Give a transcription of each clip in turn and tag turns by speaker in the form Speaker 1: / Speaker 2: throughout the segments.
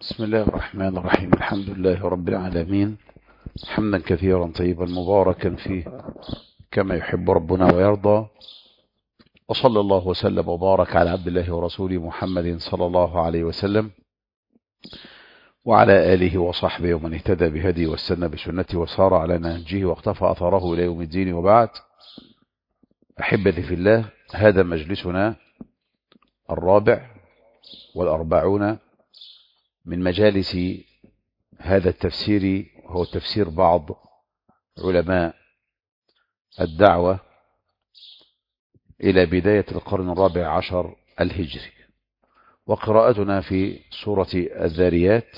Speaker 1: بسم الله الرحمن الرحيم. الحمد لله رب العالمين، حمدا كثيرا طيبا مباركا فيه كما يحب ربنا ويرضى. وصلى الله وسلم وبارك على عبد الله ورسوله محمد صلى الله عليه وسلم وعلى آله وصحبه ومن اهتدى بهدي واستنى بسنته وسار على نهجه واقتفى أثره إلى يوم الدين. وبعد، أحبتي في الله، هذا مجلسنا 44 من مجالس هذا التفسير، وهو تفسير بعض علماء الدعوة إلى بداية القرن 14 الهجري، وقراءتنا في سورة الذاريات،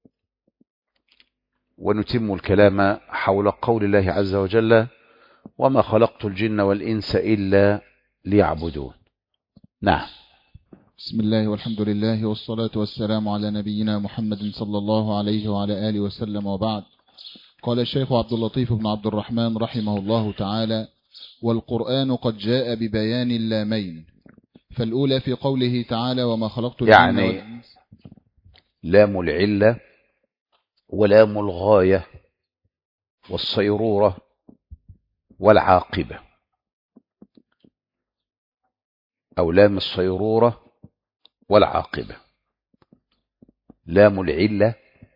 Speaker 1: ونتم الكلام حول قول الله عز وجل: وما خلقت الجن والإنس إلا ليعبدون. نعم.
Speaker 2: بسم الله والحمد لله والصلاة والسلام على نبينا محمد صلى الله عليه وعلى آله وسلم، وبعد. قال الشيخ عبد اللطيف بن عبد الرحمن رحمه الله تعالى: والقرآن قد جاء ببيان اللامين، فالأولى في قوله تعالى: وما خلقت الجن والإنس،
Speaker 1: لام العلة ولام الغاية والصيرورة والعاقبة، أو لام الصيرورة والعاقبة. لام العلة: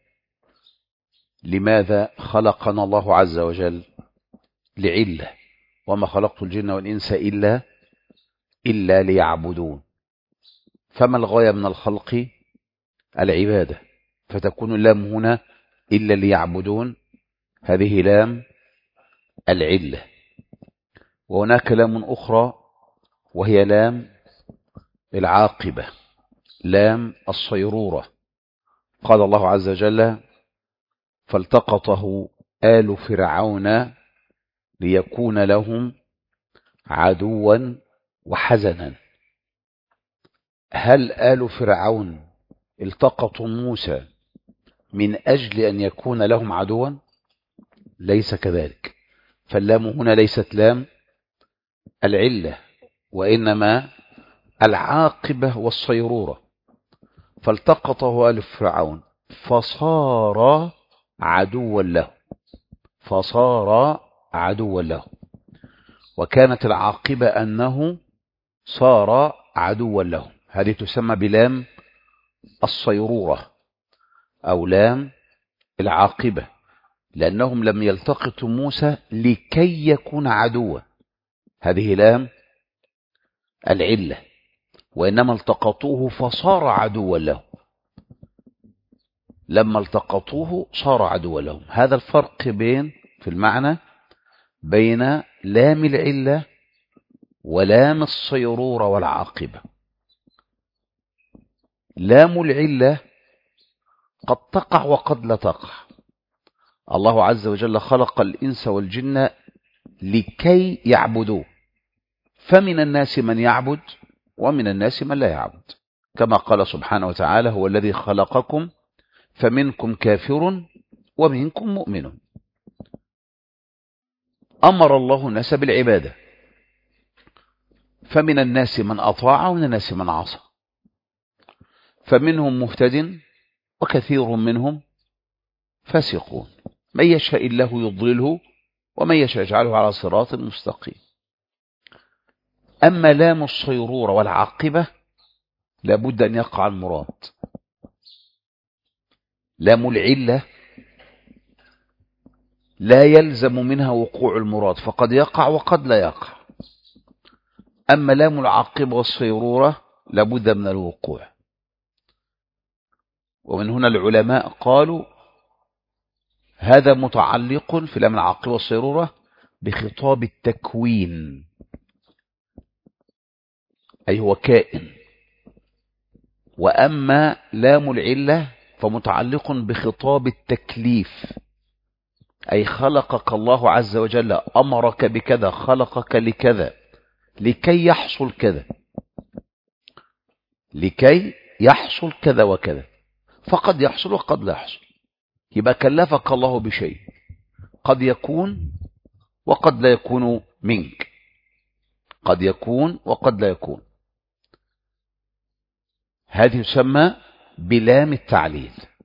Speaker 1: لماذا خلقنا الله عز وجل؟ لعلة. وما خلقت الجن والإنس إلا ليعبدون. فما الغاية من الخلق؟ العبادة، فتكون اللام هنا إلا ليعبدون، هذه لام العلة. وهناك لام أخرى وهي لام العاقبة، لام الصيرورة. قال الله عز وجل: فالتقطه آل فرعون ليكون لهم عدوا وحزنا. هل آل فرعون التقطوا موسى من أجل أن يكون لهم عدوا؟ ليس كذلك. فاللام هنا ليست لام العلة، وإنما العاقبة والصيرورة. فالتقطه آل فرعون فصار عدوا له، فصار عدوا له. وكانت العاقبة أنه صار عدوا له. هذه تسمى بلام الصيرورة أو لام العاقبة، لأنهم لم يلتقطوا موسى لكي يكون عدوا، هذه لام العلة، وإنما التقطوه فصار عدوا له. لما التقطوه صار عدوا لهم. هذا الفرق في المعنى بين لام العلة ولام الصيرورة والعاقبة. لام العلة قد تقع وقد لا تقع. الله عز وجل خلق الإنس والجن لكي يعبدوه، فمن الناس من يعبد ومن الناس من لا يعبد، كما قال سبحانه وتعالى: هو الذي خلقكم فمنكم كافر ومنكم مؤمن. أمر الله الناس بالعبادة، فمن الناس من أطاع ومن الناس من عصى، فمنهم مهتد وكثير منهم فاسقون، من يشاء الله يضلله ومن يشاء يجعله على صراط مستقيم. أما لام الصيرورة والعاقبة لابد أن يقع المراد. لام العلة لا يلزم منها وقوع المراد، فقد يقع وقد لا يقع. أما لام العاقبة والصيرورة لابد من الوقوع. ومن هنا العلماء قالوا هذا متعلق في لام العاقبة والصيرورة بخطاب التكوين، أي هو كائن. وأما لام العلة فمتعلق بخطاب التكليف، أي خلقك الله عز وجل، أمرك بكذا، خلقك لكذا، لكي يحصل كذا، لكي يحصل كذا وكذا، فقد يحصل وقد لا يحصل. يبقى كلفك الله بشيء قد يكون وقد لا يكون منك، قد يكون وقد لا يكون. هذه تسمى بلام التعليل.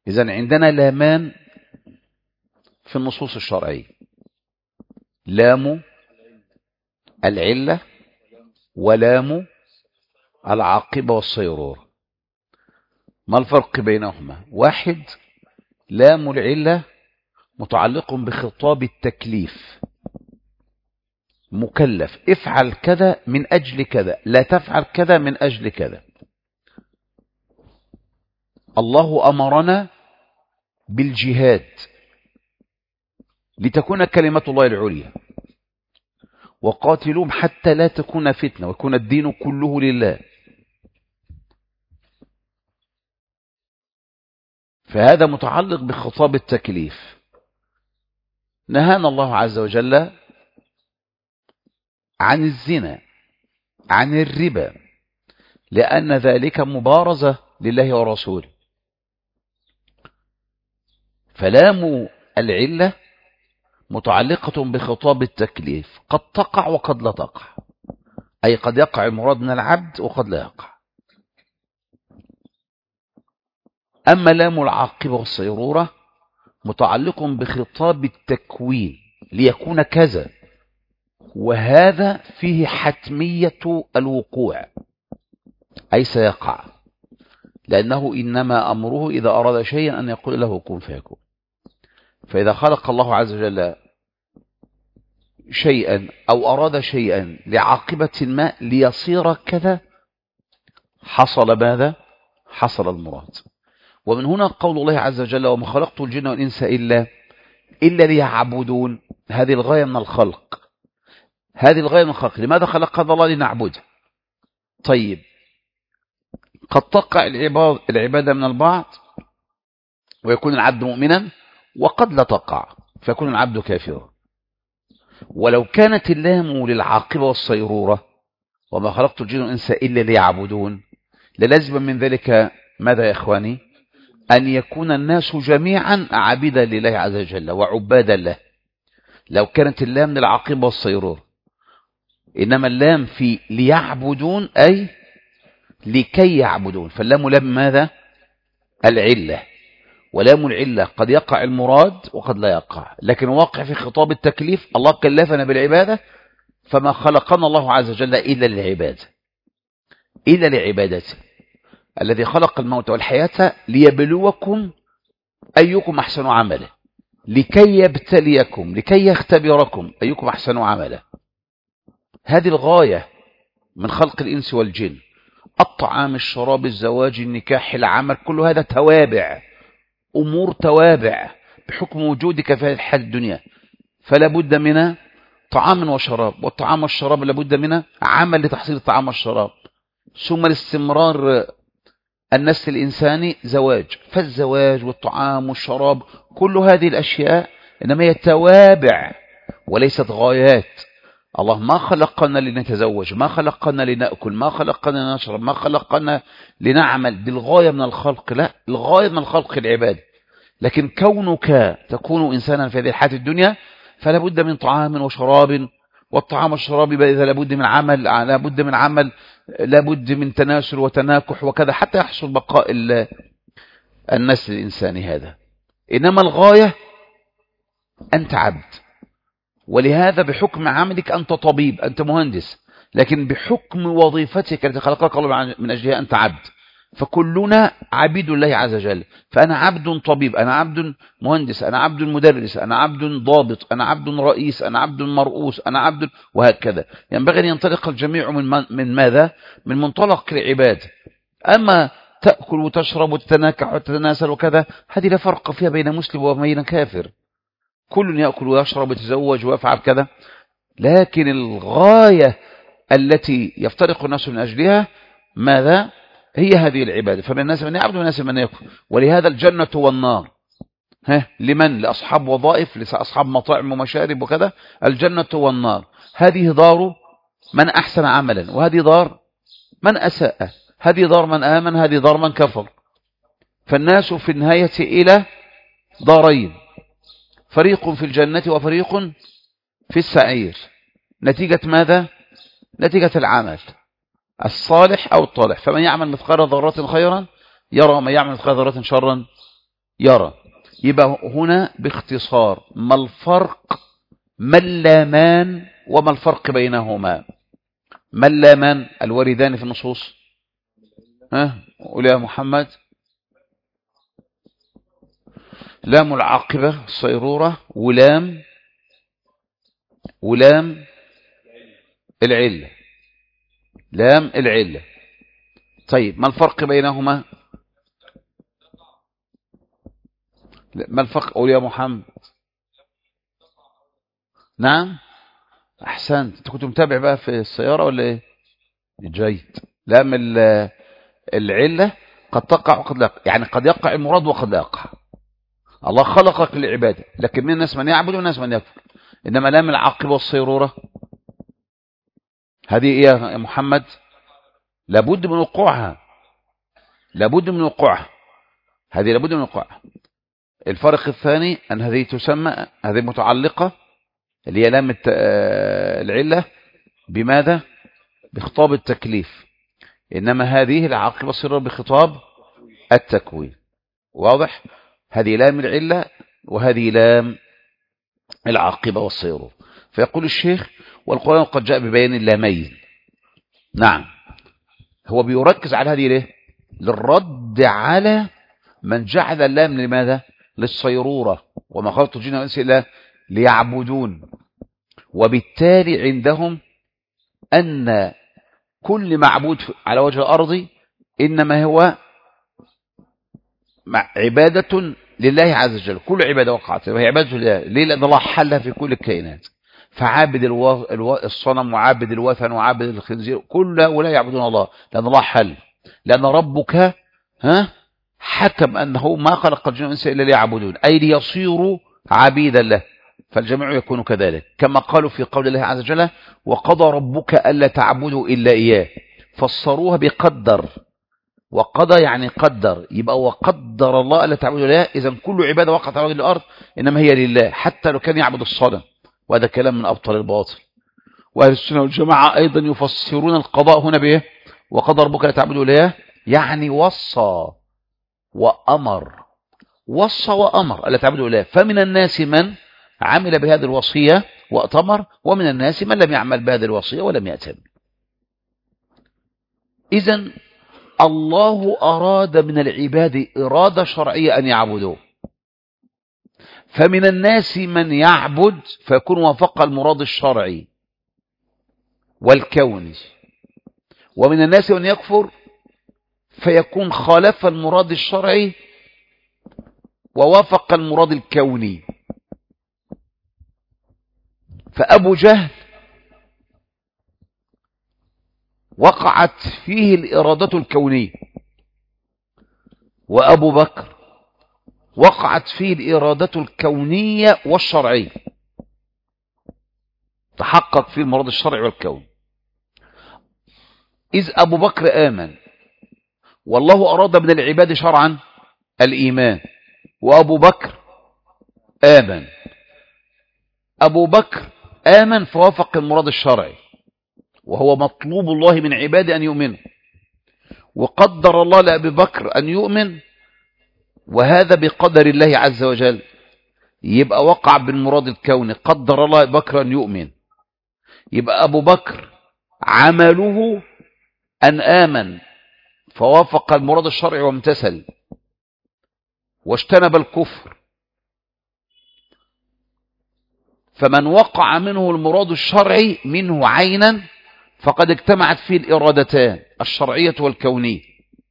Speaker 1: إذن عندنا لامان في النصوص الشرعية: لام العلة ولام العاقبة والصيرورة. ما الفرق بينهما؟ واحد، لام العلة متعلق بخطاب التكليف، مكلف، افعل كذا من أجل كذا، لا تفعل كذا من أجل كذا. الله أمرنا بالجهاد لتكون كلمة الله العليا، وقاتلوهم حتى لا تكون فتنة ويكون الدين كله لله. فهذا متعلق بخطاب التكليف. نهانا الله عز وجل عن الزنا، عن الربا، لأن ذلك مبارزة لله ورسوله. فلام العلة متعلقة بخطاب التكليف، قد تقع وقد لا تقع، أي قد يقع المراد من العبد وقد لا يقع. أما لام العاقبة والصيرورة متعلق بخطاب التكوين، ليكون كذا، وهذا فيه حتمية الوقوع، أي سيقع، لأنه إنما أمره إذا أراد شيئا أن يقول له كن فيكون. فإذا خلق الله عز وجل شيئا أو أراد شيئا لعاقبة ما ليصير كذا، حصل ماذا؟ حصل المراد. ومن هنا قول الله عز وجل: وما خلقت الجن والإنس إلا ليعبدون. هذه الغاية من الخلق، هذه الغاية من الخلق. لماذا خلق الله؟ لنعبده. طيب، قد تقع العبادة من البعض ويكون العبد مؤمنا، وقد لا تقع فيكون العبد كافرا. ولو كانت اللام للعاقبة والصيرورة، وما خلقت الجن والإنس إلا ليعبدون، للازم من ذلك ماذا يا إخواني؟ أن يكون الناس جميعا عبيدا لله عز وجل وعبادا له. لو كانت اللام للعاقبة والصيرورة، إنما اللام في ليعبدون أي لكي يعبدون، فاللام لام ماذا؟ العلة. ولام العلة قد يقع المراد وقد لا يقع، لكن واقع في خطاب التكليف. الله كلفنا بالعبادة، فما خلقنا الله عز وجل إلا للعبادة، إلا لعبادته. الذي خلق الموت والحياة ليبلوكم أيكم أحسن عملا، لكي يبتليكم، لكي يختبركم أيكم أحسن عملا. هذه الغاية من خلق الإنس والجن. الطعام، الشراب، الزواج، النكاح، العمل، كل هذا توابع، أمور توابع بحكم وجودك في الحياة الدنيا. فلا بد من طعام وشراب، والطعام والشراب لابد من عمل لتحصيل الطعام والشراب. ثم الاستمرار النسل الإنساني زواج، فالزواج والطعام والشراب كل هذه الأشياء إنما هي توابع وليست غايات. الله ما خلقنا لنتزوج، ما خلقنا لنأكل، ما خلقنا لنشرب، ما خلقنا لنعمل. دي الغاية من الخلق؟ لا، الغاية من الخلق العبادة. لكن كونك تكون إنسانا في هذه الحياة الدنيا فلا بد من طعام وشراب، والطعام والشراب إذا لابد من عمل، لابد من عمل، لابد من تناسل وتناكح وكذا حتى يحصل بقاء النسل الإنساني هذا. إنما الغاية أنت عبد، ولهذا بحكم عملك أنت طبيب، أنت مهندس، لكن بحكم وظيفتك التي خلقك الله من أجلها أنت عبد. فكلنا عبيد الله عز وجل. فأنا عبد طبيب، أنا عبد مهندس، أنا عبد مدرس، أنا عبد ضابط، أنا عبد رئيس، أنا عبد مرؤوس، أنا عبد، وهكذا. ينبغي أن ينطلق الجميع من ماذا؟ من منطلق العباد. أما تأكل وتشرب وتتناكح وتتناسل وكذا، هذه لا فرق فيها بين مسلم وبين كافر. كل يأكل ويشرب ويتزوج ويفعل كذا، لكن الغاية التي يفترق الناس من أجلها ماذا؟ هي هذه العبادة. فمن الناس من يعبد ومن الناس من يكفر. ولهذا الجنة والنار لمن؟ لأصحاب وظائف، لأصحاب مطاعم ومشارب وكذا. الجنة والنار هذه دار من أحسن عملا، وهذه دار من أساء، هذه دار من آمن، هذه دار من كفر. فالناس في النهاية إلى دارين، فريق في الجنة وفريق في السعير. نتيجة ماذا؟ نتيجة العمل الصالح أو الطالح. فمن يعمل مثقال ذرة خيرا يرى، ومن يعمل مثقال ذرة شرا يرى. يبقى هنا باختصار ما الفرق، ما اللامان وما الفرق بينهما؟ ما اللامان الواردان في النصوص؟ قول يا محمد. لام العاقبة الصيرورة، ولام العلة، لام العلة. طيب ما الفرق بينهما؟ ما الفرق؟ قول يا محمد. نعم احسنت. انت كنت متابع بقى في السيارة ولا ايه؟ جيد. لام العلة قد تقع وقد لا يقع، يعني قد يقع المراد وقد لا يقع. الله خلقك للعبادة، لكن من الناس من يعبد والناس من يكفر. انما لام العاقبة والصيرورة هذه ايه يا محمد؟ لابد من وقوعها، لابد من وقوعها، هذه لابد من وقوعها. الفرق الثاني أن هذه تسمى، هذه متعلقة اللي هي لام العلة بماذا؟ بخطاب التكليف، إنما هذه العاقبة الصيرورة بخطاب التكوين. واضح؟ هذه لام العلة وهذه لام العاقبة والصيرورة. فيقول الشيخ والقرآن قد جاء ببيان اللامين. نعم، هو بيركز على هذه ليه؟ للرد على من جعل اللام لماذا؟ للصيرورة، وما خلقت الجن والإنس إلا ليعبدون. وبالتالي عندهم أن كل معبود على وجه الأرض إنما هو عبادة لله عز وجل، كل عبادة وقعت وهي عبادة لله. ليه؟ لأن الله حلها في كل الكائنات، فعابد الصنم وعابد الوثن وعابد الخنزير كل هؤلاء يعبدون الله، لأن الله حل، لأن ربك حكم أنه ما خلق الجن والإنس إلا ليعبدون، أي ليصيروا عبيدا له، فالجميع يكون كذلك، كما قالوا في قول الله عز وجل وقضى ربك ألا تعبدوا إلا إياه، فسروها بقدر، وقضى يعني قدر، يبقى وقدر الله ألا تعبدوا إلا إياه. إذن كل عبادة وقعت على وجه الأرض إنما هي لله، حتى لو كان يعبد الصنم، وهذا كلام من أبطل الباطل. وأهل السنة والجماعة أيضا يفسرون القضاء هنا بإيه؟ وقضى ربك ألا تعبدوا إلا إياه، يعني وصى وأمر، وصى وأمر ألا تعبدوا إلا. فمن الناس من عمل بهذه الوصية وأتمر، ومن الناس من لم يعمل بهذه الوصية ولم يأتمر. إذن الله أراد من العباد إرادة شرعية أن يعبدوه، فمن الناس من يعبد فيكون وفق المراد الشرعي والكوني، ومن الناس من يكفر فيكون خالف المراد الشرعي ووافق المراد الكوني. فأبو جهل وقعت فيه الإرادة الكونية، وأبو بكر وقعت فيه الإرادة الكونية والشرعية، تحقق فيه المراد الشرعي والكون. إذ أبو بكر آمن، والله أراد من العباد شرعا الإيمان، وأبو بكر آمن. أبو بكر آمن فوافق المراد الشرعي، وهو مطلوب الله من عباده أن يؤمنوا، وقدر الله لأبي بكر أن يؤمن، وهذا بقدر الله عز وجل، يبقى وقع بالمراد الكوني، قدر الله أبي بكر أن يؤمن، يبقى أبو بكر عمله أن آمن فوافق المراد الشرعي وامتثل واجتنب الكفر. فمن وقع منه المراد الشرعي منه عينا فقد اجتمعت فيه الإرادتان الشرعية والكونية.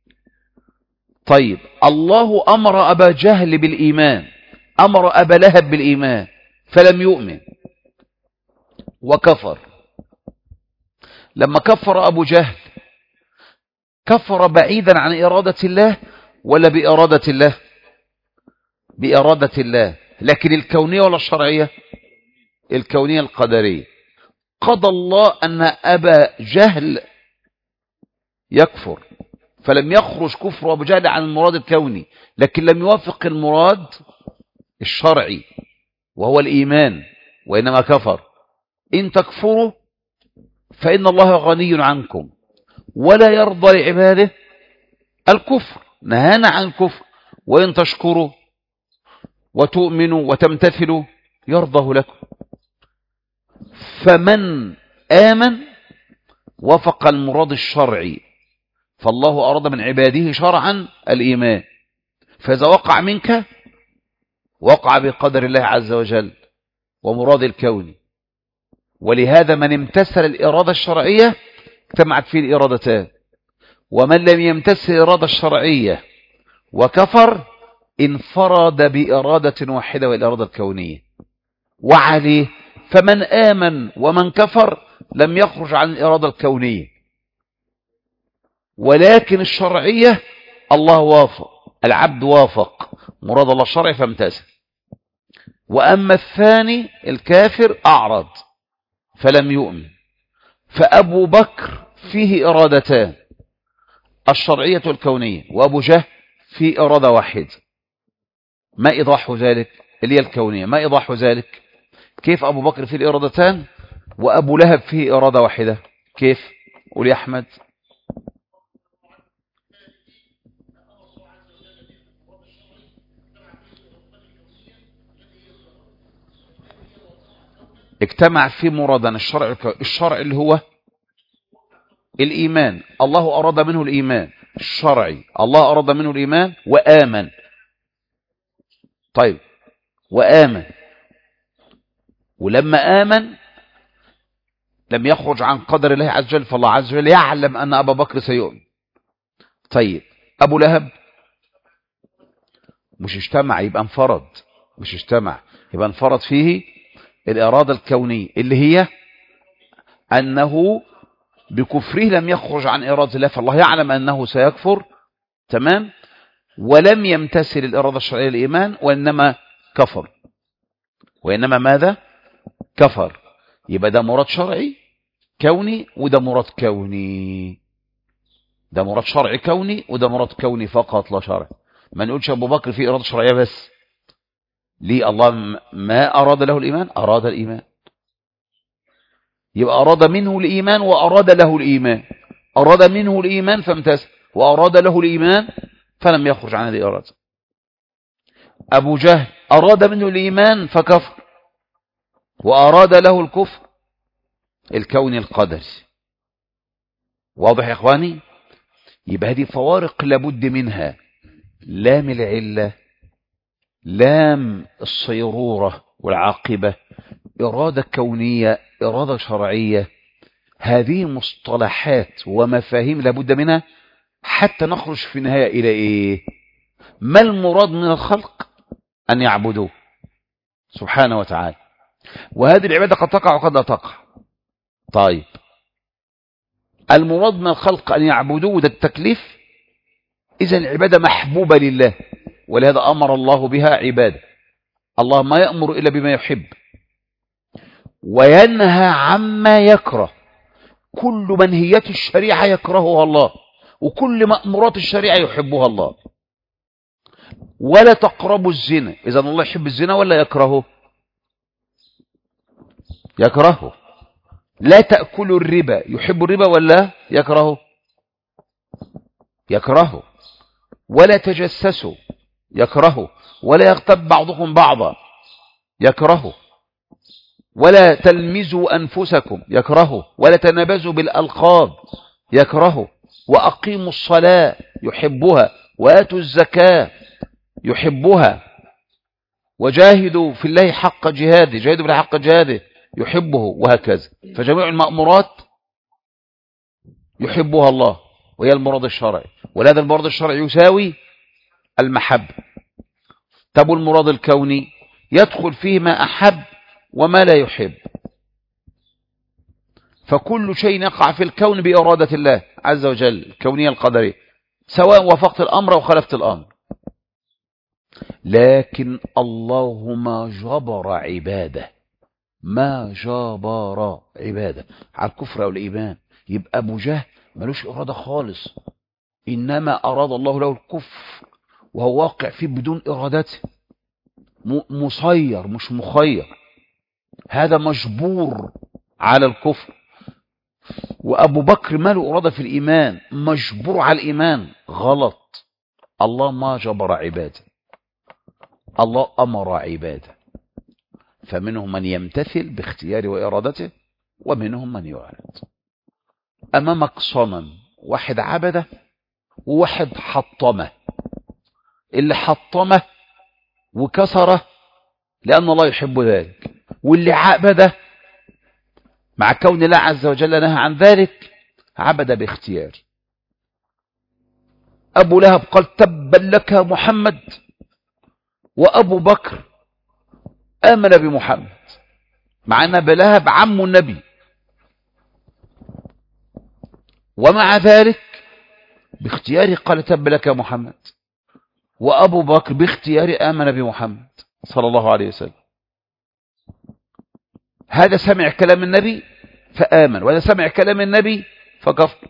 Speaker 1: طيب الله أمر أبا جهل بالإيمان، أمر أبا لهب بالإيمان فلم يؤمن وكفر. لما كفر أبو جهل كفر بعيدا عن إرادة الله ولا بإرادة الله؟ بإرادة الله، لكن الكونية ولا الشرعية؟ الكونية القدرية. قضى الله أن أبا جهل يكفر، فلم يخرج كفر أبو جهل عن المراد الكوني، لكن لم يوافق المراد الشرعي وهو الإيمان، وإنما كفر. إن تكفروا فإن الله غني عنكم ولا يرضى لعباده الكفر، نهانا عن الكفر، وإن تشكروا وتؤمنوا وتمتثلوا يرضه لكم. فمن آمن وفق المراد الشرعي، فالله أراد من عباده شرعا الإيمان، فإذا وقع منك وقع بقدر الله عز وجل ومراد الكون. ولهذا من امتثل الإرادة الشرعية اجتمعت فيه الإرادتان، ومن لم يمتثل الإرادة الشرعية وكفر انفرد بإرادة واحدة والإرادة الكونية. وعليه فمن آمن ومن كفر لم يخرج عن الإرادة الكونية، ولكن الشرعية الله وافق، العبد وافق مراد الله الشرعي فامتثل. وأما الثاني الكافر أعرض فلم يؤمن. فأبو بكر فيه إرادتان، الشرعية الكونية، وأبو جهل فيه إرادة واحدة. ما إيضاح ذلك؟ اللي هي الكونية. ما إيضاح ذلك؟ كيف أبو بكر فيه الإرادتان وأبو لهب فيه إرادة واحدة؟ كيف؟ قول يا أحمد. اجتمع في مرادنا الشرع اللي هو الإيمان، الله أراد منه الإيمان الشرعي، الله أراد منه الإيمان وآمن. طيب وآمن، ولما آمن لم يخرج عن قدر الله عز وجل، فالله عز وجل يعلم أن أبا بكر سيؤمن. طيب أبو لهب مش اجتمع يبقى انفرد، مش اجتمع يبقى انفرد فيه الإرادة الكونية اللي هي أنه بكفره لم يخرج عن إرادة الله، فالله يعلم أنه سيكفر، تمام، ولم يمتثل الإرادة الشرعية للإيمان وإنما كفر. وإنما ماذا؟ كفر. يبقى ده مراد شرعي كوني وده مراد كوني، ده مراد شرعي كوني وده مراد كوني فقط لا شرعي. ما نقولش أبو بكر فيه إرادة شرعية بس، ليه؟ الله ما أراد له الإيمان، أراد الإيمان، يبقى أراد منه الإيمان وأراد له الإيمان، أراد منه الإيمان فامتثل، وأراد له الإيمان فلم يخرج عن هذه الإرادة. أبو جهل أراد منه الإيمان فكفر، وأراد له الكفر الكوني القدري. واضح يا إخواني؟ يبقى هذه فوارق لابد منها، لام العلة، لام الصيرورة والعاقبة، إرادة كونية، إرادة شرعية. هذه مصطلحات ومفاهيم لابد منها حتى نخرج في النهاية إلى إيه؟ ما المراد من الخلق؟ أن يعبدوه سبحانه وتعالى. وهذه العبادة قد تقع وقد لا تقع. طيب المراد من الخلق أن يعبدوه، ده التكليف، إذن العبادة محبوبة لله، ولهذا أمر الله بها عبادة. الله ما يأمر إلا بما يحب وينهى عما يكره. كل منهيات الشريعة يكرهها الله، وكل مأمورات الشريعة يحبها الله. ولا تقربوا الزنا، إذا الله يحب الزنا ولا يكرهه؟ يكرهه. لا تأكلوا الربا، يحب الربا ولا يكرهه؟ يكرهه. ولا تجسسوا، يكرهه. ولا يغتب بعضكم بعضا، يكرهه. ولا تلمزوا أنفسكم، يكرهه. ولا تنابزوا بالألقاب، يكرهه. وأقيموا الصلاة، يحبها. وآتوا الزكاة، يحبها. وجاهدوا في الله حق جهاده، جاهدوا في الله حق جهاده، يحبه. وهكذا. فجميع المأمورات يحبها الله، وهي المراد الشرعي، ولهذا المراد الشرعي يساوي المحبة. طب المراد الكوني يدخل فيه ما أحب وما لا يحب. فكل شيء يقع في الكون بإرادة الله عز وجل الكونية القدرية، سواء وافقت الأمر أو خالفت الأمر. لكن الله ما جبر عباده، ما جبر عباده على الكفر أو الإيمان. يبقى أبو جهل ملوش إرادة خالص، إنما أراد الله له الكفر وهو واقع فيه بدون إرادته، مسير مش مخير. هذا مجبور على الكفر. وأبو بكر ما له إرادة في الإيمان، مجبور على الإيمان. غلط. الله ما جبر عباده، الله أمر عباده، فمنهم من يمتثل باختياره وإرادته، ومنهم من يعرض. أمامك صنم، واحد عبده وواحد حطمه. اللي حطمه وكسره لأن الله يحب ذلك، واللي عبده مع كون الله عز وجل نهى عن ذلك عبد باختيار. أبو لهب قال تبا لك محمد، وأبو بكر آمن بمحمد، مع أن أبا لهب عم النبي، ومع ذلك باختياره قال تب لك محمد، وأبو بكر باختياره آمن بمحمد صلى الله عليه وسلم. هذا سمع كلام النبي فآمن، وهذا سمع كلام النبي فكفر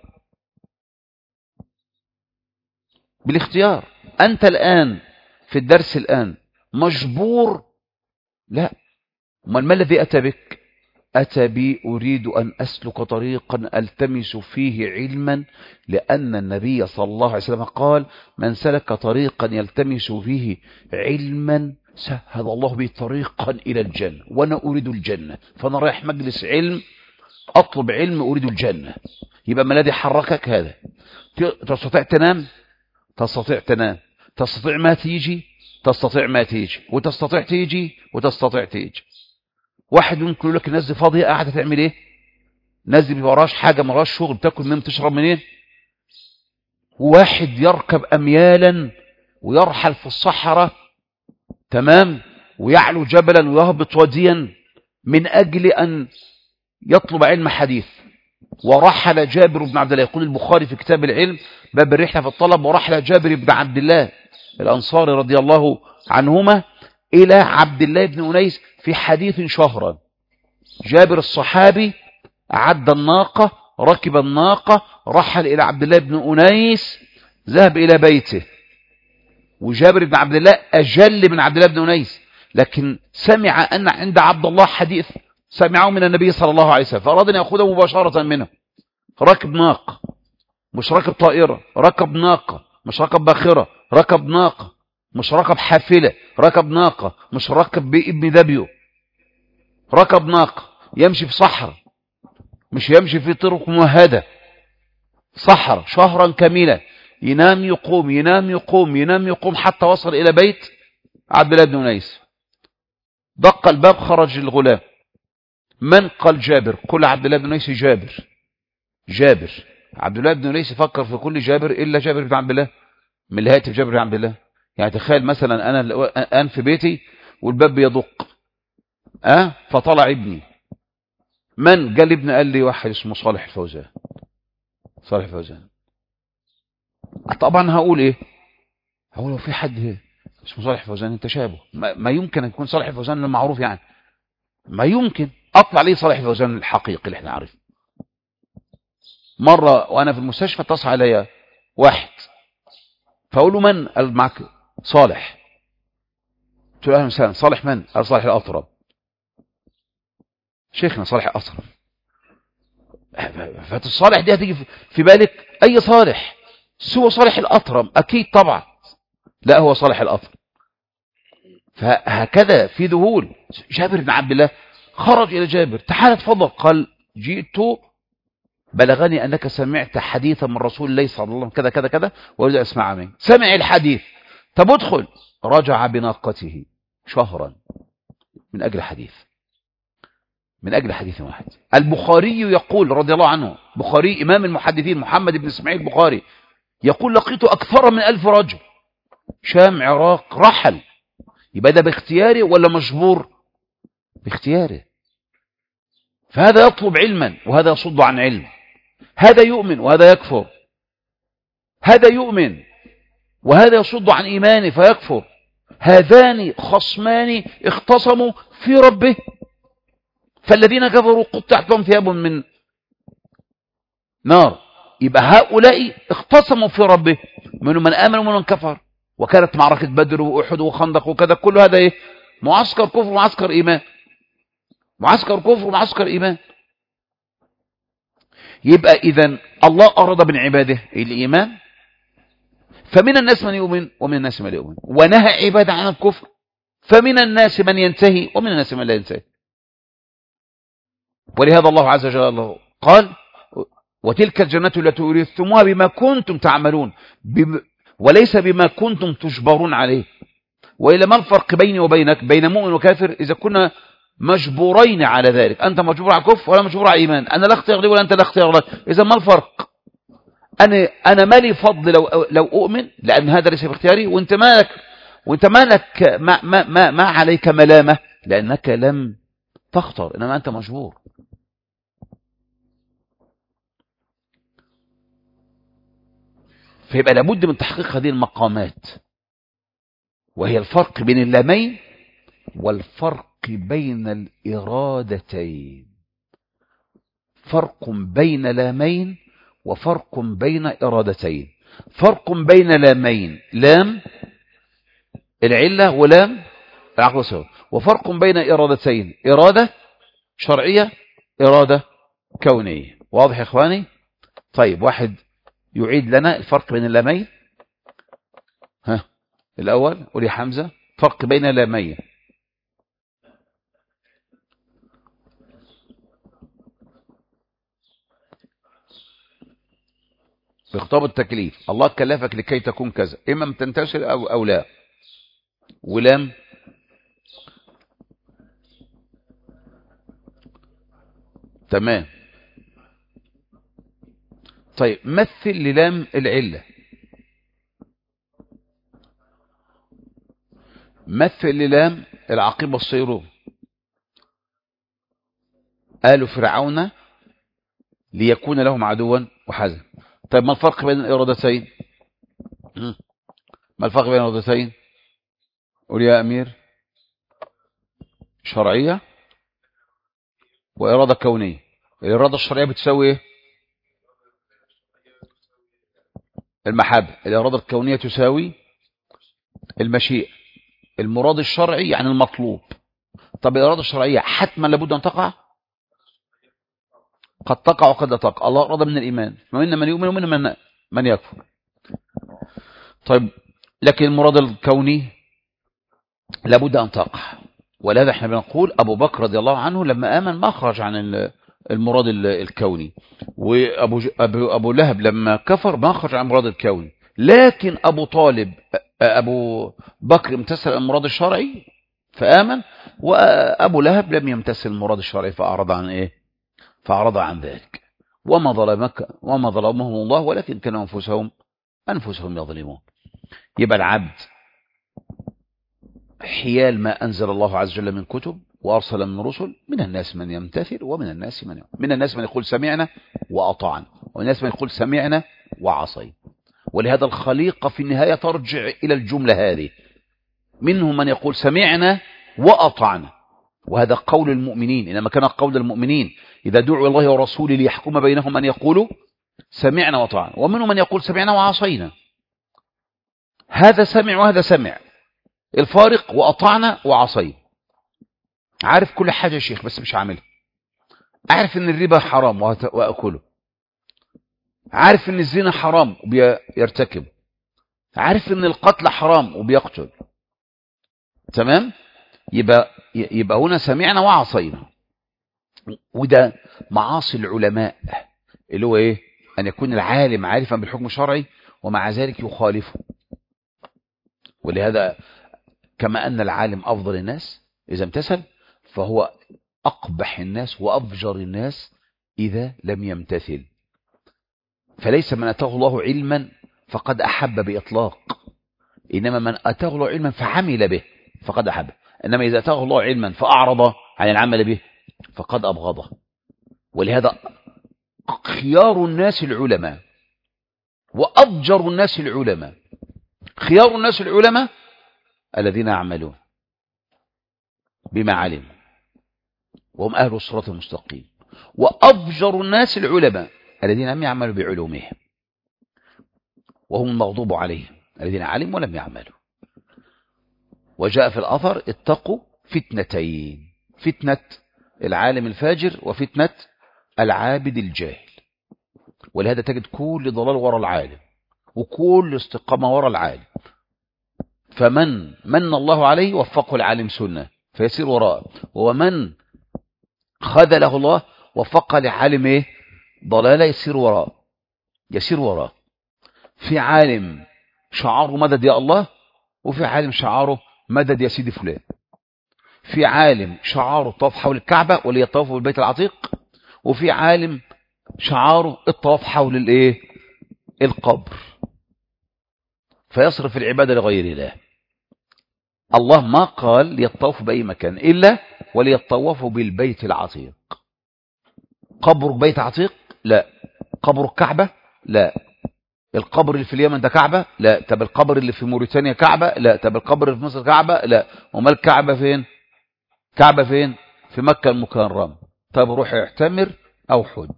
Speaker 1: بالاختيار. أنت الآن في الدرس الآن مجبور؟ لا. ما الذي أتى بك؟ أتى بي أريد أن أسلك طريقا ألتمس فيه علما، لأن النبي صلى الله عليه وسلم قال من سلك طريقا يلتمس فيه علما سهل الله به طريقا إلى الجنة، وأنا أريد الجنة، فأنا رايح مجلس علم أطلب علم أريد الجنة. يبقى ما الذي حركك؟ هذا. تستطيع تنام؟ تستطيع تنام. تستطيع ما تيجي؟ تستطيع ما تيجي، وتستطيع تيجي وتستطيع تيجي. واحد ممكن يقول لك الناس دي فاضيه قاعده تعمل ايه؟ الناس دي ما وراش حاجه، ما وراش شغل، بتاكل منين بتشرب منين؟ واحد يركب اميالا ويرحل في الصحراء، تمام، ويعلو جبلا ويهبط واديا من اجل ان يطلب علم حديث. ورحل جابر بن عبد الله، يقول البخاري في كتاب العلم باب الرحله في الطلب، ورحل جابر بن عبد الله الانصاري رضي الله عنهما إلى عبد الله بن أنيس في حديث شهرا. جابر الصحابي أعد الناقة، ركب الناقة، رحل إلى عبد الله بن أنيس، ذهب إلى بيته. وجابر بن عبد الله أجل من عبد الله بن أنيس، لكن سمع أن عند عبد الله حديث سمعه من النبي صلى الله عليه وسلم، فأراد أن يأخذه مباشرة منه. ركب ناقة، مش ركب طائرة، ركب ناقة، مش ركب باخرة، ركب ناقة، مش ركب حافلة، ركب ناقة، مش ركب بابن دبيو، ركب ناقة يمشي في صحراء، مش يمشي في طرق ممهدة، صحراء شهرا كاملا، ينام يقوم ينام يقوم ينام يقوم حتى وصل إلى بيت عبد الله بن أنيس. دق الباب، خرج الغلام. من؟ قال جابر. قل عبد الله بن أنيس جابر. جابر. عبد الله بن أنيس فكر في كل جابر إلا جابر بن عبد الله، من اللي هاتف جابر بن عبد الله. يعني تخيل مثلا أنا الآن في بيتي والباب بيدق، فطلع ابني. من؟ قال ابني، قال لي واحد اسمه صالح الفوزان. صالح الفوزان. طبعا هقول ايه؟ هقول لو في حد اسمه صالح الفوزان انت شابه، ما يمكن ان يكون صالح الفوزان المعروف، يعني ما يمكن اطلع ليه صالح الفوزان الحقيقي اللي احنا عارفه. مرة وانا في المستشفى اتصل عليا واحد، فاقول له من؟ قال معك صالح. قلت له اهلا وسهلا. صالح من؟ قال صالح الاطرب. شيخنا صالح الاطرب. فالصالح دي هتيجي في بالك اي صالح سوى صالح الاطرب؟ اكيد طبعا لا، هو صالح الاطرب. فهكذا في ذهول. جابر بن عبد الله خرج الى جابر، تعال اتفضل. قال جئت بلغني انك سمعت حديثا من رسول الله صلى الله عليه وسلم كذا كذا كذا، واريد ان اسمع منك. سمع الحديث. طب ادخل. رجع بناقته شهرا من اجل حديث، من اجل حديث واحد. البخاري يقول رضي الله عنه، بخاري امام المحدثين محمد بن اسماعيل البخاري يقول لقيت اكثر من 1000 رجل، شام عراق، رحل. يبقى ده باختياره ولا مجبور؟ باختياره. فهذا يطلب علما وهذا يصد عن علم، هذا يؤمن وهذا يكفر، هذا يؤمن وهذا يصد عن إيمانه فيكفر. هذان خصمان اختصموا في ربه، فالذين كفروا قطعت لهم ثياب من نار. يبقى هؤلاء اختصموا في ربه، منهم من آمن ومن كفر. وكانت معركة بدر وأحد وخندق وكذا، كل هذا ايه؟ معسكر كفر ومعسكر إيمان، معسكر كفر ومعسكر إيمان. يبقى إذن الله أراد من عباده الإيمان، فمن الناس من يؤمن ومن الناس من لا يؤمن، ونهى عباده عن الكفر فمن الناس من ينتهي ومن الناس من لا ينتهي. ولهذا الله عز وجل قال وتلك الجنة التي أورثتموها بما كنتم تعملون وليس بما كنتم تجبرون عليه. وإلا ما الفرق بيني وبينك بين مؤمن وكافر إذا كنا مجبورين على ذلك؟ أنت مجبور على كفر ولا مجبور على إيمان؟ أنا لا اختيار لي ولا أنت لا اختيار لك. إذا ما الفرق؟ أنا مالي فضل لو أؤمن لأن هذا ليس باختياري، وأنت مالك ما عليك ملامة لأنك لم تختار، إنما أنت مجبور. فيبقى لابد من تحقيق هذه المقامات، وهي الفرق بين اللامين والفرق بين الإرادتين. فرق بين لامين وفرق بين إرادتين. فرق بين لامين، لام العلة ولام العقل والسبب، وفرق بين إرادتين، إرادة شرعية إرادة كونية. واضح يا إخواني؟ طيب واحد يعيد لنا الفرق بين اللامين. الأول قول يا حمزة فرق بين لامين. في خطاب التكليف الله كلفك لكي تكون كذا، إما تنتشر أو لا. ولام تمام. طيب مثل للام العلة، مثل للام العقيبة الصيرون. آل فرعون ليكون لهم عدوا وحزن. طيب ما الفرق بين الإرادتين؟ ما الفرق بين الإرادتين؟ قول يا أمير. شرعية وإرادة كونية. الإرادة الشرعية بتساوي إيه؟ المحبة. الإرادة الكونية تساوي المشيئة. المراد الشرعي يعني المطلوب. طب الإرادة الشرعية حتما لابد أن تقع؟ قد تقع وقد لا تقع. الله أراد من الإيمان فمن من يؤمن ومن من يكفر. طيب لكن المراد الكوني لابد أن تقع. ولهذا احنا بنقول أبو بكر رضي الله عنه لما آمن ما خرج عن المراد الكوني، وأبو لهب لما كفر ما خرج عن المراد الكوني. لكن أبو بكر امتثل المراد الشرعي فآمن، وأبو لهب لم يمتثل المراد الشرعي فأعرض عن إيه؟ فأعرض عن ذلك. وما ظلمهم الله ولكن كانوا أنفسهم يظلمون. يبقى العبد حيال ما أنزل الله عز وجل من كتب وأرسل من رسل، من الناس من يمتثل ومن الناس من يقول سمعنا وأطعنا، ومن الناس من يقول سمعنا وعصينا. ولهذا الخليقة في النهاية ترجع إلى الجملة هذه، منهم من يقول سمعنا وأطعنا، وهذا قول المؤمنين. إنما كان قول المؤمنين إذا دعوا الله ورسوله ليحكم بينهم أن يقولوا سمعنا وأطعنا، ومنهم من يقول سمعنا وعصينا. هذا سمع وهذا سمع. الفارق وأطعنا وعصينا. عارف كل حاجة يا شيخ بس مش عاملها. عارف ان الربا حرام وأكله. عارف ان الزنا حرام وبيرتكب. عارف ان القتل حرام وبيقتل. تمام؟ يبقى هنا سمعنا وعصينا. وده معاصي العلماء اللي هو ايه؟ ان يكون العالم عارفا بالحكم الشرعي ومع ذلك يخالفه. ولهذا كما ان العالم افضل الناس اذا امتثل، فهو اقبح الناس وافجر الناس اذا لم يمتثل. فليس من اتاه الله علما فقد احب باطلاق، انما من اتاه الله علما فعمل به فقد احبه. انما اذا اتاه الله علما فاعرض عن العمل به فقد ابغضه. ولهذا خيار الناس العلماء وافجر الناس العلماء. خيار الناس العلماء الذين يعملون بما علموا وهم أهل الصراط المستقيم، وأفجر الناس العلماء الذين لم يعملوا بعلومهم وهم المغضوب عليهم الذين علموا ولم يعملوا. وجاء في الأثر اتقوا فتنتين، فتنة العالم الفاجر وفتنة العابد الجاهل. ولهذا تجد كل ضلال وراء العالم وكل استقامة وراء العالم. فمن من الله عليه وفقه العالم سنة فيسير وراءه، ومن خذله الله وفقه لعالم ايه ضلالة يسير وراءه. في عالم شعاره مدد يا الله، وفي عالم شعاره مدد يا سيدي فلان. في عالم شعاره الطواف حول الكعبة وليطوفوا بالبيت العتيق، وفي عالم شعاره الطواف حول الايه القبر، فيصرف العبادة لغير الله. الله ما قال ليطوفوا بأي مكان إلا وليطوفوا بالبيت العتيق. قبر بيت عتيق؟ لا. قبر الكعبة؟ لا. القبر اللي في اليمن ده كعبة؟ لا. طب القبر اللي في موريتانيا كعبة؟ لا. طب القبر اللي في مصر كعبة؟ لا. وما الكعبة فين؟ كعبة فين؟ في مكة المكرمة. طب روح اعتمر أو حج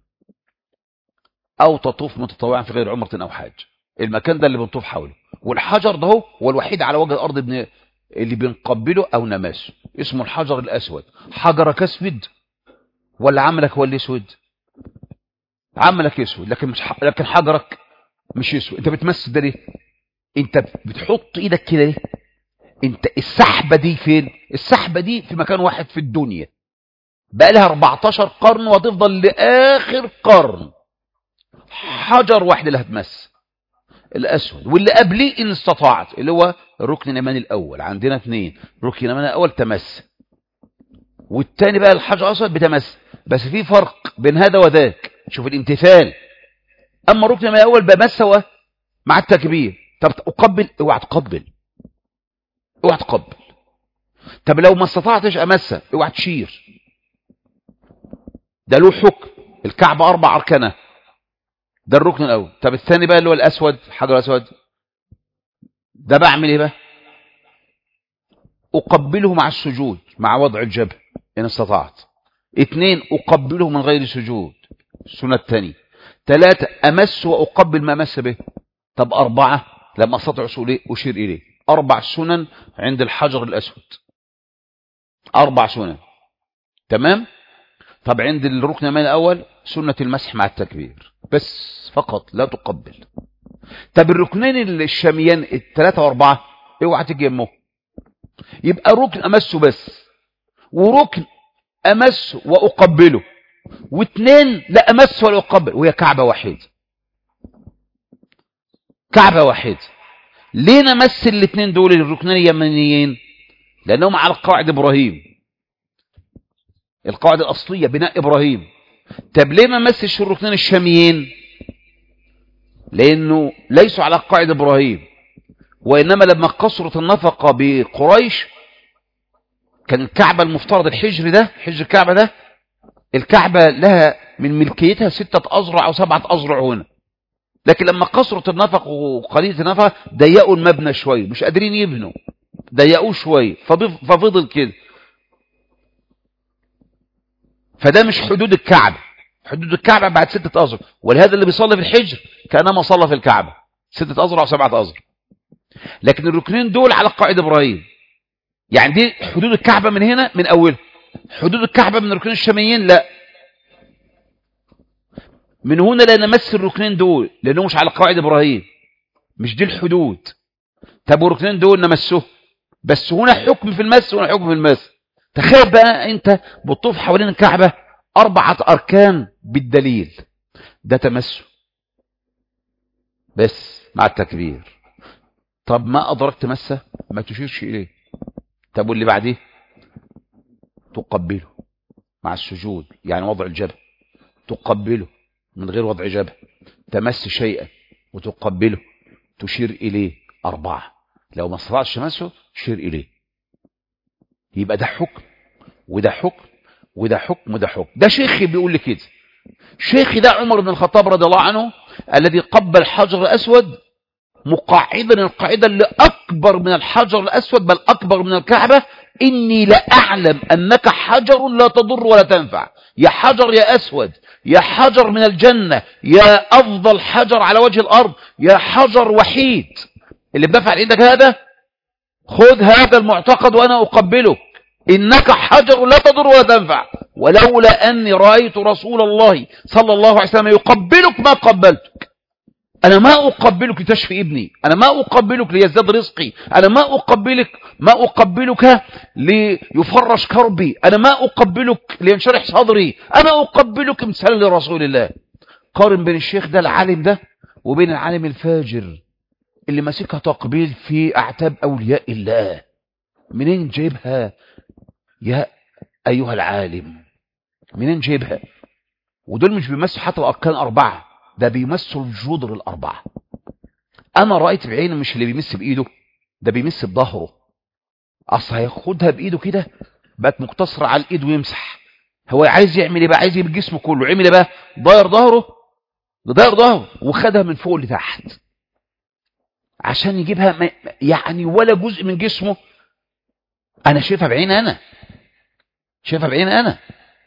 Speaker 1: أو تطوف متطوعا في غير عمرة أو حج. المكان ده اللي بنطوف حوله، والحجر ده هو الوحيد على وجه الأرض اللي بنقبله أو نماسه، اسمه الحجر الأسود. حجرك أسود ولا عملك هو اللي أسود؟ عملك أسود، لكن حجرك مش أسود. أنت بتمس ده ليه؟ أنت بتحط إيدك كده ليه؟ أنت السحبة دي فين؟ السحبة دي في مكان واحد في الدنيا بقى لها 14 قرن وتفضل لآخر قرن حجر واحد اللي هتمس، الأسود. واللي قبليه إن استطاعت اللي هو الركن اليماني الأول. عندنا 2 ركن اليماني الأول تمس، والتاني بقى الحجر الأسود بتمس، بس في فرق بين هذا وذاك. شوف الامتثال. أما الركن اليماني الأول بمس مع التكبير. طب أقبل؟ اوعى تقبل، اوعى تقبل. طب لو ما استطعتش أمسه اوعى تشير، ده له حكم. الكعبة 4 أركانها، ده الركن الأول. طب الثاني بقى اللي هو الأسود، حجر الأسود، ده بعمل إيه بقى؟ أقبله مع السجود مع وضع الجبهة إن استطعت. 2 أقبله من غير سجود، السنة الثانية. 3 أمس وأقبل ما مس به. طب 4 لما أستطع أشير إليه. 4 سنن عند الحجر الأسود، 4 سنن. تمام. طب عند الركن اليماني الأول سنة المسح مع التكبير بس فقط، لا تقبل. طب الركنين الشاميان 3 و4 اوعى تيجي يمه، يبقى ركن أمسه بس، وركن أمس وأقبله، و2 لا أمس ولا أقبل، وهي كعبة واحدة. كعبة واحدة. ليه نمس الاثنين دول الركنين اليمانيين؟ لأنهم على قواعد إبراهيم، القواعد الأصلية بناء إبراهيم. طب ليه ما مسش الركنين الشاميين؟ لأنه ليسوا على قواعد إبراهيم، وإنما لما قصرت النفقة بقريش كان الكعبة المفترض الحجر ده، حجر الكعبة ده، الكعبة لها من ملكيتها 6 أذرع أو 7 أذرع هنا. لكن لما قصرت النفق وقليلة النفق ضيقوا المبنى شوية، مش قادرين يبنوا، ضيقوه شوية ففضل كده. فده مش حدود الكعبة. حدود الكعبة بعد 6 أذرع، ولهذا اللي بيصلي في الحجر كأنما صلى في الكعبة 6 أذرع أو 7 أذرع. لكن الركنين دول على قاعدة إبراهيم، يعني دي حدود الكعبة من هنا من أولها. حدود الكعبة من الركنين الشاميين لا، من هنا لا نمس الركنين دول لأنه مش على قواعد إبراهيم، مش دي الحدود. طب والركنين دول نمسوه، بس هنا حكم في المس وهنا حكم في المس. تخيل بقى أنت بتطوف حوالين الكعبة 4 أركان بالدليل، ده تمسه بس مع التكبير. طب ما أدركت مسه ما تشيرش إليه. طب واللي بعديه تقبله مع السجود، يعني وضع الجبهة، تقبله من غير وضع جبهة، تمس شيئا وتقبله، تشير إليه. 4 لو ما استطعتش مسه شير إليه. يبقى ده حكم وده حكم وده حكم وده حكم. ده شيخي بيقول لي كده. شيخي ده عمر بن الخطاب رضي الله عنه الذي قبل الحجر الأسود مقعدا القاعدة اللي أكبر من الحجر الأسود بل أكبر من الكعبة: إني لأعلم أنك حجر لا تضر ولا تنفع. يا حجر يا أسود، يا حجر من الجنة، يا أفضل حجر على وجه الأرض، يا حجر وحيد اللي بنفعل عندك هذا، خذ هذا المعتقد وأنا أقبلك. إنك حجر لا تضر ولا تنفع، ولولا أني رأيت رسول الله صلى الله عليه وسلم يقبلك ما قبلتك. أنا ما أقبلك لتشفي ابني، أنا ما أقبلك ليزداد رزقي، أنا ما أقبلك ليفرش كربي، أنا ما أقبلك لينشرح صدري، أنا أقبلك امتثالا لرسول الله. قارن بين الشيخ ده العالم ده وبين العالم الفاجر اللي ماسكها تقبيل في أعتاب أولياء الله. منين جايبها يا أيها العالم؟ منين جايبها؟ ودول مش بيمسوا حتى الأركان 4، ده بيمسوا الجدر 4. أنا رأيت بعيني مش اللي بيمس بإيده، ده بيمس بظهره. أصل هياخدها بإيده كده بقت مقتصرة على الإيد ويمسح. هو عايز يعمل إيه بقى؟ عايز يجيب جسمه كله. عمل إيه بقى؟ ضاير ظهره وخدها من فوق لتحت عشان يجيبها يعني ولا جزء من جسمه. أنا شايفها بعيني، أنا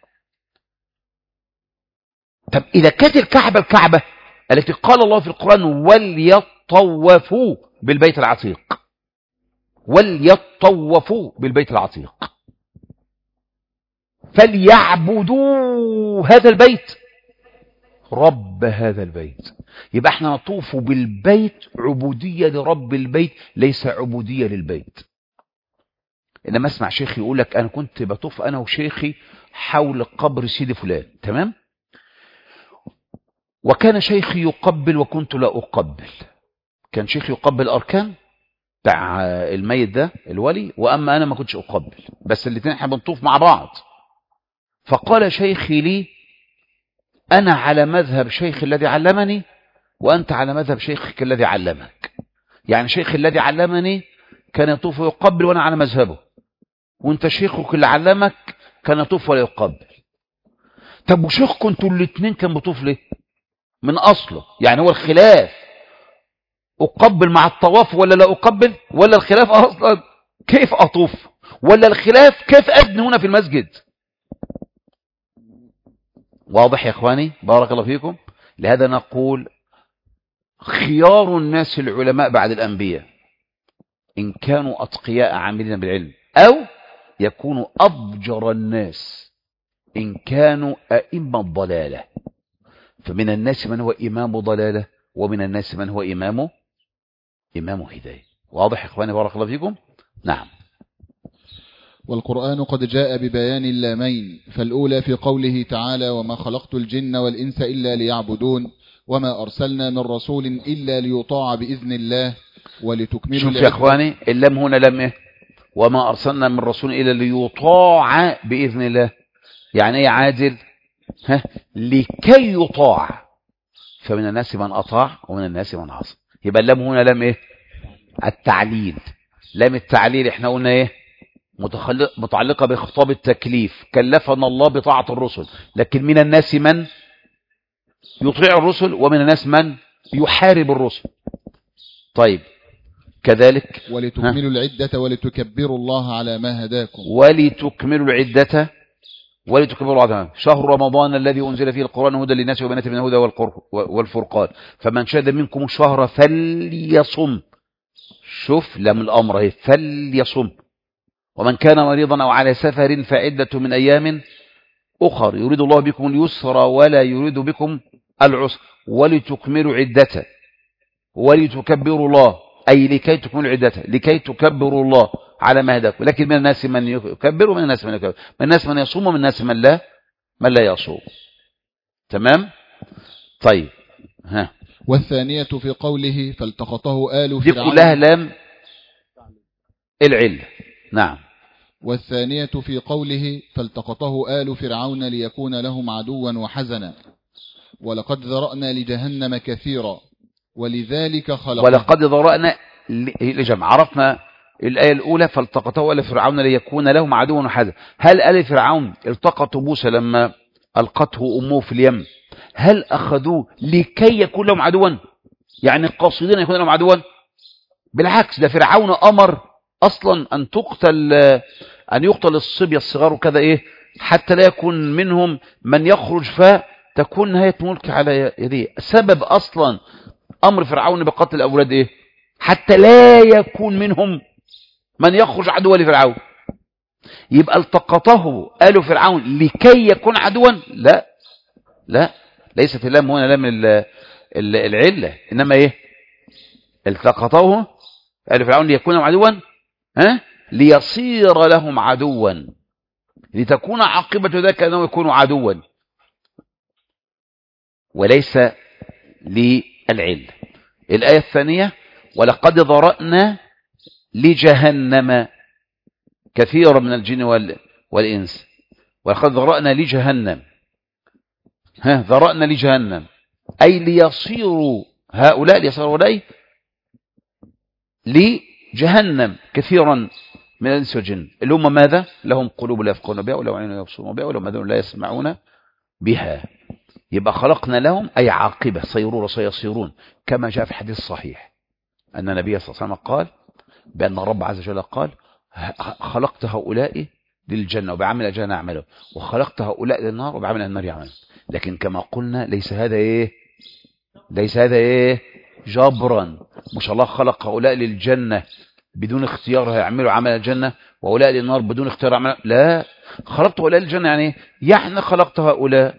Speaker 1: طب إذا كانت الكعبة التي قال الله في القرآن وليطوفوا بالبيت العتيق، فليعبدوا هذا البيت رب هذا البيت، يبقى احنا نطوف بالبيت عبودية لرب البيت، ليس عبودية للبيت. إنما اسمع شيخ يقول لك أنا كنت بطوف أنا وشيخي حول قبر سيدي فلان، تمام؟ وكان شيخي يقبل وكنت لا أقبل. كان شيخي يقبل أركان بتاع الميت ده الولي، وأما أنا ما كنتش أقبل، بس الاثنين احنا بنطوف مع بعض. فقال شيخي لي أنا على مذهب شيخ الذي علمني وأنت على مذهب شيخك الذي علمك. يعني شيخ الذي علمني كان يطوف ويقبل وأنا على مذهبه، وأنت شيخك اللي علمك كان يطوف ولا يقبل. طب وشيخكم انتوا الاثنين كان بيطوف ليه من أصله؟ يعني هو الخلاف أقبل مع الطواف ولا لا أقبل، ولا الخلاف أصلا كيف أطوف، ولا الخلاف كيف أذن هنا في المسجد؟ واضح يا إخواني؟ بارك الله فيكم. لهذا نقول خيار الناس العلماء بعد الأنبياء إن كانوا أتقياء عاملين بالعلم، أو يكونوا أضجر الناس إن كانوا أئمة ضلالة. فمن الناس من هو إمام ضلالة، ومن الناس من هو إمام هداية. واضح يا إخواني؟ بارك الله فيكم. نعم.
Speaker 2: والقرآن قد جاء ببيان اللامين، فالأولى في قوله تعالى وما خلقت الجن والإنس إلا ليعبدون، وما أرسلنا من رسول إلا ليطاع بإذن الله ولتكملوا.
Speaker 1: شوف يا إخواني، اللام هنا لام إيه؟ وما أرسلنا من رسول إلا ليطاع بإذن الله. يعني إيه عادل؟ لكي يطاع. فمن الناس من أطاع ومن الناس من عصى. يبقى اللام هنا لام إيه؟ التعليل. لام التعليل احنا قلنا إيه؟ متعلقة بخطاب التكليف، كلفنا الله بطاعة الرسل، لكن من الناس من يطيع الرسل ومن الناس من يحارب الرسل. طيب كذلك
Speaker 2: ولتكملوا العدة ولتكبروا الله على ما هداكم.
Speaker 1: ولتكملوا العدة ولتكبروا الله على ما هداكم. شهر رمضان الذي أنزل فيه القرآن هدى للناس وبينات من الهدى والفرقان، فمن شهد منكم الشهر فليصم. شوف لم الأمر اهي، فليصم. ومن كان مريضا أو على سفر فعدة من أيام أخر يريد الله بكم اليسر ولا يريد بكم العسر ولتكملوا عدة ولتكبروا الله، أي لكي تكملوا عدة، لكي تكبروا الله على ما هداكم. لكن من الناس من يكبر ومن الناس من يكبر، من الناس من يصوم ومن الناس من لا يصوم. تمام. طيب ها.
Speaker 2: والثانية في قوله فالتقطه آل
Speaker 1: دي
Speaker 2: فرعون،
Speaker 1: كلها لام العلة. نعم.
Speaker 2: والثانية في قوله فالتقطه آل فرعون ليكون لهم عدوا وحزنا، ولقد ذرأنا لجهنم كثيرا ولذلك خلقنا.
Speaker 1: ولقد ذرأنا لجمع. عرفنا الآية الأولى فالتقطه آل فرعون ليكون لهم عدوا وحزنا. هل آل فرعون التقطوا موسى لما ألقته أمه في اليم، هل أخذوه لكي يكون لهم عدوا؟ يعني القاصدين يكون لهم عدوا؟ بالعكس، ده فرعون أمر أصلا أن يقتل الصبية الصغار وكذا إيه حتى لا يكون منهم من يخرج فتكون نهاية ملك على يديه. سبب أصلا أمر فرعون بقتل الأولاد إيه؟ حتى لا يكون منهم من يخرج عدوا لفرعون. يبقى التقطه آل فرعون لكي يكون عدوا؟ لا، ليست اللام هنا لام العلة، إنما إيه؟ التقطوه قال فرعون ليكون عدوا ليصير لهم عدوا، لتكون عاقبة ذلك أنه يكون عدوا وليس للعلة. الآية الثانية: ولقد ذرأنا لجهنم كثيرا من الجن والإنس. ولقد ذرأنا لجهنم، ذرأنا لجهنم أي ليصيروا هؤلاء لجهنم كثيرا من الإنس والجن، اللي هم ماذا؟ لهم قلوب لا يفقهون بها، ولهم عيون لا يبصرون بها، ولهم آذان لا يسمعون بها. يبقى خلقنا لهم أي عاقبة، صيرورة، سيصيرون، كما جاء في الحديث الصحيح أن النبي صلى الله عليه وسلم قال بأن الرب عز وجل قال: خلقت هؤلاء للجنة وبعمل الجنة يعملون، وخلقت هؤلاء للنار وبعمل النار يعملون. لكن كما قلنا ليس هذا إيه جبرا. مش الله خلق هؤلاء للجنة بدون اختيار يعملوا عمل الجنة، وهؤلاء للنار بدون اختيار عمل. لا، خلقت هؤلاء للجنة يعني خلقت هؤلاء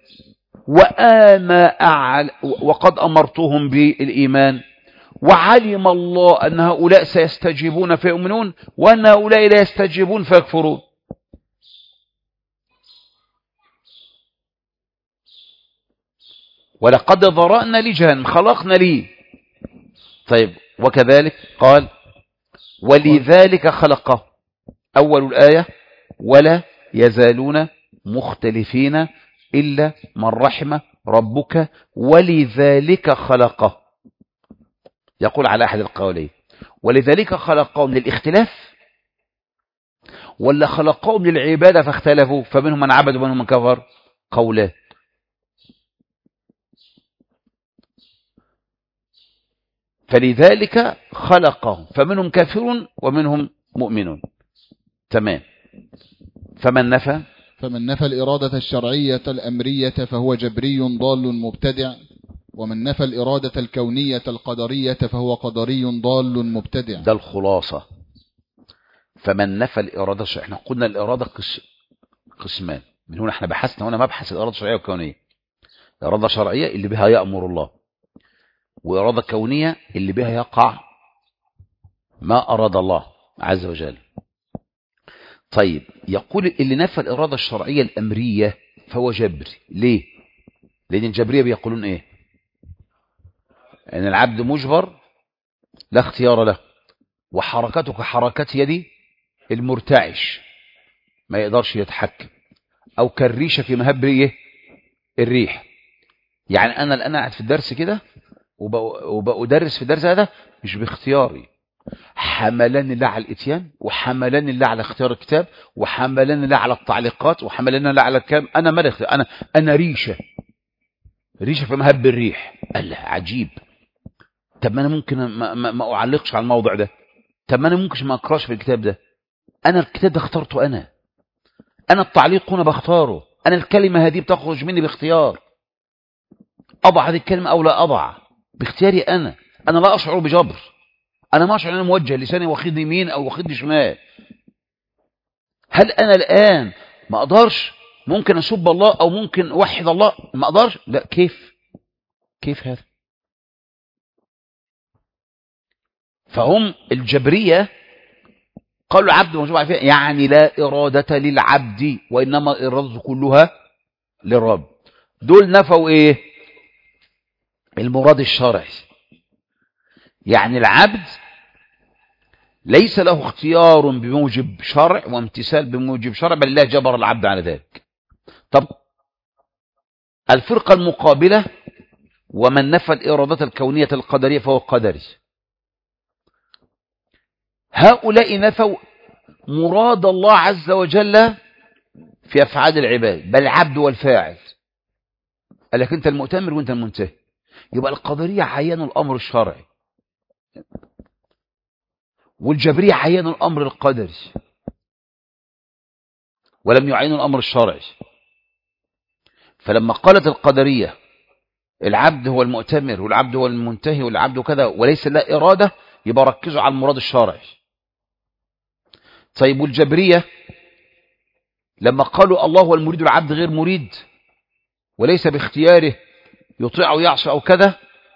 Speaker 1: وقد أمرتهم بالإيمان، وعلم الله أن هؤلاء سيستجيبون فيؤمنون، وأن هؤلاء لا يستجيبون فيكفرون. ولقد ذرأنا لجهنم، خلقنا لي. طيب، وكذلك قال: ولذلك خلقه. أول الآية: ولا يزالون مختلفين إلا من رحم ربك ولذلك خلقه. يقول على أحد القولين: ولذلك خلقهم للاختلاف، ولا خلقهم للعبادة فاختلفوا فمنهم من عبد ومنهم من كفر؟ قولان. فلذلك خلقهم، فمنهم كافرون ومنهم مؤمنون. تمام. فمن نفى
Speaker 2: الإرادة الشرعية الأمرية فهو جبري ضال مبتدع، ومن نفى الإرادة الكونية القدرية فهو قدري ضال مبتدع.
Speaker 1: ده الخلاصة. فمن نفى الإرادة الشرعية، احنا قلنا الإرادة قسمان، من هنا احنا بحثنا هنا مبحث الإرادة الشرعية والكونية. الإرادة الشرعية اللي بها يأمر الله، وإرادة كونية اللي بها يقع ما أراد الله عز وجل. طيب، يقول اللي نفى الإرادة الشرعية الأمرية فهو جبري. ليه؟ لأن الجبرية بيقولون إيه؟ أن العبد مجبر لا اختيار له، وحركته كحركات يدي المرتعش ما يقدرش يتحكم، أو كالريشة في مهب إيه؟ الريح. يعني أنا الآن قاعد في الدرس كده وبأدرس في الدرس هذا مش باختياري، حملان الله على الاتيان، وحملان الله على اختيار الكتاب، وحملان الله على التعليقات، وحملان الله على الكلام. انا ما اختيار، انا ريشه في مهب الريح. الله، عجيب. طب ما انا ممكن ما اعلقش على الموضوع ده، طب ما انا ممكن ما اقراش في الكتاب ده. انا الكتاب ده اخترته، انا التعليق هنا بختاره، انا الكلمه هذه بتخرج مني باختيار، اضع هذه الكلمه او لا اضع باختياري. انا لا اشعر بجبر، أنا ما أشعر أن أنا موجه، لساني واخد يمين أو واخد شمال. هل أنا الآن ما أقدرش ممكن أسب الله أو ممكن أوحد الله؟ ما أقدرش. لا، كيف هذا؟ فهم الجبرية قالوا العبد موجوب على فيها، يعني لا إرادة للعبد وإنما الإرادة كلها للرب. دول نفوا إيه؟ المراد الشرعي. يعني العبد ليس له اختيار بموجب شرع وامتثال بموجب شرع، بل الله جبر العبد على ذلك. طب الفرقة المقابلة: ومن نفى الإرادة الكونية القدرية فهو قدري. هؤلاء نفوا مراد الله عز وجل في أفعال العباد، بل العبد والفاعل. قال لك أنت المؤتمر وأنت المنتهي. يبقى القدرية عينوا الأمر الشرعي، والجبرية عينوا الأمر القدري ولم يعينوا الأمر الشرعي. فلما قالت القدرية العبد هو المؤتمر والعبد هو المنتهي والعبد كذا وليس لا إرادة، يبقى ركزوا على المراد الشرعي. طيب، والجبرية لما قالوا الله هو المريد والعبد غير مريد وليس باختياره يطيع أو يعصي أو كذا،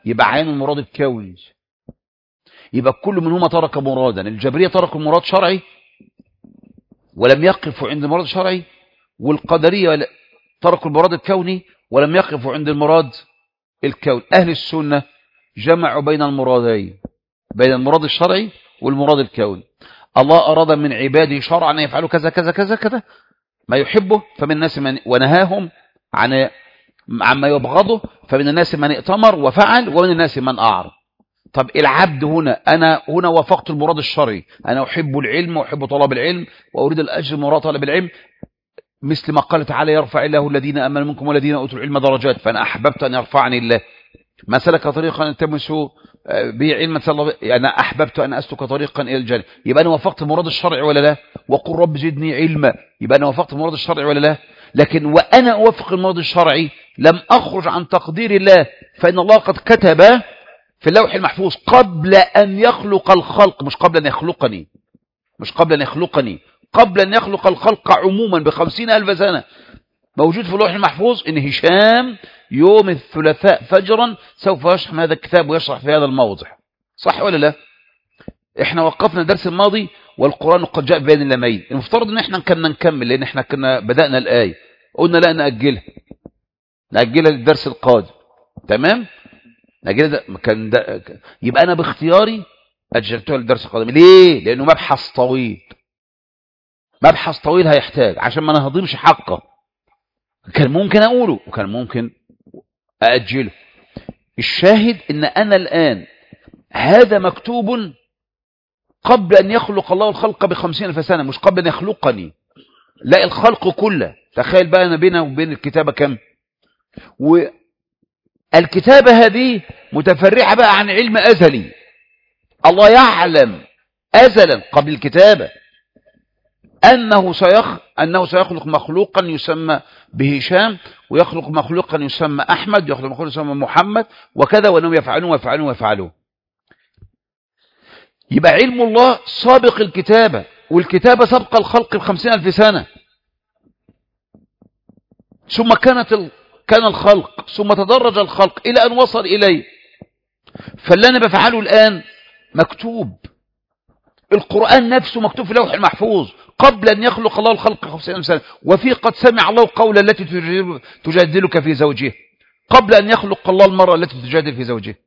Speaker 1: يبقى عين المراد الكوني، يبقى كل منهما ترك مرادا. الجبرية تركوا المراد شرعي ولم يقفوا عند المراد الشرعي، والقدرية تركوا المراد الكوني ولم يقفوا عند المراد الكوني. أهل السنة جمعوا بين المرادين، بين المراد الشرعي والمراد الكوني. الله أراد من عباده شرعا أن يفعلوا كذا كذا كذا كذا ما يحبه، فمن الناس من ونهاهم عما يبغضه، فمن الناس من ائتمر وفعل، ومن الناس من أعرض. طب العبد هنا، أنا هنا وافقت المراد الشرعي، أنا أحب العلم وأحب طلب العلم وأريد الأجر من وراء طلب العلم، مثل ما قال تعالى يرفع الله الذين آمنوا منكم والذين أوتوا العلم درجات، فأنا أحببت أن يرفعني الله. ما سلك طريقا التمسوا به علما أنا أحببت أن أسلك طريقا إلى الجنة، يبقى أنا وافقت المراد الشرعي ولا لا؟ وقل رب زدني علما، يبقى أنا وافقت المراد الشرعي ولا لا؟ لكن وأنا أوافق المراد الشرعي لم أخرج عن تقدير الله، فإن الله قد كتب في اللوح المحفوظ قبل أن يخلق الخلق، مش قبل أن يخلقني، مش قبل أن يخلقني، قبل أن يخلق الخلق عموما ب50,000 سنة، موجود في اللوح المحفوظ إن هشام يوم الثلاثاء فجرا سوف يشرح هذا الكتاب ويشرح في هذا الموضع. صح ولا لا؟ احنا وقفنا الدرس الماضي والقرآن قد جاء بين اللمين. المفترض ان احنا كنا نكمل، لان احنا كنا بدأنا الآية، قلنا لا نأجلها للدرس القادم. تمام، نأجلها يبقى انا باختياري أجلتها للدرس القادم. ليه؟ لانه مبحث طويل، مبحث طويل هيحتاج، عشان ما نهضمش حقه. كان ممكن اقوله وكان ممكن أأجله. الشاهد ان انا الآن هذا مكتوب قبل أن يخلق الله الخلق ب50,000 سنة، مش قبل أن يخلقني، لا الخلق كله. تخيل بقى أنا بينه وبين الكتابة كم؟ والكتابة هذه متفرعة بقى عن علم أزلي. الله يعلم أزلا قبل الكتابة أنه سيخلق مخلوقا يسمى بهشام، ويخلق مخلوقا يسمى أحمد، ويخلق مخلوقا يسمى محمد، وكذا، وأنهم يفعلون. يبقى علم الله سابق الكتابة، والكتابة سبق الخلق ب50,000 سنة. ثم كان الخلق، ثم تدرج الخلق إلى أن وصل إليه. فاللي أنا بفعله الآن مكتوب، القرآن نفسه مكتوب في اللوح المحفوظ قبل أن يخلق الله الخلق 50,000 سنة. وفي قد سمع الله قول التي تجادلك في زوجها، قبل أن يخلق الله المرأة التي تجادل في زوجها.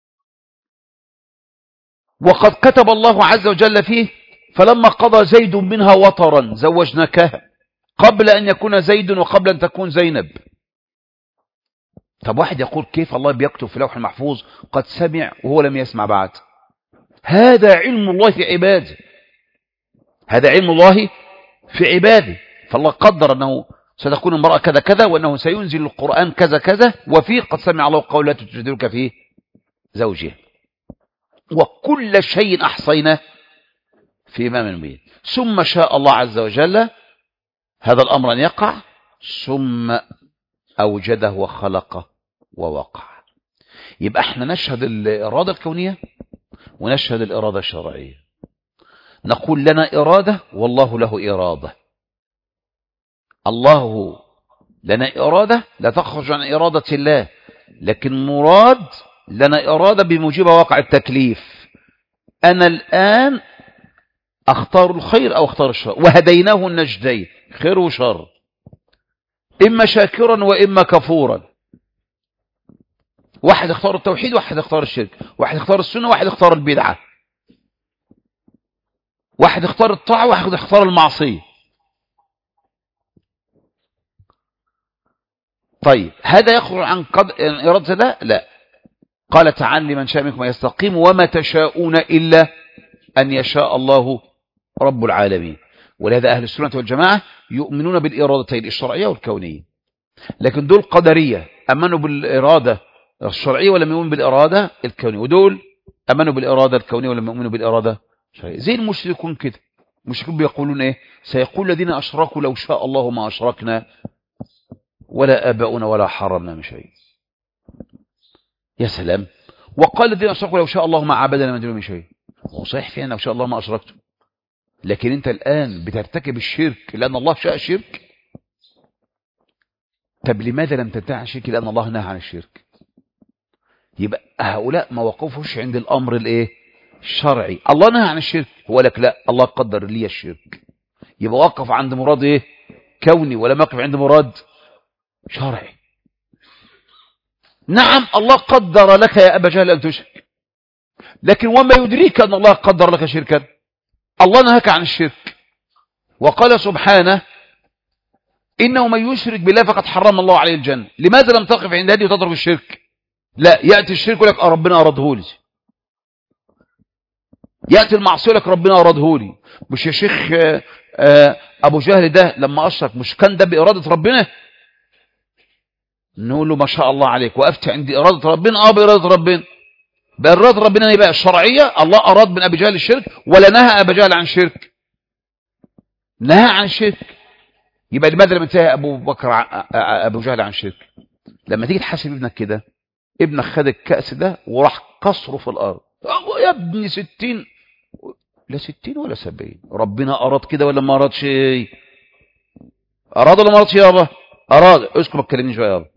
Speaker 1: وقد كتب الله عز وجل فيه فلما قضى زيد منها وطرا زوجناكها، قبل أن يكون زيد وقبل أن تكون زينب. طب واحد يقول كيف الله بيكتب في لوح المحفوظ قد سمع وهو لم يسمع بعد؟ هذا علم الله في عباده، هذا علم الله في عباده. فالله قدر أنه ستكون المرأة كذا كذا، وأنه سينزل القرآن كذا كذا، وفيه قد سمع الله قول التي تجادلك في زوجها. وكل شيء أحصيناه في إمام مبين. ثم شاء الله عز وجل هذا الأمر أن يقع، ثم أوجده وخلقه ووقع. يبقى احنا نشهد الإرادة الكونية ونشهد الإرادة الشرعية. نقول لنا إرادة والله له إرادة. الله لنا إرادة لا تخرج عن إرادة الله، لكن مراد لنا إرادة بموجب واقع التكليف. أنا الآن أختار الخير أو أختار الشر، وهديناه النجدين، خير وشر، إما شاكرا وإما كفورا. واحد اختار التوحيد، واحد اختار الشرك، واحد اختار السنة، واحد اختار البدعة، واحد اختار الطاعة، واحد اختار المعصية. طيب هذا يخرج عن إرادة الله؟ لا. قال تعالى لمن شاء منكم يستقيم وما تشاءون إلا أن يشاء الله رب العالمين. ولهذا أهل السنة والجماعة يؤمنون بالإرادتين الشرعية والكونية. لكن دول قدرية أمنوا بالإرادة الشرعية ولم يؤمنوا بالإرادة الكونية، ودول أمنوا بالإرادة الكونية ولم يؤمنوا بالإرادة الشرعية. زي المشركون كده، المشركون بيقولون إيه؟ سيقول الذين أشركوا لو شاء الله ما أشركنا ولا آباؤنا ولا حرمنا من شيء. يا سلام. وقال الذين أشركوا لو شاء الله ما عبدنا من دونه من شيء. هو صحيح فينا لو شاء الله ما أشركتم، لكن أنت الآن بترتكب الشرك لأن الله شاء الشرك. طب لماذا لم تنتهي عن الشرك؟ لأن الله نهى عن الشرك. يبقى هؤلاء ما وقفوش عند الأمر الايه الشرعي. الله نهى عن الشرك، هو لك لا الله قدر لي الشرك، يبقى وقف عند مراد ايه كوني، ولم يقف عند مراد شرعي. نعم الله قدر لك يا أبا جهل أن تشرك، لكن وما يدريك أن الله قدر لك شركا؟ الله نهاك عن الشرك وقال سبحانه إنه من يشرك بالله فقد حرم الله عليه الجنة. لماذا لم تقف عند هذه وتترك الشرك؟ لا، يأتي الشرك لك ربنا أراده لي، يأتي المعصية لك ربنا أراده لي. مش يا شيخ أبو جهل ده لما أشرك مش كان ده بإرادة ربنا؟ نقول له ما شاء الله عليك، وقفت عند إرادة ربنا. بإرادة ربنا، بإرادة ربنا يبقى الشرعية. الله أراد من أبي جهل الشرك ولا نهى أبا جهل عن الشرك؟ نهى عن الشرك. يبقى لماذا لم ينتهي أبو جهل عن الشرك؟ لما تيجي تحاسب ابنك كده، ابنك خد الكأس ده وراح كسره في الأرض، يا ابني 60 لا 60 ولا 70، ربنا أراد كده ولا ما أرادش؟ أراد ولا ما أرادش يابا؟ أراد. اسكت ما تكلمنيش بقى يابا،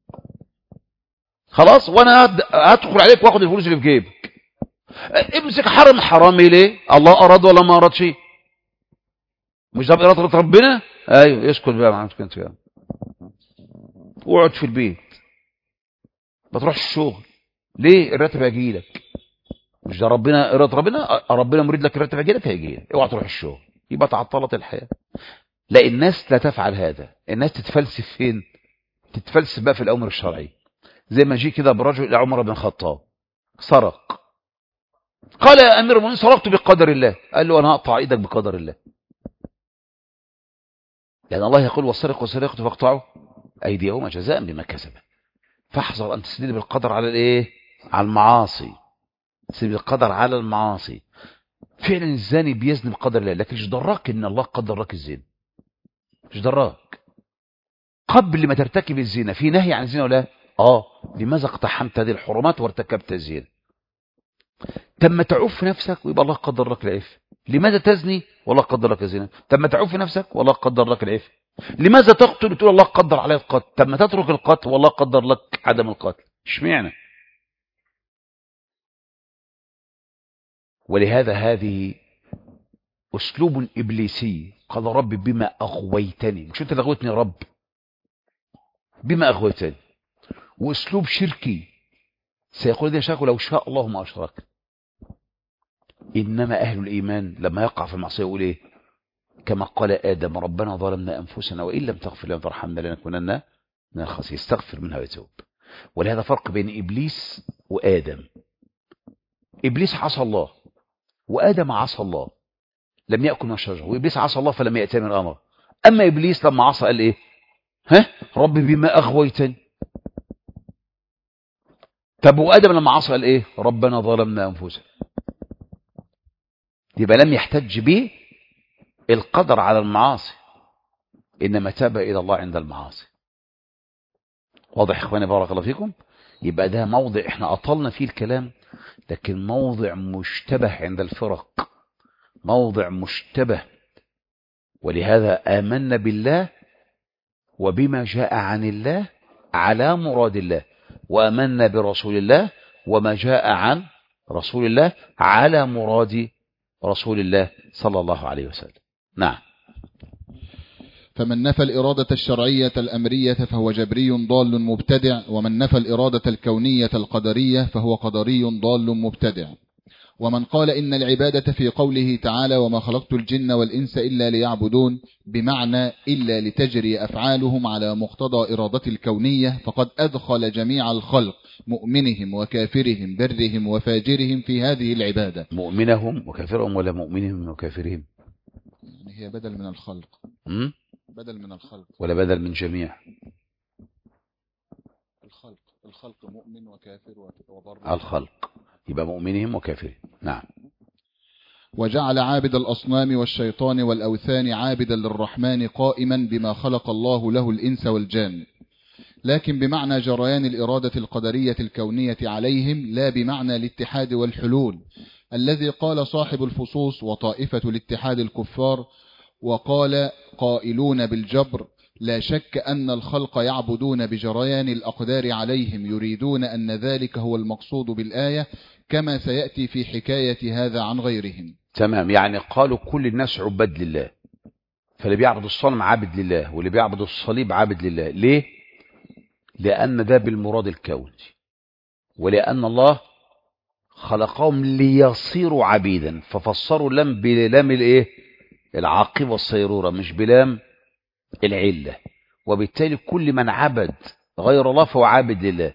Speaker 1: خلاص وانا هدخل عليك واخد الفلوس اللي في جيبك. امسك حرم حرامي ليه؟ الله اراد ولا ما ارادش؟ مش ده بإرادة ربنا؟ ايوه اسكت بقى، ما كنت كده. واقعد في البيت ما تروحش الشغل ليه؟ الراتب هيجي لك. مش ده ربنا إرادة ربنا؟ ربنا مريد لك الراتب هيجي لك، هيجي لك. اوعى تروح الشغل، يبقى تعطلت الحياه. لا، الناس لا تفعل هذا. الناس تتفلسف فين؟ تتفلسف بقى في الامر الشرعي. زي ما جي كده برجل الى عمر بن الخطاب سرق، قال يا امير المؤمنين سرقت بقدر الله. قال له انا هقطع ايدك بقدر الله، لان الله يقول والسرق والسرقه فاقطعوا ايديهما جزاء بما كسبا. فاحذر ان تستدل بالقدر على الايه؟ على المعاصي. تستدل بالقدر على المعاصي. فعلا الزاني بيزني بقدر الله، لكن مش دراك ان الله قدر لك الزنا، مش دراك. قبل ما ترتكب الزنا في نهي عن الزنا ولا لماذا اقتحمت هذه الحرمات وارتكبت الزنا؟ تم تعوف نفسك ويبقى الله قدر لك العفة. لماذا تزني والله قدر لك الزنا؟ تم تعوف نفسك والله قدر لك العفة. لماذا تقتل وتقول الله قدر علي القتل؟ تم تترك القتل والله قدر لك عدم القتل. اشمعنى؟ ولهذا هذه اسلوب ابليسي. قال رب بما اغويتني، مش انت اللي اغويتني يا رب، بما اغويتني. واسلوب شركي سيقول ذي شاك لو شاء الله ما اشرك. انما اهل الايمان لما يقع في المعصيه يقول ايه؟ كما قال ادم ربنا ظلمنا انفسنا وان لم تغفر لنا وترحمنا لنكونن من الخاسرين. يستغفر منها ويتوب. ولهذا فرق بين ابليس وادم. ابليس عصى الله وادم عصى الله، لم ياكل من الشجره. وابليس عصى الله فلم يأتمر امره. اما ابليس لما عصى قال ايه؟ رب بما اغويتني. طب وادم لما عصى قال ايه؟ ربنا ظلمنا انفسنا. يبقى لم يحتج به القدر على المعاصي، انما تاب الى الله عند المعاصي. واضح يا اخواني؟ بارك الله فيكم. يبقى ده موضع احنا اطلنا فيه الكلام، لكن موضع مشتبه عند الفرق، موضع مشتبه. ولهذا آمنا بالله وبما جاء عن الله على مراد الله، وآمنا برسول الله وما جاء عن رسول الله على مراد رسول الله صلى الله عليه وسلم. نعم.
Speaker 2: فمن نفى الإرادة الشرعية الأمرية فهو جبري ضال مبتدع، ومن نفى الإرادة الكونية القدرية فهو قدري ضال مبتدع. ومن قال إن العبادة في قوله تعالى وما خلقت الجن والإنس إلا ليعبدون بمعنى إلا لتجري أفعالهم على مقتضى إرادة الكونية، فقد أدخل جميع الخلق مؤمنهم وكافرهم برهم وفاجرهم في هذه العبادة.
Speaker 1: مؤمنهم وكافرهم ولا مؤمنهم وكافرهم؟
Speaker 2: يعني هي بدل من الخلق. بدل من الخلق
Speaker 1: ولا بدل من جميع؟
Speaker 2: الخلق مؤمن وكافر وبر.
Speaker 1: الخلق يبقى مؤمنهم وكافرهم. نعم.
Speaker 2: وجعل عابد الأصنام والشيطان والأوثان عابدا للرحمن قائما بما خلق الله له الإنس والجان، لكن بمعنى جريان الإرادة القدرية الكونية عليهم، لا بمعنى الاتحاد والحلول الذي قال صاحب الفصوص وطائفة الاتحاد الكفار. وقال قائلون بالجبر لا شك أن الخلق يعبدون بجريان الأقدار عليهم، يريدون أن ذلك هو المقصود بالآية، كما سيأتي في حكاية هذا عن غيرهم.
Speaker 1: تمام. يعني قالوا كل الناس عباد لله، فاللي بيعبد الصنم عابد لله، واللي بيعبد الصليب عابد لله. ليه؟ لأن ده بالمراد الكوني، ولأن الله خلقهم ليصيروا عبيدا، ففسروا لام بلام الايه؟ العاقبة والصيرورة، مش بلام العلة. وبالتالي كل من عبد غير الله فهو عابد لله،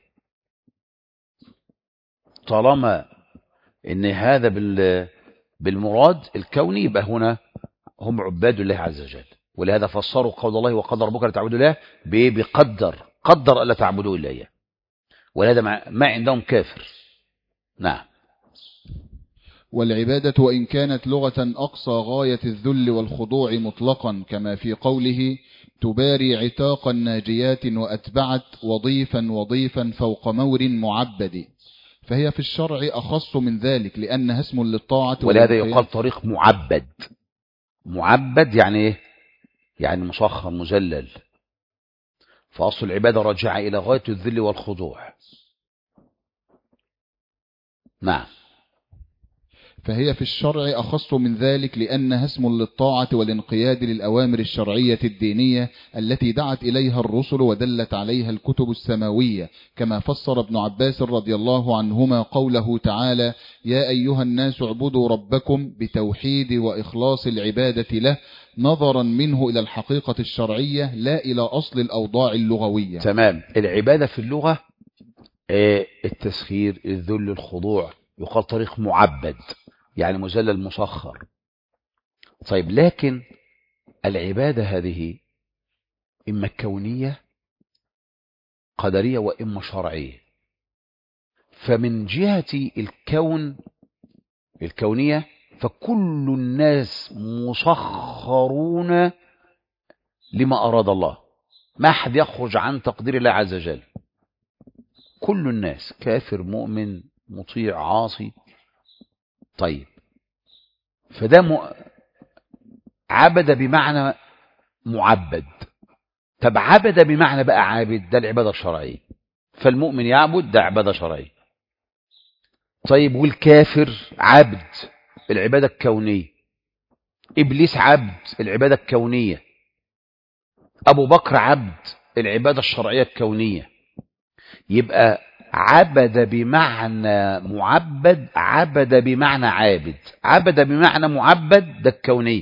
Speaker 1: طالما ان هذا بالمراد الكوني، يبقى هنا هم عباد الله عز وجل. ولهذا فسروا قول الله وقد ربك لتعبدوا الله قدر الا تعبدوا الا اياه، ولهذا ما عندهم كافر. نعم.
Speaker 2: والعبادة وإن كانت لغة أقصى غاية الذل والخضوع مطلقا، كما في قوله تباري عتاق ناجيات وأتبعت وضيفا فوق مور معبد، فهي في الشرع أخص من ذلك لأنها اسم للطاعة.
Speaker 1: ولهذا يقال طريق معبد. معبد يعني ايه؟ يعني مسخر مذلل، فأصل العبادة راجعة إلى غاية الذل والخضوع. نعم.
Speaker 2: فهي في الشرع أخص من ذلك لأنها اسم للطاعة والانقياد للأوامر الشرعية الدينية التي دعت إليها الرسل ودلت عليها الكتب السماوية، كما فسر ابن عباس رضي الله عنهما قوله تعالى يا أيها الناس اعبدوا ربكم بتوحيد وإخلاص العبادة له، نظرا منه إلى الحقيقة الشرعية لا إلى أصل الأوضاع اللغوية.
Speaker 1: تمام. العبادة في اللغة التسخير، الذل، الخضوع، يقال طريق معبد يعني مذلل مسخر. طيب، لكن العبادة هذه إما كونية قدرية وإما شرعية. فمن جهة الكونية فكل الناس مسخرون لما أراد الله، ما أحد يخرج عن تقدير الله عز وجل. كل الناس كافر مؤمن مطيع عاصي. طيب، فده عبد بمعنى معبد. طب عبد بمعنى بقى عابد، ده العبادة الشرعية. فالمؤمن يعبد، ده عبادة شرعية. طيب، والكافر عبد، العبادة الكونية. إبليس عبد، العبادة الكونية. أبو بكر عبد، العبادة الشرعية الكونية. يبقى عبد بمعنى معبد، عبد بمعنى عابد. عبد بمعنى معبد ده الكونية.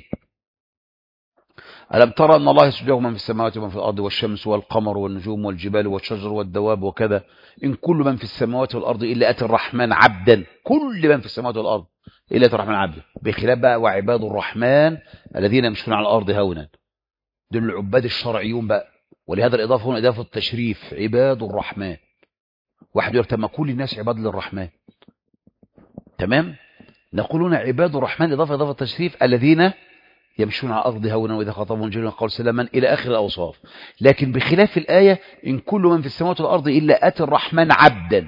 Speaker 1: ألم ترى أن الله يسجد له من في السماوات ومن في الأرض والشمس والقمر والنجوم والجبال والشجر والدواب وكذا، إن كل من في السماوات والأرض إلا أتى الرحمن عبدا. كل من في السماوات والأرض إلا أتى الرحمن عبدا، بخلاف بقى وعباد الرحمن الذين يمشون على الأرض هونا، دول العباد الشرعيون بقى. ولهذا الإضافة هنا إضافة التشريف، عباد الرحمن. واحد يقول طب كل الناس عباد للرحمن. تمام، نقولون عباد الرحمن إضافة تشريف، الذين يمشون على الأرض هونا وإذا خاطبهم الجاهلون قالوا سلاما إلى آخر الأوصاف. لكن بخلاف الآية إن كل من في السماوات والأرض إلا أتى الرحمن عبدا،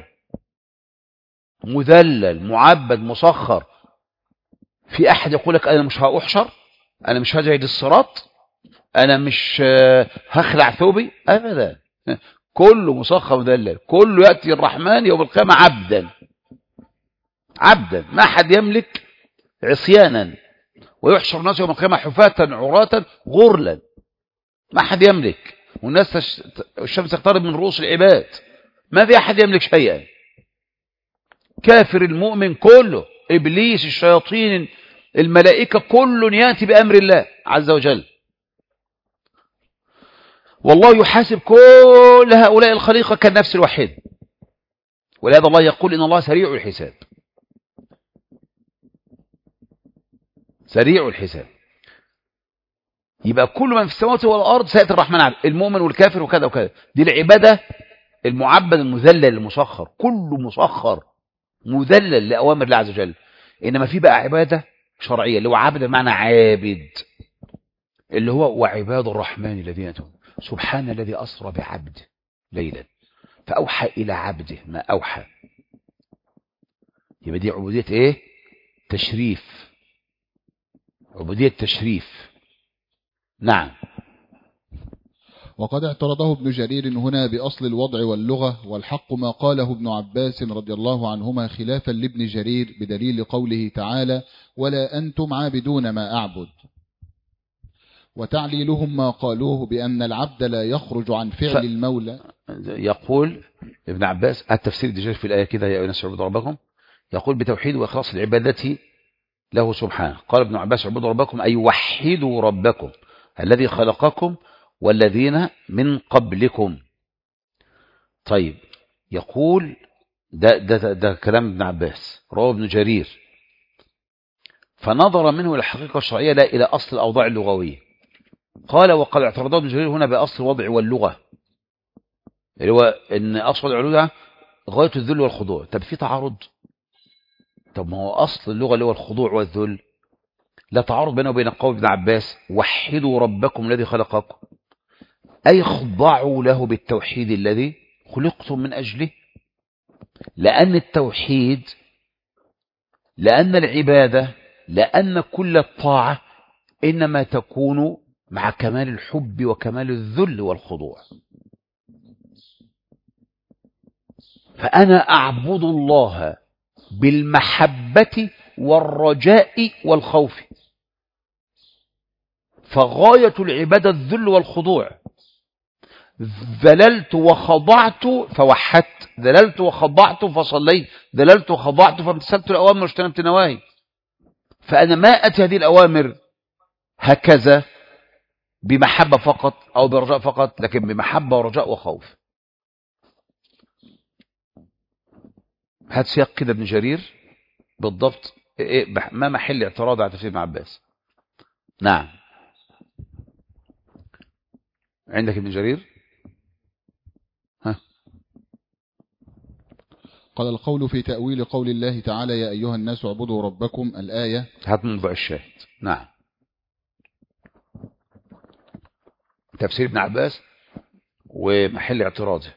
Speaker 1: مذلل معبد مسخر. في أحد يقول لك أنا مش هأحشر، أنا مش هجعد الصراط، أنا مش هخلع ثوبي، أبدا. كله مسخر مذلل، كله يأتي الرحمن يوم القيامة عبدا. عبدا، ما أحد يملك عصيانا، ويحشر الناس يوم القيامة حفاة عراة غرلا، ما أحد يملك. والناس الشمس تقترب من رؤوس العباد، ما في أحد يملك شيئا. كافر المؤمن كله، إبليس الشياطين الملائكة، كل يأتي بأمر الله عز وجل. والله يحاسب كل هؤلاء الخليقة كالنفس الواحدة. ولهذا الله يقول إن الله سريع الحساب. سريع الحساب. يبقى كل من في السماوات والأرض سيأتي الرحمن عبد، المؤمن والكافر وكذا وكذا. دي العبادة المعبد المذلل المسخر، كله مسخر مذلل لأوامر الله عز وجل. إنما في بقى عبادة شرعية اللي هو عابد بمعنى عابد، اللي هو وعباد الرحمن الذين سبحان الذي أسرى بعبد ليلا فأوحى إلى عبده ما أوحى. يبقى دي عبودية إيه؟ تشريف، عبودية تشريف. نعم.
Speaker 2: وقد اعترضه ابن جرير هنا بأصل الوضع واللغة، والحق ما قاله ابن عباس رضي الله عنهما خلافا لابن جرير بدليل قوله تعالى ولا أنتم عابدون ما أعبد، وتعليلهم ما قالوه بأن العبد لا يخرج عن فعل المولى.
Speaker 1: يقول ابن عباس التفسير الدجاج في الآية كده يا أيها الناس اعبدوا ربكم، يقول بتوحيد وإخلاص العبادة له سبحانه. قال ابن عباس اعبدوا ربكم أي وحدوا ربكم الذي خلقكم والذين من قبلكم. طيب يقول ده كلام ابن عباس رواه ابن جرير، فنظر منه إلى الحقيقة الشرعية لا إلى أصل الأوضاع اللغوية. قال وقد اعترضه ابن جرير هنا بأصل الوضع واللغة، اللي هو إن أصل العلوة غاية الذل والخضوع. طب في تعارض؟ طب ما هو أصل اللغة اللي هو الخضوع والذل، لا تعارض بينه وبين قول ابن عباس وحدوا ربكم الذي خلقكم، أي خضعوا له بالتوحيد الذي خلقتم من أجله. لأن التوحيد، لأن العبادة، لأن كل الطاعة إنما تكون مع كمال الحب وكمال الذل والخضوع. فأنا أعبد الله بالمحبة والرجاء والخوف، فغاية العبادة الذل والخضوع. ذللت وخضعت فوحدت، ذللت وخضعت فصليت، ذللت وخضعت فامتثلت الأوامر واجتنبت النواهي. فأنا ما أتي هذه الأوامر هكذا بمحبة فقط أو برجاء فقط، لكن بمحبة ورجاء وخوف. هات سياق كده ابن جرير بالضبط ما محل اعتراض على تفسير ابن عباس. نعم عندك ابن جرير. ها
Speaker 2: قال القول في تأويل قول الله تعالى يا أيها الناس اعبدوا ربكم الآية.
Speaker 1: هات موضع الشاهد. نعم تفسير ابن عباس ومحل اعتراضه.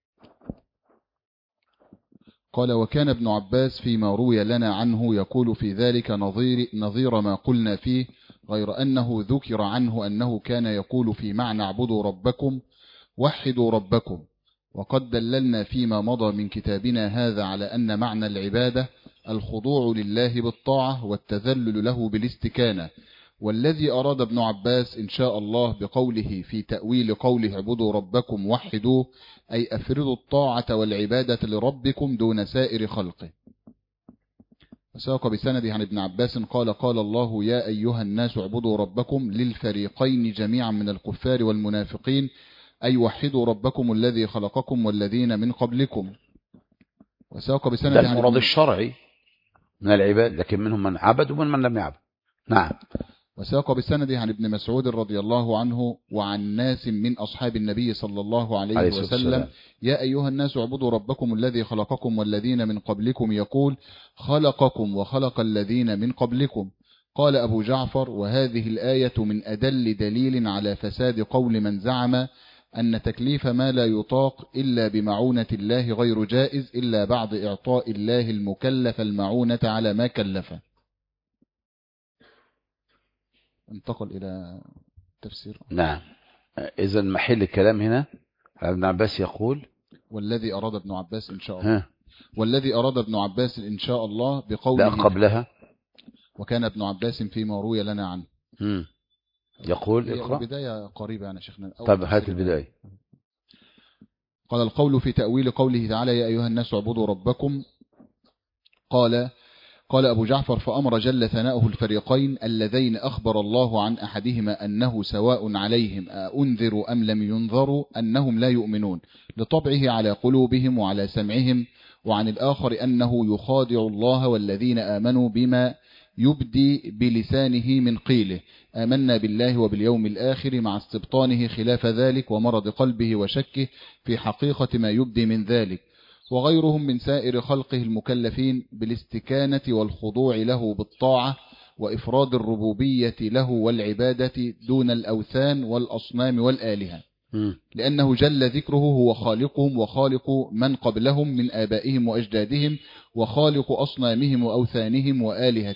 Speaker 2: قال وكان ابن عباس فيما روي لنا عنه يقول في ذلك نظير ما قلنا فيه، غير أنه ذكر عنه أنه كان يقول في معنى اعبدوا ربكم وحدوا ربكم. وقد دللنا فيما مضى من كتابنا هذا على أن معنى العبادة الخضوع لله بالطاعة والتذلل له بالاستكانة. والذي أراد ابن عباس إن شاء الله بقوله في تأويل قوله اعبدوا ربكم وحدوه أي أفردوا الطاعة والعبادة لربكم دون سائر خلقه. وساق بسنده عن ابن عباس قال قال الله يا أيها الناس اعبدوا ربكم للفريقين جميعا من الكفار والمنافقين أي وحدوا ربكم الذي خلقكم والذين من قبلكم. وساق بسنده
Speaker 1: ده المراد الشرعي من العباد، لكن منهم من عبد ومن لم يعبد. نعم.
Speaker 2: وساق بسنده عن ابن مسعود رضي الله عنه وعن ناس من أصحاب النبي صلى الله عليه وسلم يا أيها الناس اعبدوا ربكم الذي خلقكم والذين من قبلكم يقول خلقكم وخلق الذين من قبلكم. قال أبو جعفر وهذه الآية من أدل دليل على فساد قول من زعم أن تكليف ما لا يطاق إلا بمعونة الله غير جائز إلا بعد إعطاء الله المكلف المعونة على ما كلفه. انتقل إلى تفسير.
Speaker 1: نعم إذا محل الكلام هنا ابن عباس يقول
Speaker 2: والذي أراد ابن عباس إن شاء الله والذي أراد ابن عباس إن شاء الله بقوله
Speaker 1: لا قبلها
Speaker 2: وكان ابن عباس فيما روي لنا عنه
Speaker 1: يقول اقرأ.
Speaker 2: البداية قريبة يعني شيخنا.
Speaker 1: طب هات البداية.
Speaker 2: قال القول في تأويل قوله تعالى يا أيها الناس اعبدوا ربكم. قال أبو جعفر فأمر جل ثناؤه الفريقين اللذين أخبر الله عن أحدهما أنه سواء عليهم أنذروا أم لم ينذروا أنهم لا يؤمنون لطبعه على قلوبهم وعلى سمعهم، وعن الآخر أنه يخادع الله والذين آمنوا بما يبدي بلسانه من قيله آمنا بالله وباليوم الآخر مع استبطانه خلاف ذلك ومرض قلبه وشكه في حقيقة ما يبدي من ذلك، وغيرهم من سائر خلقه المكلفين بالاستكانة والخضوع له بالطاعة وإفراد الربوبية له والعبادة دون الأوثان والأصنام والآلهة، لأنه جل ذكره هو خالقهم وخالق من قبلهم من آبائهم وأجدادهم وخالق أصنامهم وأوثانهم وآلهتهم.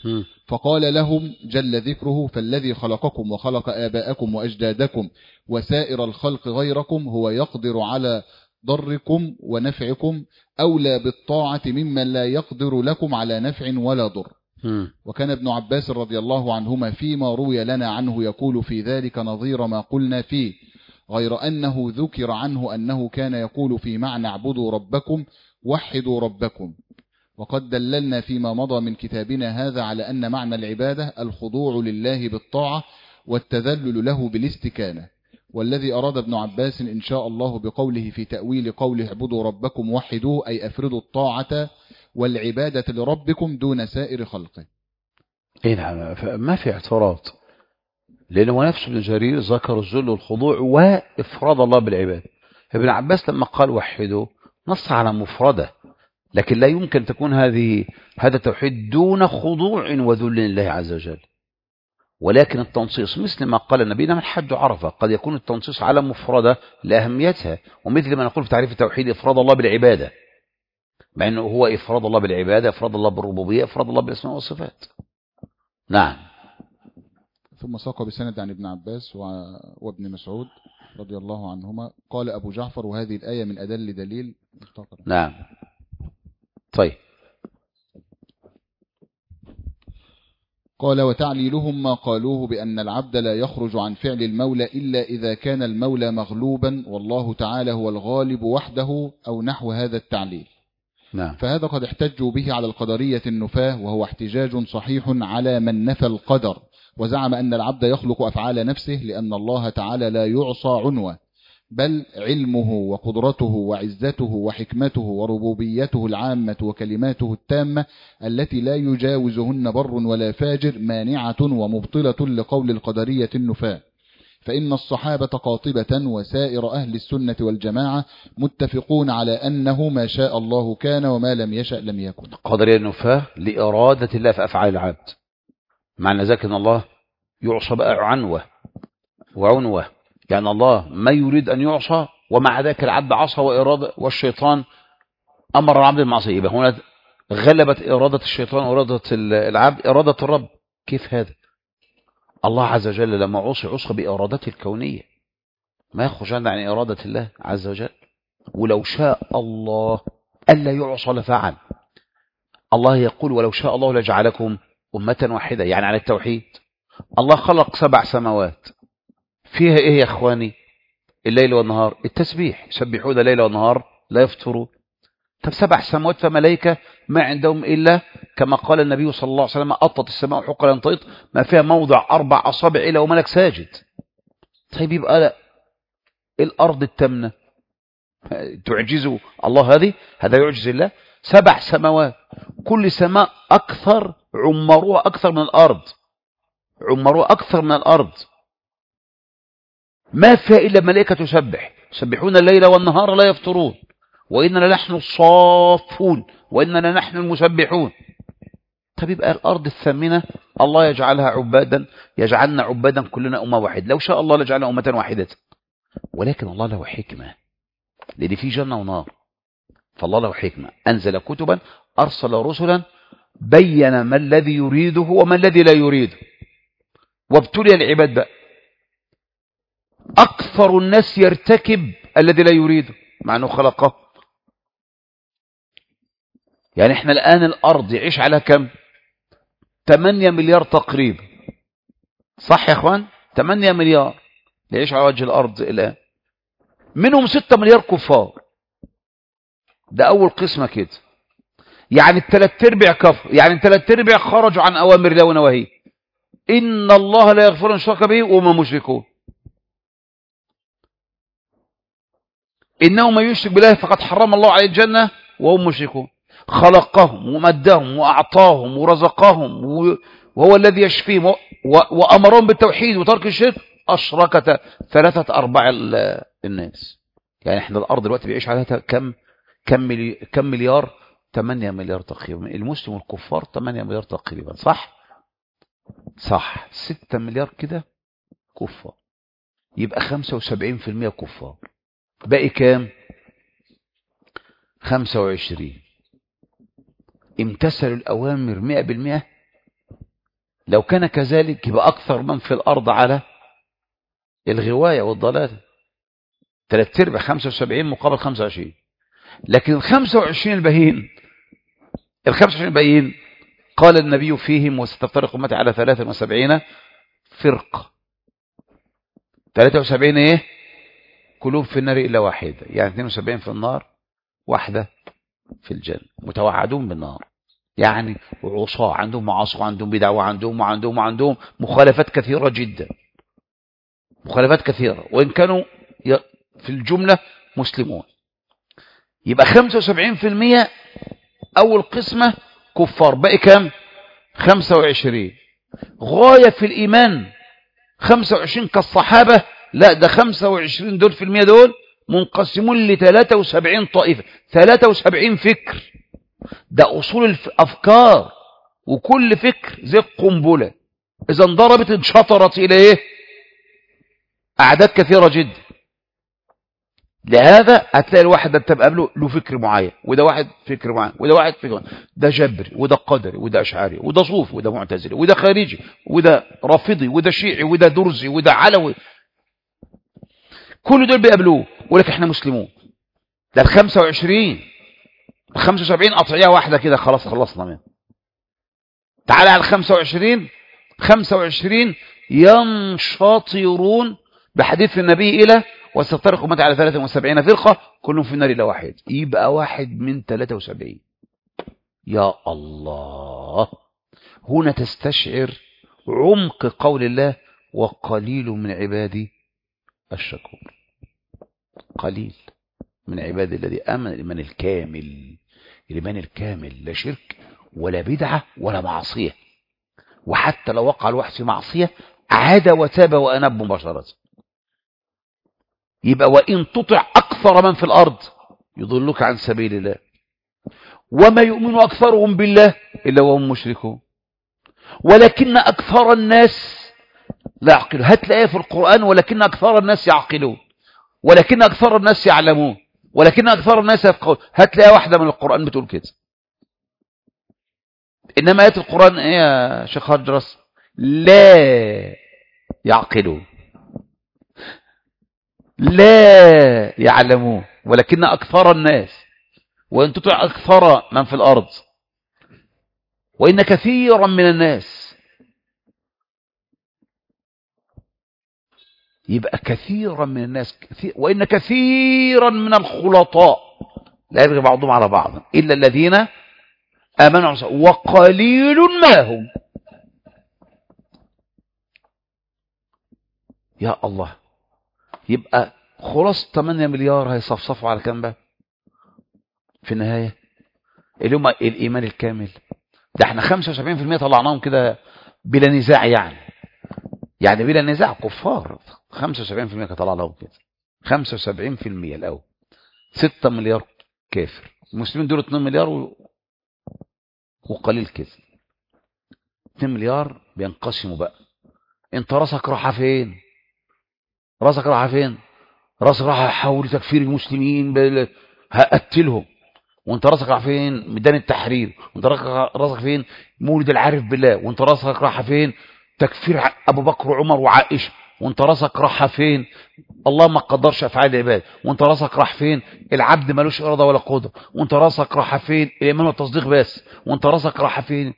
Speaker 2: فقال لهم جل ذكره: فالذي خلقكم وخلق آباءكم وأجدادكم وسائر الخلق غيركم هو يقدر على ضركم ونفعكم أولى بالطاعة ممن لا يقدر لكم على نفع ولا ضر. وكان ابن عباس رضي الله عنهما فيما روي لنا عنه يقول في ذلك نظير ما قلنا فيه، غير أنه ذكر عنه أنه كان يقول في معنى اعبدوا ربكم وحدوا ربكم. وقد دللنا فيما مضى من كتابنا هذا على أن معنى العبادة الخضوع لله بالطاعة والتذلل له بالاستكانة. والذي أراد ابن عباس إن شاء الله بقوله في تأويل قوله اعبدوا ربكم وحدوه أي أفردوا الطاعة والعبادة لربكم دون سائر خلقه.
Speaker 1: اي نعم، ما في اعتراض، لأنه نفسه ابن جرير ذكر الذل والخضوع وإفراد الله بالعبادة. ابن عباس لما قال وحدوه نص على مفردة، لكن لا يمكن تكون هذا توحيد دون خضوع وذل لله عز وجل. ولكن التنصيص مثل ما قال النبي من حج عرفة، قد يكون التنصيص على مفردة لأهميتها، ومثل ما نقول في تعريف التوحيد إفراد الله بالعبادة، مع أنه هو إفراد الله بالعبادة، إفراد الله بالربوبية، إفراد الله بالأسماء والصفات. نعم.
Speaker 2: ثم ساق بسند عن ابن عباس وابن مسعود رضي الله عنهما قال أبو جعفر: وهذه الآية من أدل دليل.
Speaker 1: نعم. طيب.
Speaker 2: قال: وتعليلهم ما قالوه بأن العبد لا يخرج عن فعل المولى إلا إذا كان المولى مغلوبا والله تعالى هو الغالب وحده أو نحو هذا التعليل.
Speaker 1: نعم.
Speaker 2: فهذا قد احتجوا به على القدرية النفاة، وهو احتجاج صحيح على من نفى القدر وزعم أن العبد يخلق أفعال نفسه، لأن الله تعالى لا يعصى عنوة، بل علمه وقدرته وعزته وحكمته وربوبيته العامة وكلماته التامة التي لا يجاوزهن بر ولا فاجر مانعة ومبطلة لقول القدرية النفاة. فإن الصحابة قاطبة وسائر أهل السنة والجماعة متفقون على أنه ما شاء الله كان وما لم يشأ لم يكن.
Speaker 1: قدرية النفاة لإرادة الله في أفعال العبد، معنى ذلك أن الله يعصى بقى عنوة وعنوة، يعني الله ما يريد أن يعصى ومع ذلك العبد عصى وإرادة، والشيطان أمر العبد بالمعصية. يبقى هنا غلبت إرادة الشيطان وإرادة العبد إرادة الرب. كيف هذا؟ الله عز وجل لما عصى بإرادته الكونية، ما يخرج عن إرادة الله عز وجل. ولو شاء الله ألا يعصى لفعل. الله يقول: ولو شاء الله لجعلكم أمة واحدة، يعني على التوحيد. الله خلق 7 سماوات فيها إيه يا أخواني؟ الليل والنهار، التسبيح، يسبحون الليل والنهار لا يفترون. طب 7 سماوات فملائكة ما عندهم إلا كما قال النبي صلى الله عليه وسلم: أطت السماء وحق لن تطيط ما فيها موضع 4 أصابع إلا وملك ساجد. طيب يبقى لا، الأرض التامنة تعجزه الله؟ هذا يعجز الله؟ 7 سماوات، كل سماء أكثر عمروها أكثر من الأرض، عمروها أكثر من الأرض، ما فيها إلا ملائكة تسبح، يسبحون الليل والنهار لا يفترون، وإننا نحن الصافون وإننا نحن المسبحون. طب يبقى الأرض الثامنة الله يجعلها عبادا، يجعلنا عبادا كلنا أمة واحدة. لو شاء الله لجعلنا أمة واحدة، ولكن الله له حكمة، لأن في جنة ونار، فالله له حكمة. أنزل كتبا، أرسل رسلا، بين ما الذي يريده وما الذي لا يريده، وابتلي العباد بقى. أكثر الناس يرتكب الذي لا يريده مع أنه خلقه. يعني احنا الآن الأرض يعيش على كم؟ 8 مليار تقريبا، صح يا اخوان؟ 8 مليار يعيش على وجه الأرض الآن، منهم 6 مليار كفار. ده أول قسمة كده، يعني 3/4 كفر، يعني 3/4 خرجوا عن أوامر الله ونواهيه. إن الله لا يغفر أن يشرك به وهم مشركون. إنه من يشرك بالله فقد حرم الله عليه الجنة وهم مشركون. خلقهم ومدهم وأعطاهم ورزقهم وهو الذي يشفيهم وأمرهم بالتوحيد وترك الشرك، أشركت 3/4 الناس. يعني احنا الأرض دلوقتي بيعيش عليها كم مليار؟ 8 مليار تقريبا. المسلم والكفار 8 مليار تقريبا، صح 6 مليار كده كفار، يبقى 75% كفار، باقي كام؟ 25 امتثلوا الأوامر 100%، لو كان كذلك يبقى أكثر من في الأرض على الغواية والضلال، 3/4 75 مقابل 25. لكن ال 25 الباقيين قال النبي فيهم وستفترق أمتي على 73 فرقة. 73 ايه؟ قلوب في النار إلا واحدة، يعني 72 في النار، واحدة في الجنة، متوعدون بالنار. يعني عصاة عندهم معاصي وعندهم بدع وعندهم مخالفات كثيرة جدا، مخالفات كثيرة، وإن كانوا في الجملة مسلمون. يبقى 75% أول قسمة كفار، باقي كام؟ 25 غاية في الإيمان. 25 كالصحابة؟ لا، ده 25 دول في المية دول منقسمون ل 73 طائفة، 73 فكر. ده أصول الأفكار، وكل فكر زي القنبلة، إذا انضربت انشطرت إلى إيه؟ أعداد كثيرة جدا. لهذا هتلاقي الواحد ده بتبقى قبله له فكر معين، وده واحد فكر معين، وده واحد فكر معين. ده جبري، وده قدري، وده أشعري، وده صوفي، وده معتزلي، وده خارجي، وده رافضي، وده شيعي، وده درزي، وده علوي. كل دول بيقابلوه، ولك احنا مسلمون. ده ال 25 75 قطعية واحدة كده خلاص خلصنا منه. تعالى على 25 ينشطرون بحديث النبي إلى وستفترق أمتي على 73 فرقة كلهم في النار إلا واحد. يبقى واحد من 73. يا الله، هنا تستشعر عمق قول الله وقليل من عبادي الشكور. قليل من عبادي الذي آمن الإيمان الكامل، الإيمان الكامل، لا شرك ولا بدعة ولا معصية. وحتى لو وقع الواحد في معصية عاد وتاب وأناب مباشرة. يبقى وإن تطع أكثر من في الأرض يضلك عن سبيل الله، وما يؤمن أكثرهم بالله إلا وهم مشركون، ولكن أكثر الناس لا يعقلون. هتلاقيه في القرآن ولكن أكثر الناس يعقلون، ولكن أكثر الناس يعلمون، ولكن أكثر الناس يفقهون. هتلاقي واحدة من القرآن بتقول كده. إنما آيات القرآن إيه يا شيخ هجرس؟ لا يعقلون، لا يعلمون، ولكن أكثر الناس. وإن تطع أكثر من في الأرض، وإن كثيرا من الناس. يبقى كثيرا من الناس وإن كثيرا من الخلطاء لا يبغي بعضهم على بعض إلا الذين آمنوا وقليل ما هم. يا الله، يبقى خلاص 8 مليار هيصفصفوا على كام بقى في النهاية؟ اللي هم الإيمان الكامل. ده احنا 75% طلعناهم كده بلا نزاع، يعني بلا نزاع كفار. 75% طلعناهم كده، 75% الأول. 6 مليار كافر. المسلمين دول 2 مليار وقليل كده. 2 مليار بينقسموا بقى. انت راسك راحة فين؟ راسك راحة حول تكفير المسلمين، هقتلهم. وانت راسك راح فين؟ ميدان التحرير. وانت راسك فين؟ مولد العارف بالله. وانت راسك راح فين؟ تكفير ابو بكر وعمر وعائشه. وانت راسك راح فين؟ الله ما قدرش افعال العباد. وانت راسك راح فين؟ العبد ملوش اراده ولا قدره. وانت راسك راح فين؟ الايمان والتصديق بس. وانت راسك راح فين؟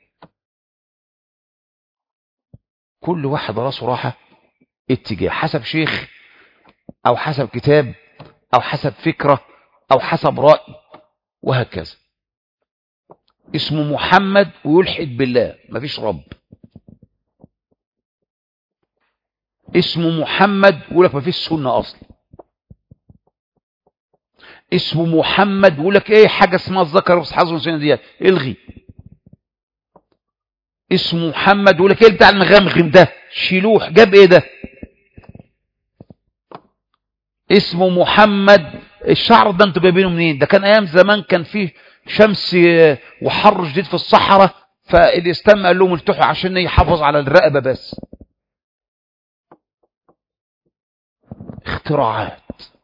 Speaker 1: كل واحد راسه راحه اتجاه، حسب شيخ او حسب كتاب او حسب فكره او حسب راي، وهكذا. اسمه محمد ويلحد بالله، مفيش رب. اسمه محمد ويقول لك مفيش سنة اصلا. اسمه محمد ويقول لك ايه حاجة اسمها الذكر والحظ والسنة ديت الغي. اسمه محمد ويقول لك ايه بتاع المغمغم ده شيلوه، جاب ايه ده؟ اسمه محمد. الشعر ده انتوا جايبينه منين؟ ده كان ايام زمان كان فيه شمس وحر شديد في الصحراء، فالاسلام قال لهم التحوا عشان يحافظ على الرقبة بس. اختراعات.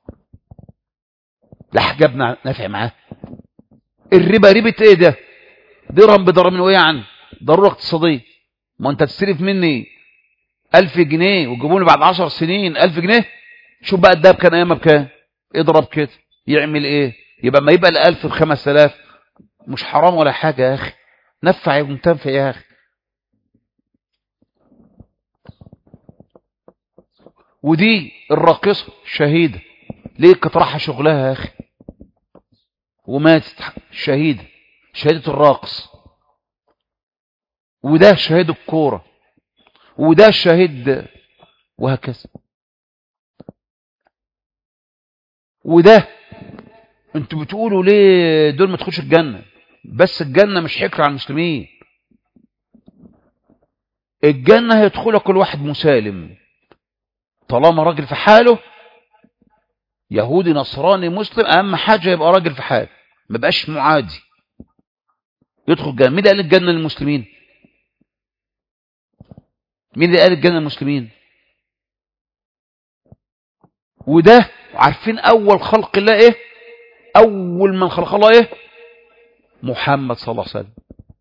Speaker 1: لا حجاب نافع معاه. الربا ربة ايه ده؟ درهم بدرهم، وايه يعني؟ ضرورة اقتصادية. ما انت تستلف مني 1000 جنيه وتجيبوني بعد 10 سنين 1000 جنيه. شوف بقى الدهب كان ايامها بكام، اضرب كده يعمل ايه؟ يبقى ما يبقى ال1000 ب5000، مش حرام ولا حاجة يا اخي، نفع ومتنفع يا اخي. ودي الراقصة شهيدة، ليه كانت رايحة شغلها يا اخي وماتت شهيدة، شهيدة الراقص. وده شهيد الكورة، وده شهيد، وهكذا. وده انتوا بتقولوا ليه دول ما تخش الجنة؟ بس الجنة مش حكر على المسلمين، الجنة هيدخلها كل واحد مسالم، طالما راجل في حاله، يهودي نصراني مسلم، اهم حاجة يبقى راجل في حاله، ما بقاش معادي، يدخل الجنة. مين اللي قال الجنة للمسلمين؟ مين اللي قال الجنة للمسلمين؟ وده عارفين اول خلق الله ايه؟ اول من خلق الله ايه؟ محمد صلى الله عليه وسلم.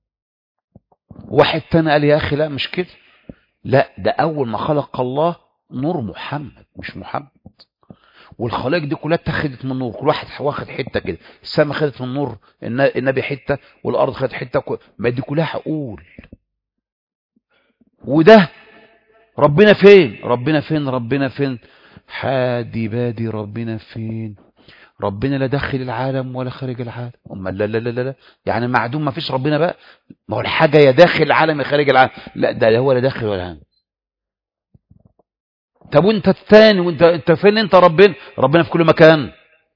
Speaker 1: واحد تاني قال يا اخي لا مش كده، لا ده اول ما خلق الله نور محمد مش محمد. والخلائق دي كلها اتخذت من نور، كل واحد واخد حته كده، السماء خدت من نور النبي حته، والارض خدت حته، ما دي كلها حقول. وده ربنا فين؟ ربنا فين؟ ربنا فين؟ حادي بادي، ربنا فين؟ ربنا لا داخل العالم ولا خارج العالم. امال لا لا لا لا، يعني معدوم ما فيش ربنا بقى؟ ما هو الحاجه يا داخل العالم يا خارج العالم، لا ده هو لا داخل ولا عالم. طب وانت الثاني، وانت فين انت؟ ربنا في كل مكان،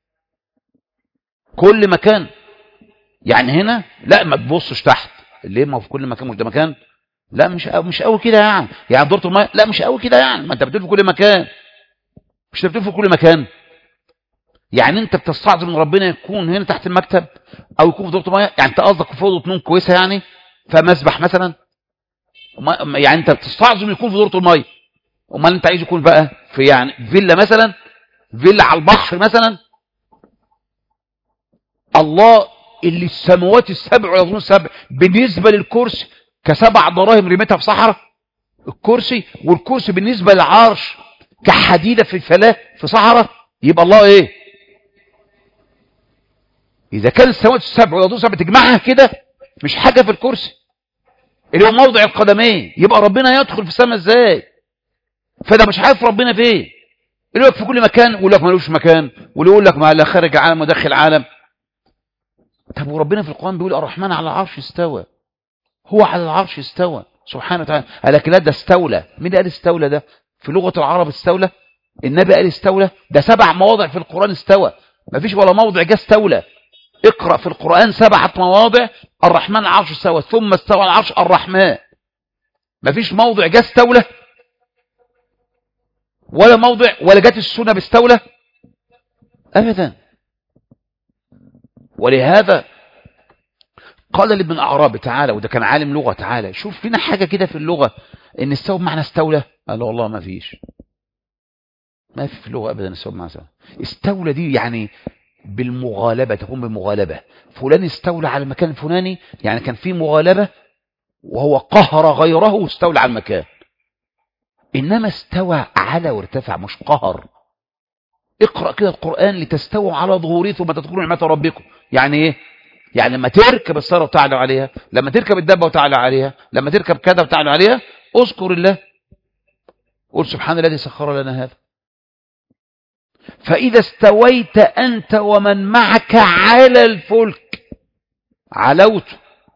Speaker 1: كل مكان. يعني هنا لا ما تبصش تحت، ليه؟ ما هو في كل مكان، مش ده مكان؟ لا مش قوي كده يعني دورة الماء لا مش قوي كده، يعني ما انت بتقول في كل مكان، مش بتقول في كل مكان. يعني انت بتستعظم ان ربنا يكون هنا تحت المكتب او يكون في دورة الماء؟ يعني انت قصدك في اوضه نوم كويسه، يعني فمسبح مثلا، يعني انت بتستعظم يكون في دورة الماء؟ امال انت عايز يكون بقى في يعني فيلا مثلا، فيلا على البحر مثلا؟ الله اللي السماوات السبع والارضون السبع بالنسبه للكرسي كسبع دراهم رميتها في صحراء الكرسي، والكرسي بالنسبه للعرش كحديده في الفلاه في صحراء، يبقى الله ايه؟ اذا كان السماوات السبع والارضون السبع تجمعها كده مش حاجه في الكرسي اللي هو موضع القدمين، يبقى ربنا يدخل في السماء ازاي؟ فده مش عارف ربنا فين، اللي يقول لك في كل مكان ويقول لك مالوش مكان، واللي يقول لك ما لا خارج عالم وداخل عالم. طب وربنا في القرآن بيقول الرحمن على العرش استوى، هو على العرش استوى سبحانه وتعالى. قال لك لا ده استولى. مين اللي قال استولى ده؟ في لغة العرب استولى، النبي قال استولى، ده 7 مواضع في القرآن استوى، ما فيش ولا موضع جه استولى. اقرأ في القرآن 7 مواضع الرحمن على العرش استوى، ثم استوى على العرش الرحمن، ما فيش موضع جه استولى، ولا موضع ولا جت السنة باستولى أبدا. ولهذا قال لابن أعرابي تعالى، وده كان عالم لغة، تعالى شوف فينا حاجة كده في اللغة ان استوى بمعنى استولى. قال والله ما فيش، ما في اللغة ابدا استوى بمعنى استولى. استولى دي يعني بالمغالبة، تكون بالمغالبة، فلان استولى على المكان الفلاني، يعني كان في مغالبة وهو قهر غيره واستولى على المكان. انما استوى على وارتفع، مش قهر. اقرأ كده القرآن لتستووا على ظهوره ثم تذكروا نعمة ربكم. يعني ايه؟ يعني لما تركب السيارة وتعلى عليها، لما تركب الدابة وتعلى عليها، لما تركب كذا وتعلى عليها، اذكر الله، قل سبحان الذي سخر لنا هذا. فإذا استويت أنت ومن معك على الفلك، علوت.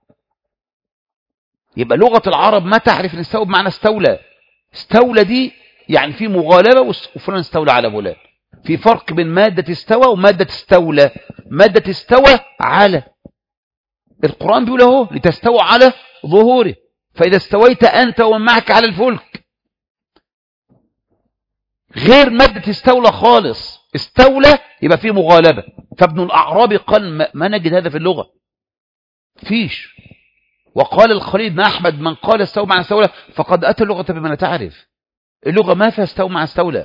Speaker 1: يبقى لغة العرب ما تعرف ان استوى بمعنى استولى. استولى دي يعني في مغالبة وفلان استولى على فلان. في فرق بين مادة استوى ومادة استولى. مادة استوى على، القرآن بيقول اهو لتستوى على ظهوره، فإذا استويت أنت ومن معك على الفلك، غير مادة استولى خالص. استولى يبقى فيه مغالبة. فابن الأعرابي قال ما نجد هذا في اللغة، فيش. وقال الخليل بن أحمد من قال استوى مع استولى فقد أتى اللغة بما لا تعرف. اللغة ما فيها استوى مع استولى.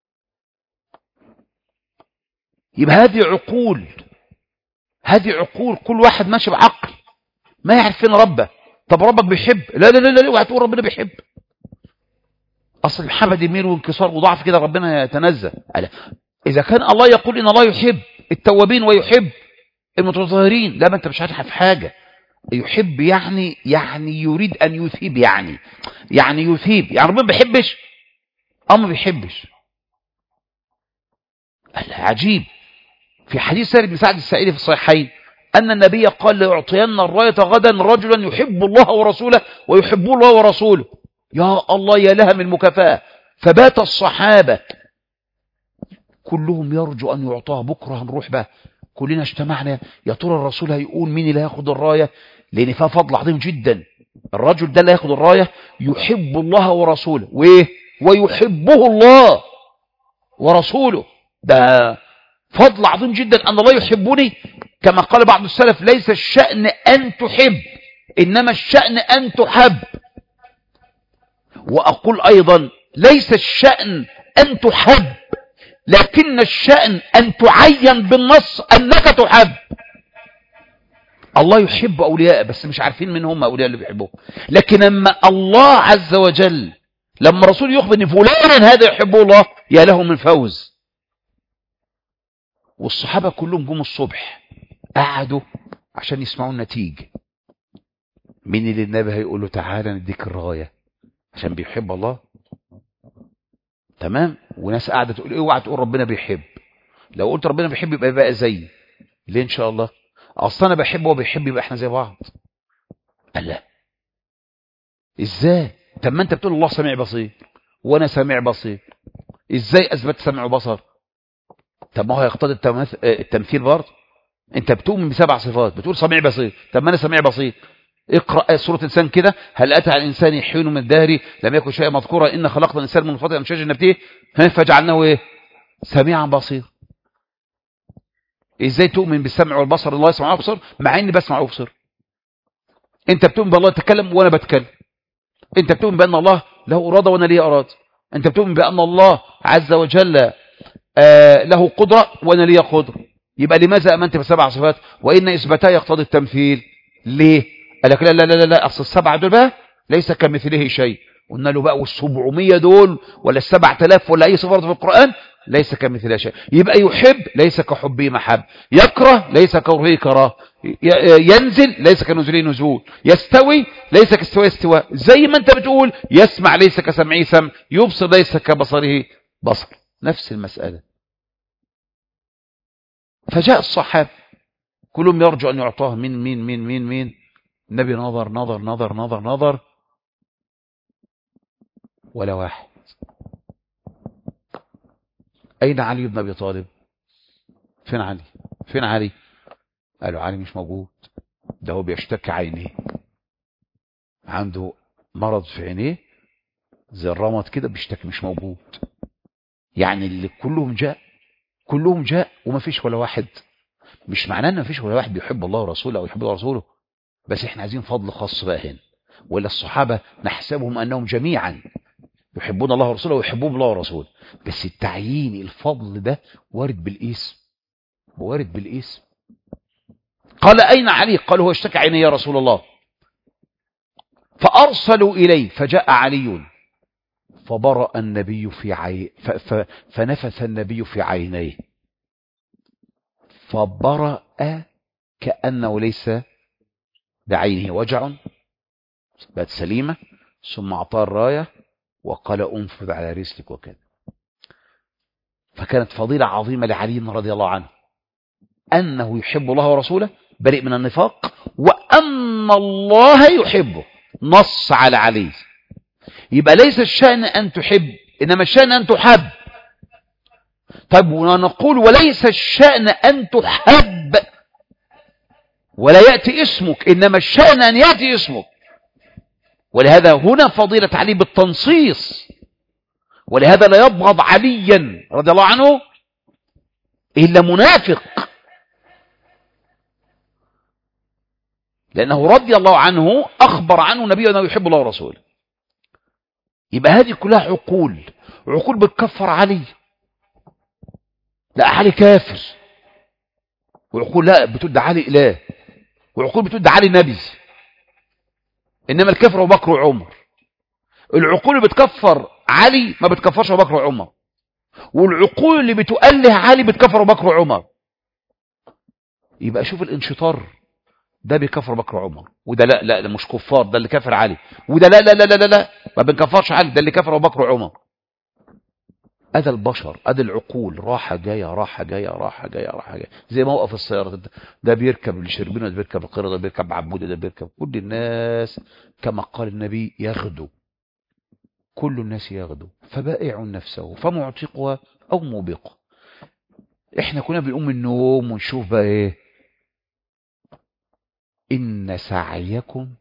Speaker 1: يبقى هذه عقول، هذه عقول، كل واحد ماشي بعقل ما يعرف فين ربه. طب ربك بيحب؟ لا لا لا لا، اوعى تقول ربنا بيحب. اصل محمد يميل وانكسار وضعف كده ربنا يتنزه. اذا كان الله يقول ان الله يحب التوابين ويحب المتطهرين، لا ما انت مش عارف في حاجه. يحب يعني يريد ان يثيب، يعني يثيب، يعني ربنا ما بيحبش؟ ما بيحبش. عجيب. في حديث سهل بن سعد الساعدي في الصحيحين أن النبي قال ليعطين الراية غدا رجلا يحب الله ورسوله ويحب الله ورسوله. يا الله، يا لها من مكافأة. فبات الصحابة كلهم يرجو أن يعطاه. بكرة هنروح بقى كلنا اجتمعنا، يا ترى الرسول هيقول مين اللي هياخد الراية، لأن فيها فضل عظيم جدا. الرجل ده اللي هياخد الراية يحب الله ورسوله، ويحبه الله ورسوله. ده فضل عظيم جدا أن الله يحبني. كما قال بعض السلف: ليس الشأن أن تحب، إنما الشأن أن تحب. وأقول أيضا: ليس الشأن أن تحب، لكن الشأن أن تعين بالنص أنك تحب. الله يحب أولياء، بس مش عارفين من هم أولياء اللي بيحبوه. لكن لما الله عز وجل، لما رسول يخبر أن فلان هذا يحبه الله، يا له من فوز. والصحابة كلهم جم الصبح قعدوا عشان يسمعوا النتيجة. مين اللي النبي هيقول له تعالى نديك الراية عشان بيحب الله؟ تمام. وناس قاعدة تقول اوعى تقول ربنا بيحب. لو قلت ربنا بيحب يبقى بقى زي ليه؟ ان شاء الله اصلا انا بحبه وبيحب، يبقى احنا زي بعض. قال لا، ازاي؟ طب ما انت بتقول الله سميع بصير وانا سميع بصير، ازاي اثبت سمع وبصر؟ طب ما هو يقتضي التمثيل برضه. انت بتؤمن ب7 صفات، بتقول سميع بصير، طب ما انا سميع بصير. اقرأ سورة الإنسان كده: هل أتى على الإنسان حين من الدهر لم يكن شيئا مذكورا إن خلقنا الإنسان من نطفة أمشاج نبتليه فجعلناه إيه؟ سميعا بصير. إزاي تؤمن بالسمع والبصر؟ الله يسمع ويبصر مع إني بسمع وأبصر. أنت بتؤمن بالله يتكلم وأنا بتكلم. أنت بتؤمن بأن الله له إرادة وأنا لي إرادة. أنت بتؤمن بأن الله عز وجل له قدرة وأنا لي قدرة. يبقى لماذا أمنت ب7 صفات وإن إثباتها يقتضي التمثيل؟ ليه؟ قال لك لا لا لا لا، أصل ال7 دول بقى ليس كمثله شيء. قلنا له بقى وال700 دول ولا ال7000 ولا أي صفة في القرآن ليس كمثله شيء. يبقى يحب ليس كحبه محب، يكره ليس ككرهه كراه، ينزل ليس كنزوله نزول، يستوي ليس كاستواء استواء. زي ما انت بتقول يسمع ليس كسمعه سمع، يبصر ليس كبصره بصر. نفس المسألة. فجاء الصحابة كلهم يرجو أن يعطاه. مين النبي نظر ولا واحد. أين علي بن أبي طالب؟ فين علي؟ قالوا علي مش موجود، ده هو بيشتكي عينيه، عنده مرض في عينيه زي الرمد كده بيشتكي، مش موجود. يعني اللي كلهم جاء وما فيش ولا واحد. مش معناه ان ما فيش ولا واحد بيحب الله ورسوله او يحب الله ورسوله، بس احنا عايزين فضل خاص بقى هنا. ولا الصحابة نحسبهم انهم جميعا يحبون الله ورسوله ويحبون الله ورسوله، بس التعيين الفضل ده وارد بالاسم. قال أين علي؟ قال هو اشتكى عيني يا رسول الله. فأرسلوا إليه فجاء علي فبرأ النبي في فنفث النبي في عينيه فبرأ كأنه ليس بعينه وجع، بقت سليمة. ثم أعطاه الراية وقال أنفذ على رسلك وكذا. فكانت فضيلة عظيمة لعلي رضي الله عنه أنه يحب الله ورسوله، بريء من النفاق، وأن الله يحبه. نص على علي. يبقى ليس الشأن أن تحب، إنما الشأن أن تحب. طيب ونقول وليس الشأن أن تحب ولا يأتي اسمك، إنما الشأن أن يأتي اسمك. ولهذا هنا فضيلة علي بالتنصيص. ولهذا لا يبغض عليا رضي الله عنه إلا منافق، لأنه رضي الله عنه أخبر عنه نبيه أنه يحب الله ورسوله. يبقى هذه كلها عقول بتكفر علي، لا علي كافر، وعقول لا بتود علي إله، وعقول بتود علي نبي. انما الكفر ابو بكر وعمر. العقول اللي بتكفر علي ما بتكفرش ابو بكر وعمر، والعقول اللي بتؤله علي بتكفر ابو بكر وعمر. يبقى شوف الانشطار، ده بيكفر ابو بكر وعمر، وده لا لا ده مش كفار، ده اللي كافر علي، وده لا لا لا لا لا, لا ما بنكفرش علي، ده اللي كافر ابو بكر وعمر. ادي البشر، ادي العقول راحه جايه راحه جايه راحه جايه راحه جايه، زي موقف السياره، ده بيركب الشربين، ده بيركب القرده، ده بيركب عبوده، ده بيركب كل الناس، كما قال النبي يغدو، كل الناس يغدو، فبائع نفسه فمعتقها او موبقها. احنا كنا بنقوم من النوم ونشوف بقى ايه، ان سعيكم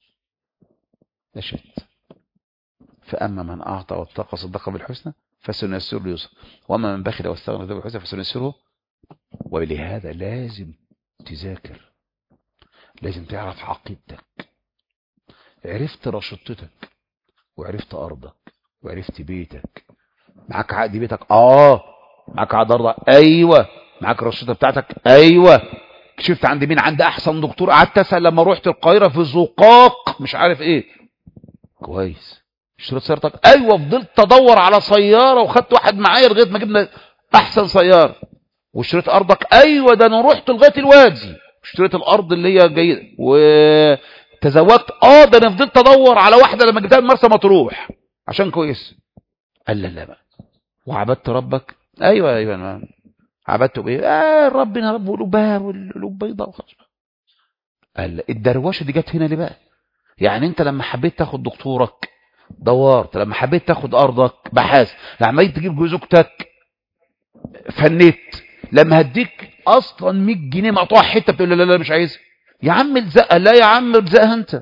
Speaker 1: لشتى، فاما من اعطى واتقى صدق بالحسنى فسنيسره اليسرى، واما من بخل واستغنى بالحسنى فسنيسره. ولهذا لازم تذاكر، لازم تعرف عقيدتك. عرفت رشدتك، وعرفت ارضك، وعرفت بيتك. معاك عقد بيتك، معاك عقد ارضك، ايوه. معاك الرشدة بتاعتك، ايوه. كشفت عند مين؟ عند احسن دكتور. قعدت اسال لما رحت القاهره في زقاق مش عارف ايه، كويس. اشتريت سيارتك، ايوه. فضلت ادور على سياره وخدت واحد معايا لغايه ما جبنا احسن سياره. واشتريت ارضك، ايوه. ده انا رحت لغايه الوادي اشتريت الارض اللي هي جيده وتزوجت. ده انا فضلت ادور على واحده لما جبتها من مرسى مطروح عشان كويس. قال لا بقى. وعبدت ربك، ايوه أنا عبدته بايه؟ ربنا رب قلوب بار والقلوب بيضاء وخلاص. قال الدروشه دي جت هنا ليه بقى؟ يعني انت لما حبيت تاخد دكتورك دورت، لما حبيت تاخد ارضك بحث، لما جيت تجيب زوجتك فنيت، لما هديك اصلا 100 جنيه مقطوع حته بتقول لا مش عايزها. يا عم الزقه، لا يا عم الزقها انت.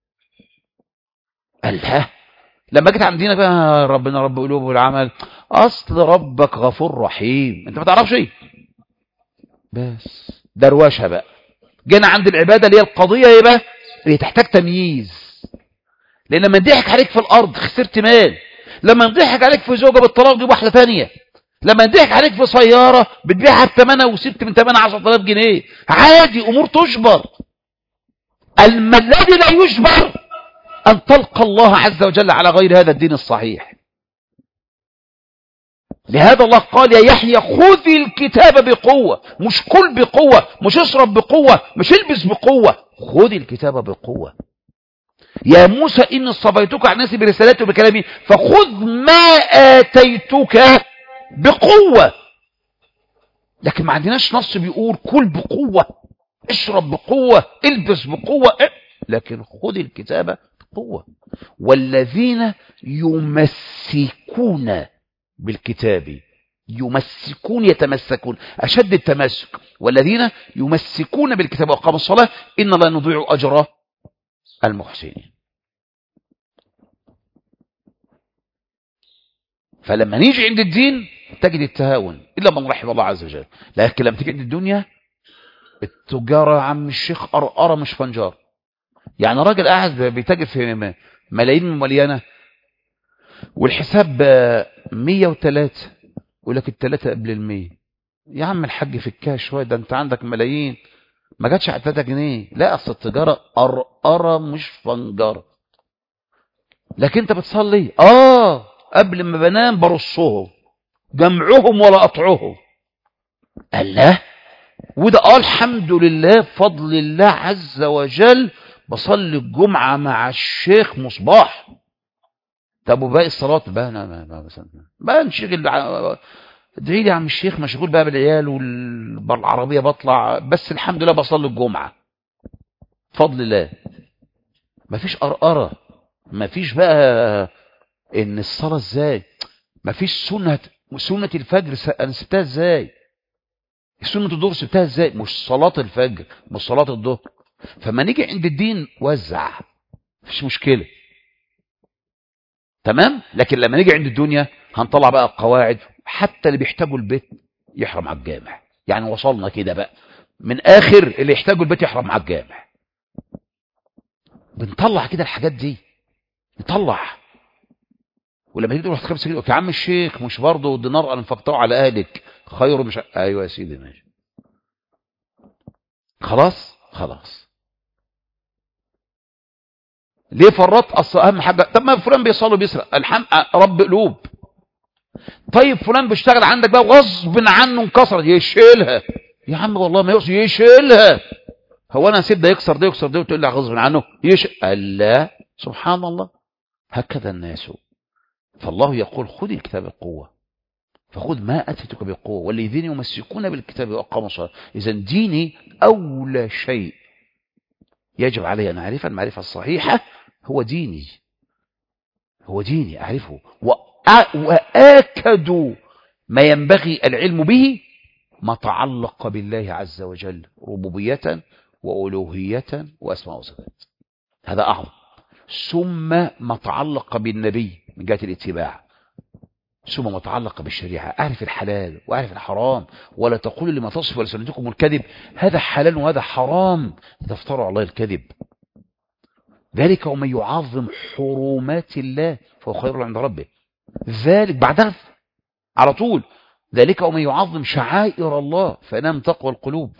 Speaker 1: قال ها. لما جيت عند دينك بقى، ربنا رب قلوب والعمل، اصل ربك غفور رحيم، انت ما تعرفش ايه. بس دروشه بقى. جينا عند العباده اللي هي القضيه ايه بقى؟ هي تحتاج تمييز. لان لما يضحك عليك في الارض خسرت مال، لما يضحك عليك في زوجه بالطلاق دي واحده ثانيه، لما يضحك عليك في سياره بتبيعها بثمنها وسبت من ثمنها 10000 جنيه، عادي، امور تجبر. الذي لا يجبر ان تلقى الله عز وجل على غير هذا الدين الصحيح. لهذا الله قال يا يحيى خذ الكتاب بقوه، مش كل بقوه، مش اشرب بقوه، مش البس بقوه، خذ الكتاب بقوه. يا موسى إني اصطفيتك على الناس برسالاتي وبكلامي فخذ ما آتيتك بقوة. لكن ما عندناش نص بيقول كل بقوة، اشرب بقوة، البس بقوة، لكن خذ الكتاب بقوة. والذين يمسكون بالكتاب، يمسكون يتمسكون أشد التمسك، والذين يمسكون بالكتاب وأقاموا الصلاة إن لا نضيع أجر المحسنين. فلما نيجي عند الدين تجد التهاون إلا من رحم الله عز وجل. لكن لما تيجي عند الدنيا التجارة يا عم الشيخ قرقرة مش فنجار. يعني راجل قاعد بيتاجر في ملايين مليانة والحساب 103، يقول لك الثلاثة قبل 100. يا عم الحاج في الكاش شوية، ده انت عندك ملايين ما جاتش على 3 جنيه. لا، اصل التجارة قرقرة مش فنجارة. لكن انت بتصلي قبل ما بنام برصهم جمعهم ولا قطعهم. الله. وده الحمد لله بفضل الله عز وجل بصلي الجمعة مع الشيخ مصباح. طب وباقي الصلاة بقى نشغل. ادعي لي يا عم الشيخ، مشغول بقى بالعيال والعربية بطلع، بس الحمد لله بصلي الجمعة بفضل الله. مفيش قرقرة، مفيش بقى ان الصلاة ازاي، مفيش سنة الفجر انا سبتها ازاي، سنة الظهر سبتها ازاي، مش صلاة الفجر مش صلاة الظهر. فما نيجي عند الدين وزع، مفيش مشكلة، تمام. لكن لما نيجي عند الدنيا هنطلع بقى قواعد، حتى اللي بيحتاجوا البيت يحرم على الجامع. يعني وصلنا كده بقى من اخر اللي يحتاجوا البيت يحرم على الجامع. بنطلع كده الحاجات دي، نطلع. ولما تيجي تروح 5 كيلو يا عم الشيخ، مش برضه الدينار انفقته على اهلك خير؟ مش ايوه يا سيدي ماشي، خلاص. ليه فرط؟ اصل اهم حاجه. طب ما فلان بيصلي بيسرق، رب قلوب. طيب فلان بيشتغل عندك بقى غصب عنه انكسر، يشيلها يا عم والله ما يقصد، يشيلها. هو انا هسيب ده يكسر ده يكسر ده وتقول لي غصب عنه لا، سبحان الله. هكذا الناس. فالله يقول خذ الكتاب بقوه، فخذ ما اتيتك بقوه والذين يمسكون بالكتاب واقاموا الصلاه. اذا ديني اولى شيء يجب علي ان اعرف المعرفه الصحيحه. هو ديني، هو ديني اعرفه، واكد ما ينبغي العلم به ما تعلق بالله عز وجل ربوبيه والوهيه واسماء وصفات، هذا اعظم. ثم ما تعلق بالنبي من جهه الاتباع، ثم ما تعلق بالشريعه، اعرف الحلال واعرف الحرام. ولا تقولوا لما تصف ألسنتكم الكذب هذا حلال وهذا حرام تفتروا على الله الكذب. ذلك ومن يعظم حرمات الله فهو خير عند ربه. ذلك بعدها على طول، ذلك ومن يعظم شعائر الله فإنها من تقوى القلوب.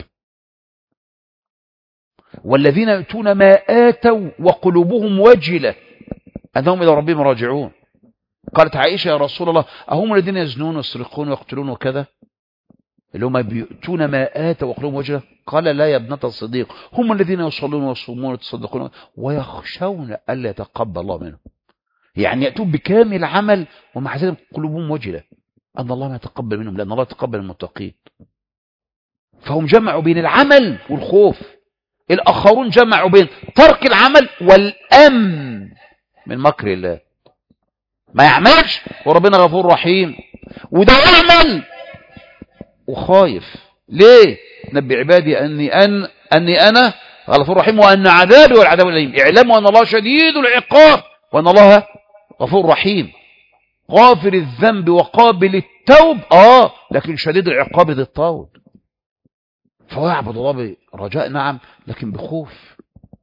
Speaker 1: والذين يؤتون ما آتوا وقلوبهم وجلة أنهم إلى ربهم راجعون. قالت عائشة يا رسول الله أهم الذين يزنون ويسرقون ويقتلون وكذا اللي هم بيؤتون ما آتوا وقلوبهم وجلة؟ قال لا يا ابنة الصديق، هم الذين يصلون ويصومون ويتصدقون ويخشون ألا يتقبل الله منهم. يعني يأتون بكامل عمل ومع ذلك قلوبهم وجلة أن الله ما يتقبل منهم، لأن الله يتقبل المتقين. فهم جمعوا بين العمل والخوف. الآخرون جمعوا بين ترك العمل والأمن من مكر الله. ما يعملش وربنا غفور رحيم، وده يعمل وخايف. ليه؟ نبي عبادي أني أنا غفور رحيم وأن عذابي والعذاب الأليم. اعلموا أن الله شديد العقاب وأن الله غفور رحيم، غافر الذنب وقابل التوب، لكن شديد العقاب ذي الطول. فهو يعبد الله برجاء نعم، لكن بخوف.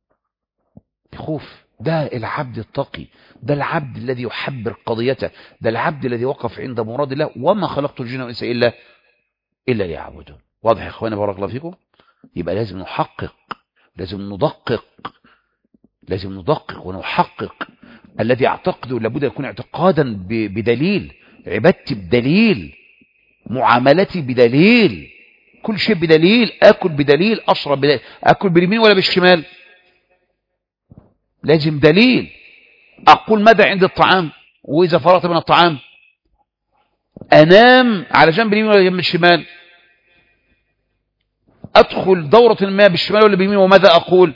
Speaker 1: ده العبد التقي، ده العبد الذي يحبر قضيته، ده العبد الذي وقف عند مراد الله. وما خلقت الجن والانس الا ليعبدون. واضح يا اخواني بارك الله فيكم؟ يبقى لازم نحقق، لازم ندقق ونحقق. الذي اعتقده لابد يكون اعتقادا بدليل، عبادتي بدليل، معاملتي بدليل، كل شيء بدليل. اكل بدليل، اشرب بدليل. اكل باليمين ولا بالشمال؟ لازم دليل. اقول ماذا عند الطعام، واذا فرغت من الطعام انام على جنب اليمين ولا جنب الشمال؟ ادخل دورة الماء بالشمال ولا باليمين وماذا اقول؟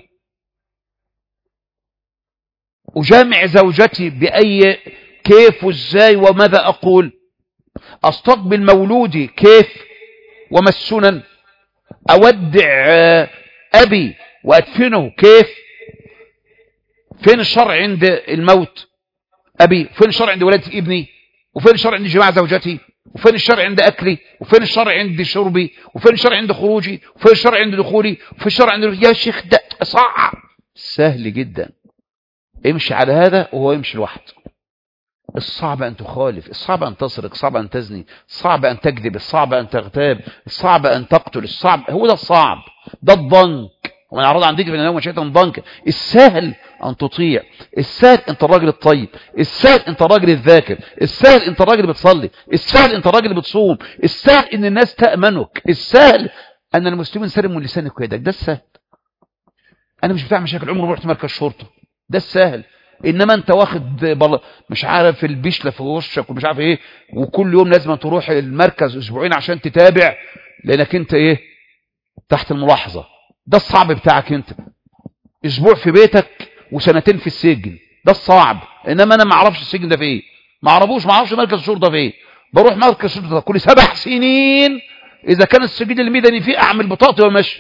Speaker 1: اجامع زوجتي باي كيف وازاي وماذا اقول؟ استقبل مولودي كيف وما السنن؟ اودع ابي وادفنه كيف؟ فين الشرع عند الموت ابي؟ فين الشرع عند ولادة ابني؟ وفين الشرع عند جماع زوجتي؟ وفين الشرع عند اكلي؟ وفين الشرع عند شربي؟ وفين الشرع عند خروجي؟ وفين الشرع عند دخولي؟ وفين الشرع عند يا شيخ ده صعب. سهل جدا، امشي على هذا وهو يمشي لوحده. الصعب ان تخالف، الصعب ان تسرق، الصعب ان تزني، الصعب ان تكذب، الصعب ان تغتاب، الصعب ان تقتل، الصعب هو ده الصعب، ده الضنك. ومن اعرض عن ذكري فان له شيطان ضنك. السهل ان تطيع، السهل انت الراجل الطيب، السهل انت الراجل الذاكر، السهل انت الراجل اللي بتصلي، السهل انت الراجل اللي بتصوم، السهل ان الناس تامنك، السهل ان المسلمين سلموا لسانك ويدك. ده السهل. انا مش بتاع مشاكل، عمري ما رحت مركز شرطه، ده السهل. انما انت واخد مش عارف البشله في وشك ومش عارف ايه، وكل يوم لازم تروح المركز اسبوعين عشان تتابع لانك انت ايه تحت الملاحظه. ده الصعب بتاعك انت. اسبوع في بيتك وسنتين في السجن، ده الصعب. انما انا ما اعرفش السجن ده فين، ما اعرفش مركز الشرطه فين. بروح مركز الشرطه كل 7 سنين، اذا كان السجن المدني فيه اعمل بطاقتي ومشي،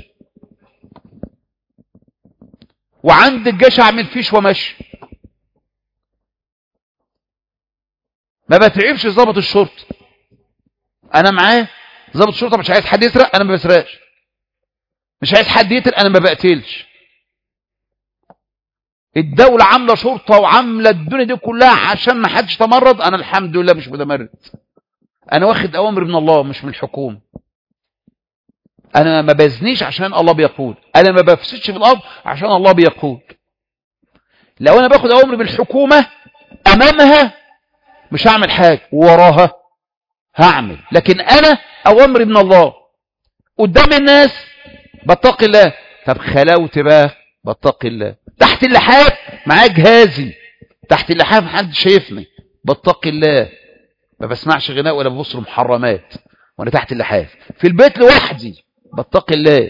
Speaker 1: وعند الجيش اعمل فيش ومشي. ما بتعبش ضابط الشرطه، انا معاه. ضابط الشرطه مش عايز حد يسرق، انا ما بسرقش. مش عايز حد يقتل، انا ما بقتلش. الدوله عامله شرطه وعامله الدنيا دي كلها عشان ما حدش يتمرد. انا الحمد لله مش متمرد، انا واخد اوامر من الله مش من الحكومه. انا ما بزنيش عشان الله بيقول، انا ما بفسدش في الارض عشان الله بيقول. لو انا باخد اوامر بالحكومة امامها مش هعمل حاجة، وراها هعمل. لكن انا اوامري من الله قدام الناس بتقي الله. طب خلاوتي بقى بتقي الله تحت اللحاف، معايا جهازي تحت اللحاف محدش شايفني، بتقي الله، ما بسمعش غناء ولا ببص لمحرمات وانا تحت اللحاف. في البيت لوحدي بتقي الله،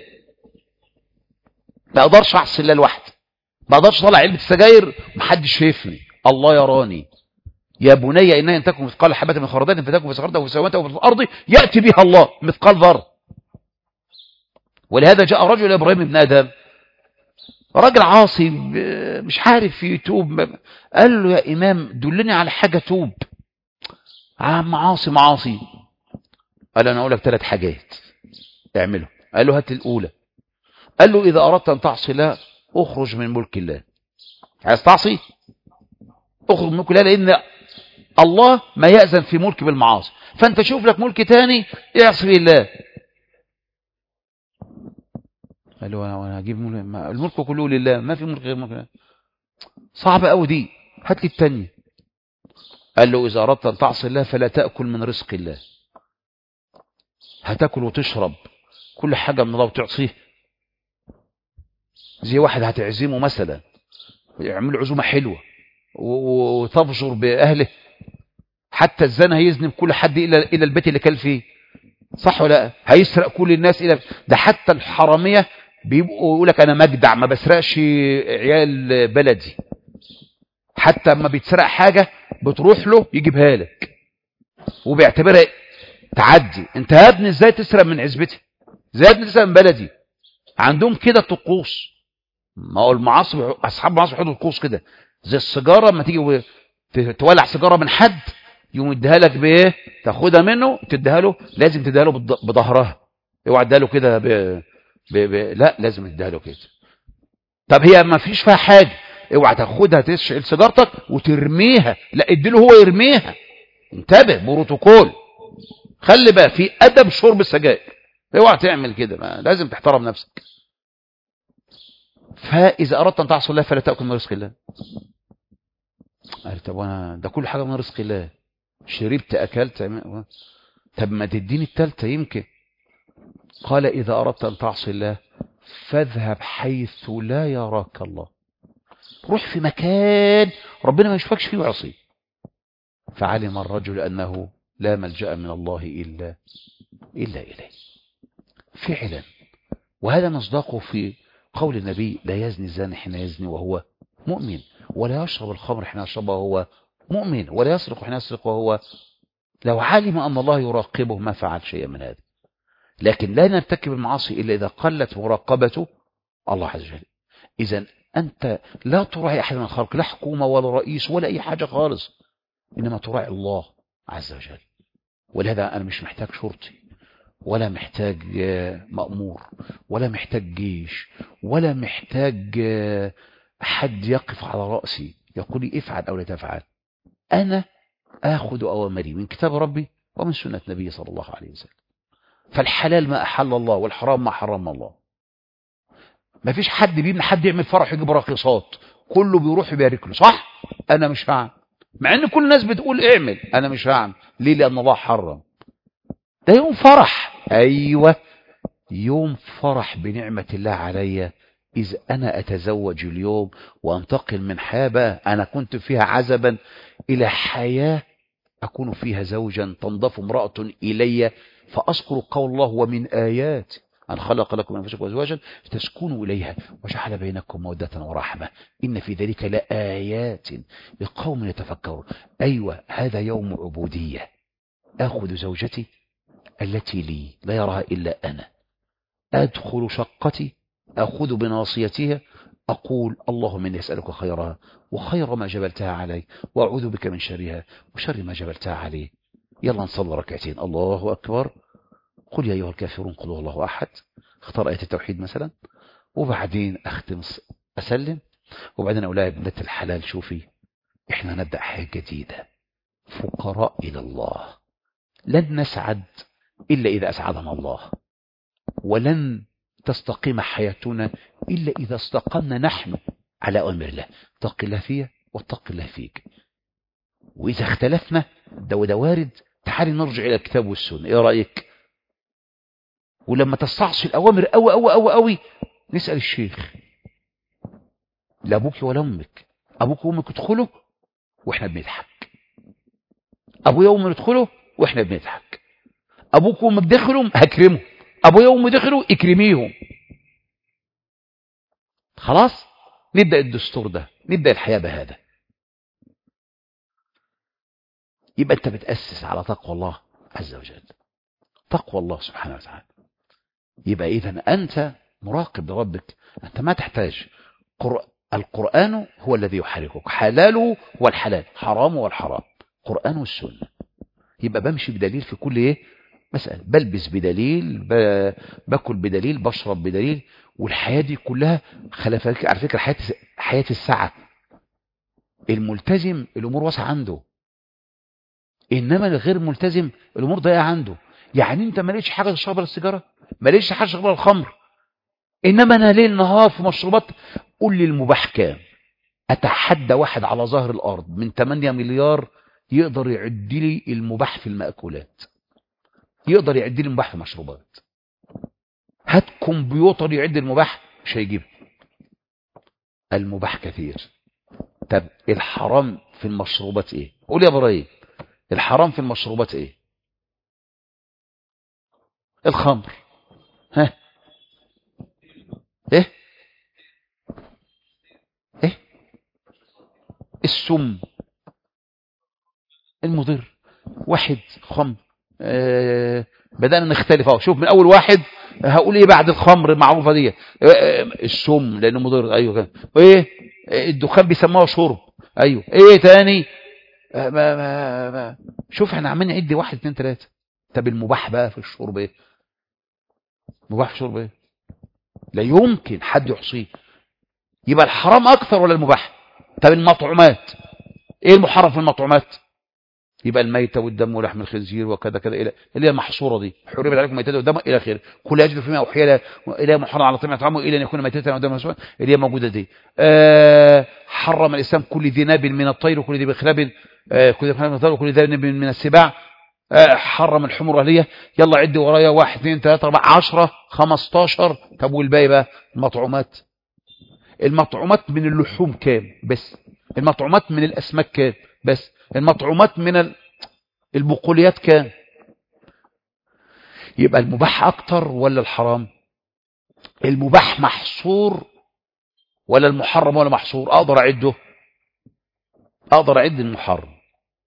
Speaker 1: ما اقدرش اعصي الله لوحدي، ما اقدرش اطلع علبه السجاير ومحدش شايفني، الله يراني. يا بني انها ان تكن مثقال حبه من خردل فتكن في صخره او في سماوات او في الارض ياتي بها الله، مثقال ذره. ولهذا جاء رجل ابراهيم بن ادم، راجل عاصي مش عارف يتوب، قال له يا امام دلني على حاجه توب، معاصي. قال انا اقول لك 3 حاجات اعمله. قال له هات الاولى. قال له اذا اردت ان تعصي الله اخرج من ملك الله. عايز تعصي اخرج من ملك الله، لان الله ما يأذن في ملك بالمعاصي، فانت شوف لك ملك تاني اعصي الله. قال له انا هجيب الملك كله لله، ما في ملك غير ملك الله. صعبه قوي دي، هات لي الثانيه. قال له اذا اردت ان تعصي الله فلا تاكل من رزق الله. هتاكل وتشرب كل حاجه من الله وتعصيه؟ زي واحد هتعزمه مثلا، يعمل عزومه حلوه وتفجر باهله، حتى الزنا هيذنب كل حد الى البيت اللي كان فيه، صح ولا لا؟ هيسرق كل الناس الى ده، حتى الحراميه بيبقوا يقول لك انا مجدع ما بسرقش عيال بلدي، حتى اما بيتسرق حاجه بتروح له يجيبها لك وبيعتبرها تعدي. انت يا ابني ازاي تسرق من عزبتي؟ ازاي يا ابني تسرق من بلدي؟ عندهم كده طقوس. ما هو المعاصي اصحاب المعاصي بيحطوا طقوس كده، زي السيجاره لما تيجي تولع سيجاره من حد يقوم يديها لك بايه؟ تاخدها منه تديها له، لازم تديها له بظهرها، اوعى تديها له كده لا لازم تديها له كده. طب هي ما فيش فيها حاجه، اوعى تاخدها تشعل سيجارتك وترميها، لا اديله هو يرميها. انتبه، بروتوكول، خلي بقى في ادب شرب السجاير، اوعى تعمل كده، لازم تحترم نفسك. فاذا اردت ان تعصي الله فلا تاكل من رزق الله. قال طب وانا ده كل حاجه من رزق الله، شربت اكلت، طب ما تديني الثالثه يمكن. قال اذا اردت ان تعصي الله فاذهب حيث لا يراك الله، روح في مكان ربنا ما يشوفكش فيه وعصيه. فعلم الرجل انه لا ملجأ من الله الا اليه فعلا. وهذا مصداقه في قول النبي لا يزني الزاني حين يزني وهو مؤمن، ولا يشرب الخمر حين يشربه وهو مؤمن، ولا يسرق حين يسرق وهو، لو علم أن الله يراقبه ما فعل شيئا من هذا. لكن لا نرتكب المعاصي إلا إذا قلت مراقبة الله عز وجل. إذن أنت لا تراعي أحد من الخلق، لا حكومة ولا رئيس ولا أي حاجة خالص، إنما تراعي الله عز وجل. ولهذا أنا مش محتاج شرطي، ولا محتاج مأمور، ولا محتاج جيش، ولا محتاج حد يقف على رأسي يقول لي افعل أو لا تفعل. أنا آخذ أوامري من كتاب ربي ومن سنة نبي صلى الله عليه وسلم. فالحلال ما أحل الله والحرام ما حرم الله. ما فيش حد بيبني حد يعمل فرح يجيب راقصات، كله بيروح يبارك له، صح؟ أنا مش هعمل، مع ان كل الناس بتقول اعمل، أنا مش هعمل. ليه؟ لأن الله حرم. ده يوم فرح، أيوة يوم فرح بنعمة الله علي، إذ أنا أتزوج اليوم وأنتقل من حياة أنا كنت فيها عزبا إلى حياة أكون فيها زوجا تنضف امرأة إلي، فأذكر قول الله ومن آيات أن خلق لكم من أنفسكم أزواجا لتسكنوا إليها وجعل بينكم مودة ورحمة إن في ذلك لآيات لقوم يتفكرون. أيوة هذا يوم عبودية، أخذ زوجتي التي لي لا يراها إلا أنا، أدخل شقتي أخذ بناصيتها أقول اللهم إني أسألك خيرها وخير ما جبلتها علي، وأعوذ بك من شرها وشر ما جبلتها عليه. يلا نصلي ركعتين، الله أكبر، قل يا أيها الكافرون قل هو الله أحد، اختار آية التوحيد مثلا، وبعدين أختم أسلم، وبعدين أقول لها ابنة الحلال شوفي إحنا نبدأ حياة جديدة، فقراء إلى الله، لن نسعد إلا إذا أسعدنا الله، ولن تستقيم حياتنا إلا إذا استقمنا نحن على أوامر الله، اتق الله فيا واتق الله فيك. وإذا اختلفنا ده وده وارد، تعالي نرجع إلى الكتاب والسنة، إيه رأيك؟ ولما تستعصي الأوامر أوي أوي أوي أوي نسأل الشيخ، لا أبوك ولا أمك، أبوك وأمك ادخلوا وإحنا بنضحك، أبويا وأمي ادخلوا وإحنا بنضحك، أبوك وأمك دخلوا هكرمهم، أبويا وأمي دخلوا اكرميهم. خلاص نبدأ الدستور ده، نبدأ الحياة بهذا. يبقى أنت بتأسس على تقوى الله عز وجل، تقوى الله سبحانه وتعالى. يبقى إذن أنت مراقب لربك، أنت ما تحتاج. القرآن هو الذي يحركك، حلاله والحلال، حرامه والحرام، قرآن والسنة. يبقى بمشي بدليل في كل إيه مسألة، بلبس بدليل، باكل بدليل، بشرب بدليل. والحياة دي كلها على فكرة حياة السعة. الملتزم الأمور واسعة عنده، إنما الغير ملتزم الأمور ضيقة عنده. يعني أنت ما لقيتش حاجة تشربها السيجارة، ما لقيتش حاجة تشربها الخمر، إنما أنا ليل نهار في مشروبات. قول لي المباح كام؟ أتحدى واحد على ظهر الأرض من 8 مليار يقدر يعد لي المباح في المأكولات، يقدر يعد لي المباح في المشروبات. هات كمبيوتر يعد المباح مش هيجيبه. المباح كثير. طب الحرام في المشروبات ايه؟ قول يا ابراهيم، الحرام في المشروبات ايه؟ الخمر. ها ايه ايه؟ السم المضر. واحد خمر، بدأنا نختلف اهو. شوف من اول واحد هقول ايه بعد الخمر المعروفه دي؟ السم لانه مضر. ايوه كده. وايه؟ الدخان بيسموه شرب. ايوه. ايه تاني؟ شوف احنا عمالين نعد 1 2 3. طب المباح بقى في الشرب ايه؟ مباح في الشرب ايه؟ لا يمكن حد يحصيه. يبقى الحرام اكثر ولا المباح؟ طب المطعومات ايه المحرم في المطعومات؟ يبقى الميتة والدم ولحم الخنزير وكذا كذا، الى اللي هي محصوره دي، حرمت عليكم الميتة والدم الى اخره. كل يجد فيما اوحي الى محرم على طعام طعامه الى ان يكون ميتة ودم مسفوحا، اللي هي موجوده دي. حرم الاسلام كل ذي ناب من الطير وكل ذي بخلاب، كل ذي بخلاب من الطير وكل ذي ناب من السباع. حرم الحمر الاهليه. يلا عد ورايا 1 2 3 4 10 15. طب والباقي بقى؟ المطعومات. المطعومات من اللحوم كام بس؟ المطعومات من الاسماك كام بس؟ المطعومات من البقوليات كام؟ يبقى المباح اكتر ولا الحرام؟ المباح محصور ولا المحرم ولا محصور؟ اقدر اعده، اقدر اعد المحرم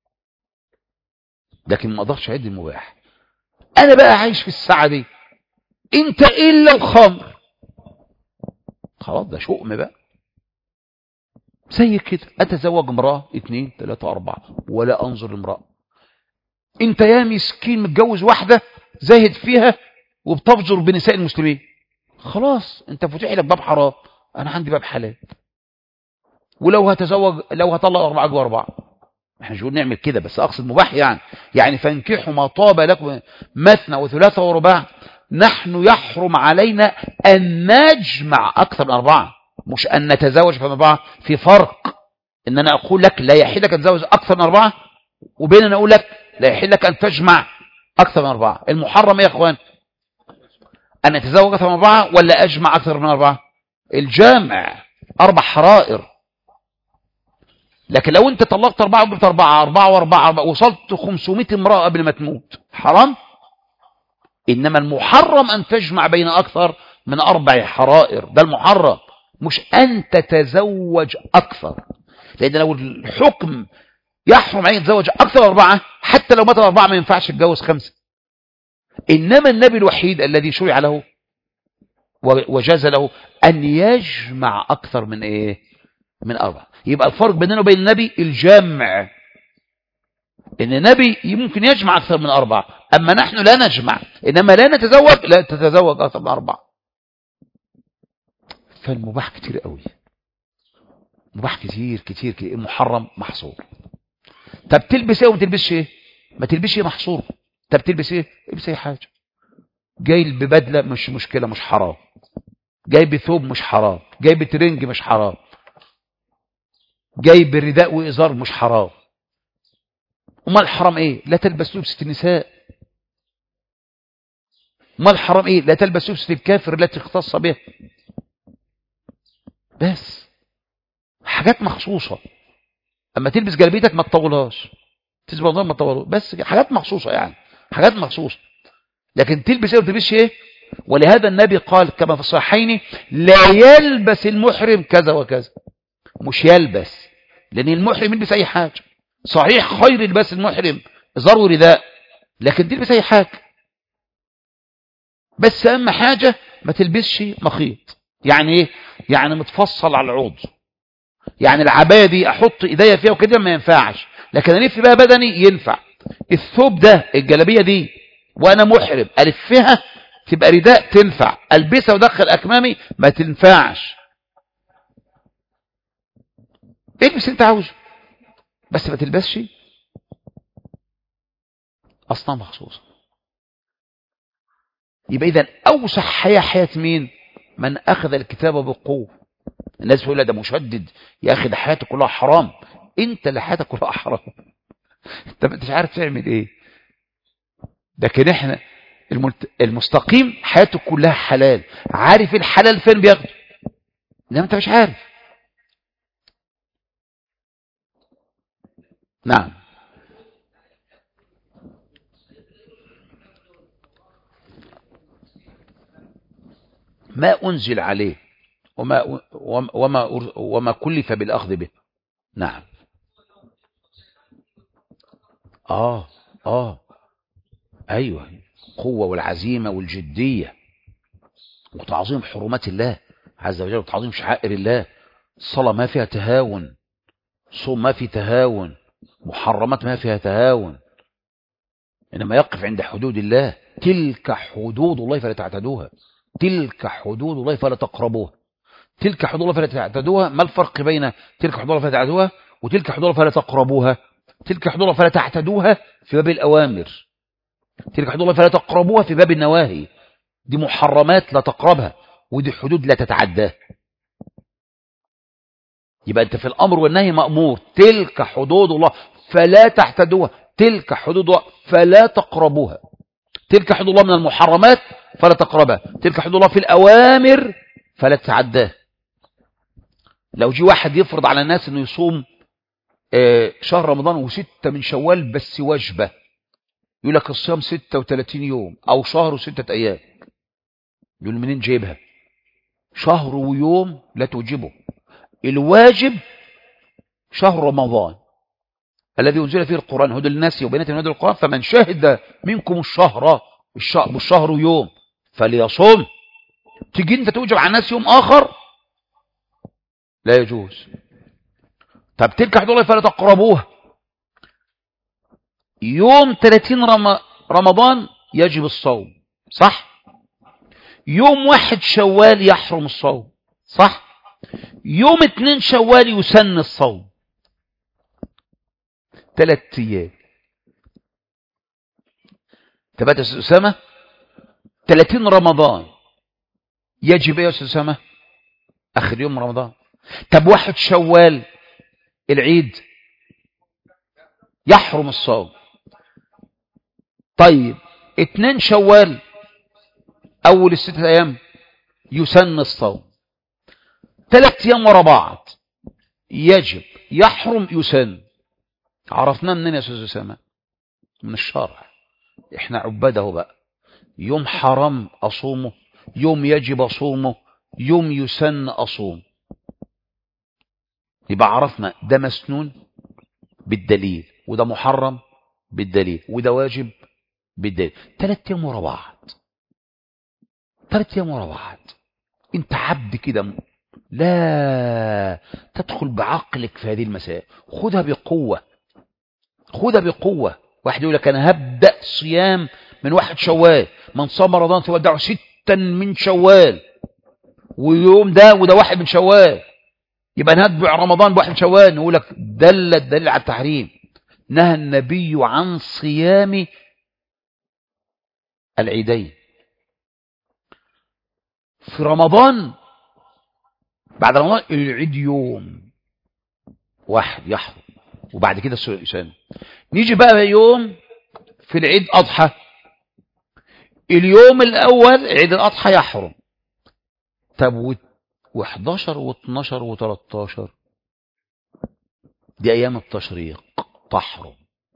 Speaker 1: لكن ما اقدرش اعد المباح. انا بقى عايش في الساعه دي، انت الا الخمر، خلاص ده شؤم بقى. زي كده اتزوج امراه 2 3 4 ولا انظر امراه. انت يا مسكين متجوز واحده زاهد فيها وبتفجر بنساء المسلمين، خلاص انت فتح لك باب حرام، انا عندي باب حلال. ولو هتزوج، لو هطلق 4 جوه 4، احنا مش بنقول نعمل كده بس اقصد مباح. يعني فانكحوا ما طاب لكم مثنى وثلاثة ورباع. نحن يحرم علينا ان نجمع اكثر من 4، مش ان نتزوج من 4. في فرق ان انا اقول لك لا يحل لك ان تتزوج اكثر من 4، وبين ان اقول لك لا يحل لك ان تجمع اكثر من 4. المحرم يا اخوان ان اتزوج اكثر من 4 ولا اجمع اكثر من 4؟ الجامع 4 حرائر. لكن لو انت طلقت 4 وجبت 4 وصلت 500 امرأة قبل ما تموت، حرام. انما المحرم ان تجمع بين اكثر من 4 حرائر، ده المحرم، مش ان تتزوج اكثر. لان لو الحكم يحرم عليك تتزوج اكثر 4، حتى لو مات 4 ما ينفعش تتجوز 5. انما النبي الوحيد الذي شرع له وجاز له ان يجمع اكثر من ايه؟ من 4. يبقى الفرق بيننا وبين النبي الجمع، ان النبي ممكن يجمع اكثر من 4، اما نحن لا نجمع، انما لا نتزوج، لا تتزوج اكثر من 4. فالمباح كتير قوي، مباح كتير كتير كتير. المحرم محصور. طب تلبس ايه وما تلبسش ايه؟ ما تلبسش ايه محصور. طب تلبس ايه؟ البس اي حاجه. جاي ببدله مش مشكله، مش حرام. جاي بثوب مش حرام. جاي بترنج مش حرام. جايب رداء وإزار مش حرام. وما الحرام ايه؟ لا تلبس لبسة النساء. ما الحرام ايه؟ لا تلبس لبسة الكافر التي اختص بها. بس حاجات مخصوصة. اما تلبس جلبيتك ما تطولهاش، تلبس بنطلون ما تطولهاش، بس حاجات مخصوصة، يعني حاجات مخصوصة. لكن تلبس ايه وتلبسش ايه؟ ولهذا النبي قال كما في الصحيحين: لا يلبس المحرم كذا وكذا. مش يلبس، لان المحرم يلبس اي حاجة. صحيح خير لباس المحرم ازار ورداء، لكن تلبس اي حاجة. بس اهم حاجة ما تلبسش مخيط. يعني ايه؟ يعني متفصل على العوض. يعني العباية دي احط ايديا فيها وكده ما ينفعش، لكن الف بقى بدني ينفع. الثوب ده، الجلابية دي وانا محرم الفها تبقى رداء تنفع، البسها ودخل اكمامي ما تنفعش. البس انت عاوزه، بس ما تلبسش اصلا مخصوصة. يبقى اذا اوسع حياة مين؟ من اخذ الكتاب بقوة. الناس بيقول ده مشدد يا اخي، ده حياته كلها حرام. انت اللي حياتك كلها حرام. انت ما انتش عارف تعمل ايه. لكن احنا المستقيم حياته كلها حلال، عارف الحلال فين بياخده، انما انت مش عارف. نعم. ما انزل عليه وما كلف بالاخذ به. نعم. اه ايوه، قوة والعزيمة والجدية وتعظيم حرمات الله عز وجل وتعظيم شعائر الله. الصلاة ما فيها تهاون، صوم ما فيه تهاون، محرمات ما فيها تهاون، إنما يقف عند حدود الله. تلك حدود الله فلا تعتدوها، تلك حدود الله فلا تقربوها. تلك حدود الله فلا تعتدوها. ما الفرق بين تلك حدود الله فلا تعتدوها وتلك حدود الله فلا تقربوها؟ تلك حدود الله فلا تعتدوها في باب الأوامر، تلك حدود الله فلا تقربوها في باب النواهي. دي محرمات لا تقربها، ودي حدود لا تتعداها. يبقى أنت في الأمر والنهي مأمور. تلك حدود الله فلا تعتدوها، تلك حدود الله فلا تقربوها. تلك حدود الله من المحرمات فلا تقربها، تلك حدود الله في الأوامر فلا تتعداها. لو جي واحد يفرض على الناس انه يصوم شهر رمضان و6 من شوال بس وجبة، يقول لك الصيام 36 يوم او شهر و6 ايام، يقول منين جايبها؟ شهر ويوم لا توجبه. الواجب شهر رمضان الذي أنزل فيه القرآن هدى للناس وبينات من هدى القرآن، فمن شهد منكم الشهر بالشهر ويوم فليصوم. تيجي انت توجب على الناس يوم آخر، لا يجوز. طب تلك حدود الله فلا تقربوها. يوم 30 رمضان يجب الصوم، صح؟ يوم 1 شوال يحرم الصوم، صح؟ يوم 2 شوال يسن الصوم. 3 ايام. تبات يا أسامة 30 رمضان يجب ايه يا أسامة؟ اخر يوم رمضان. طب 1 شوال العيد يحرم الصوم. طيب 2 شوال اول ال6 ايام يسن الصوم. 3 ايام ورا بعض يجب يحرم يسن. عرفناه منين يا استاذ اسامه؟ من الشرع. احنا عباده بقى. يوم حرام اصومه، يوم يجب اصومه، يوم يسن اصوم. يبقى عرفنا ده مسنون بالدليل، وده محرم بالدليل، وده واجب بالدليل. 3 ايام ورا بعض، 3 ايام ورا بعض. انت عبد كده، لا تدخل بعقلك في هذه المسائل. خذها بقوة، خذها بقوة. واحد يقول لك أنا هبدأ صيام من 1 شوال، من صام رمضان فودعه 6 من شوال، ويوم ده وده 1 من شوال، يبقى نتبع رمضان ب1 شوال. نقول لك دل الدليل على التحريم. نهى النبي عن صيام العيدين في رمضان. بعد رمضان العيد يوم، واحد يحرم، وبعد كده سنة. نيجي بقى يوم في العيد أضحى، اليوم الأول عيد الأضحى يحرم. طب و11 و12 و13 دي أيام التشريق تحرم.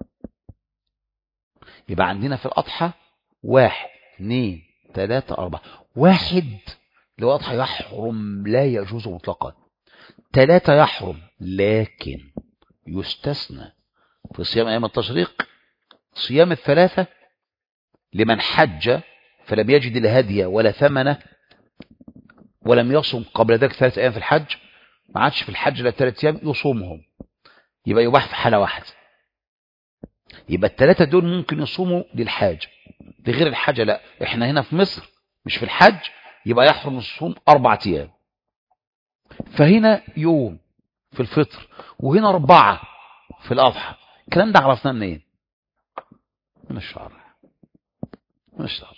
Speaker 1: يبقى عندنا في الأضحى 1 2 3 4. 1 لو أضحى يحرم لا يجوز مطلقا. 3 يحرم لكن يستثنى في صيام أيام التشريق صيام ال3 لمن حج فلم يجد الهدي ولا ثمنه ولم يصم قبل ذلك 3 أيام في الحج، ما عادش في الحج لا 3 أيام يصومهم، يبقى يباح في حالة واحدة. يبقى ال3 دول ممكن يصوموا للحاج، لغير الحاجة لا. احنا هنا في مصر مش في الحج، يبقى يحرم الصوم 4 أيام. فهنا يوم في الفطر وهنا 4 في الأضحى. الكلام ده عرفناه منين؟ من الشرع. من الشرع.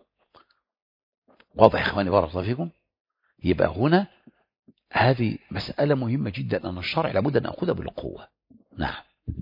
Speaker 1: واضح يا اخواني بارك الله فيكم؟ يبقى هنا هذه مسألة مهمة جدا، أن الشرع لابد أن نأخذها بالقوة. نعم.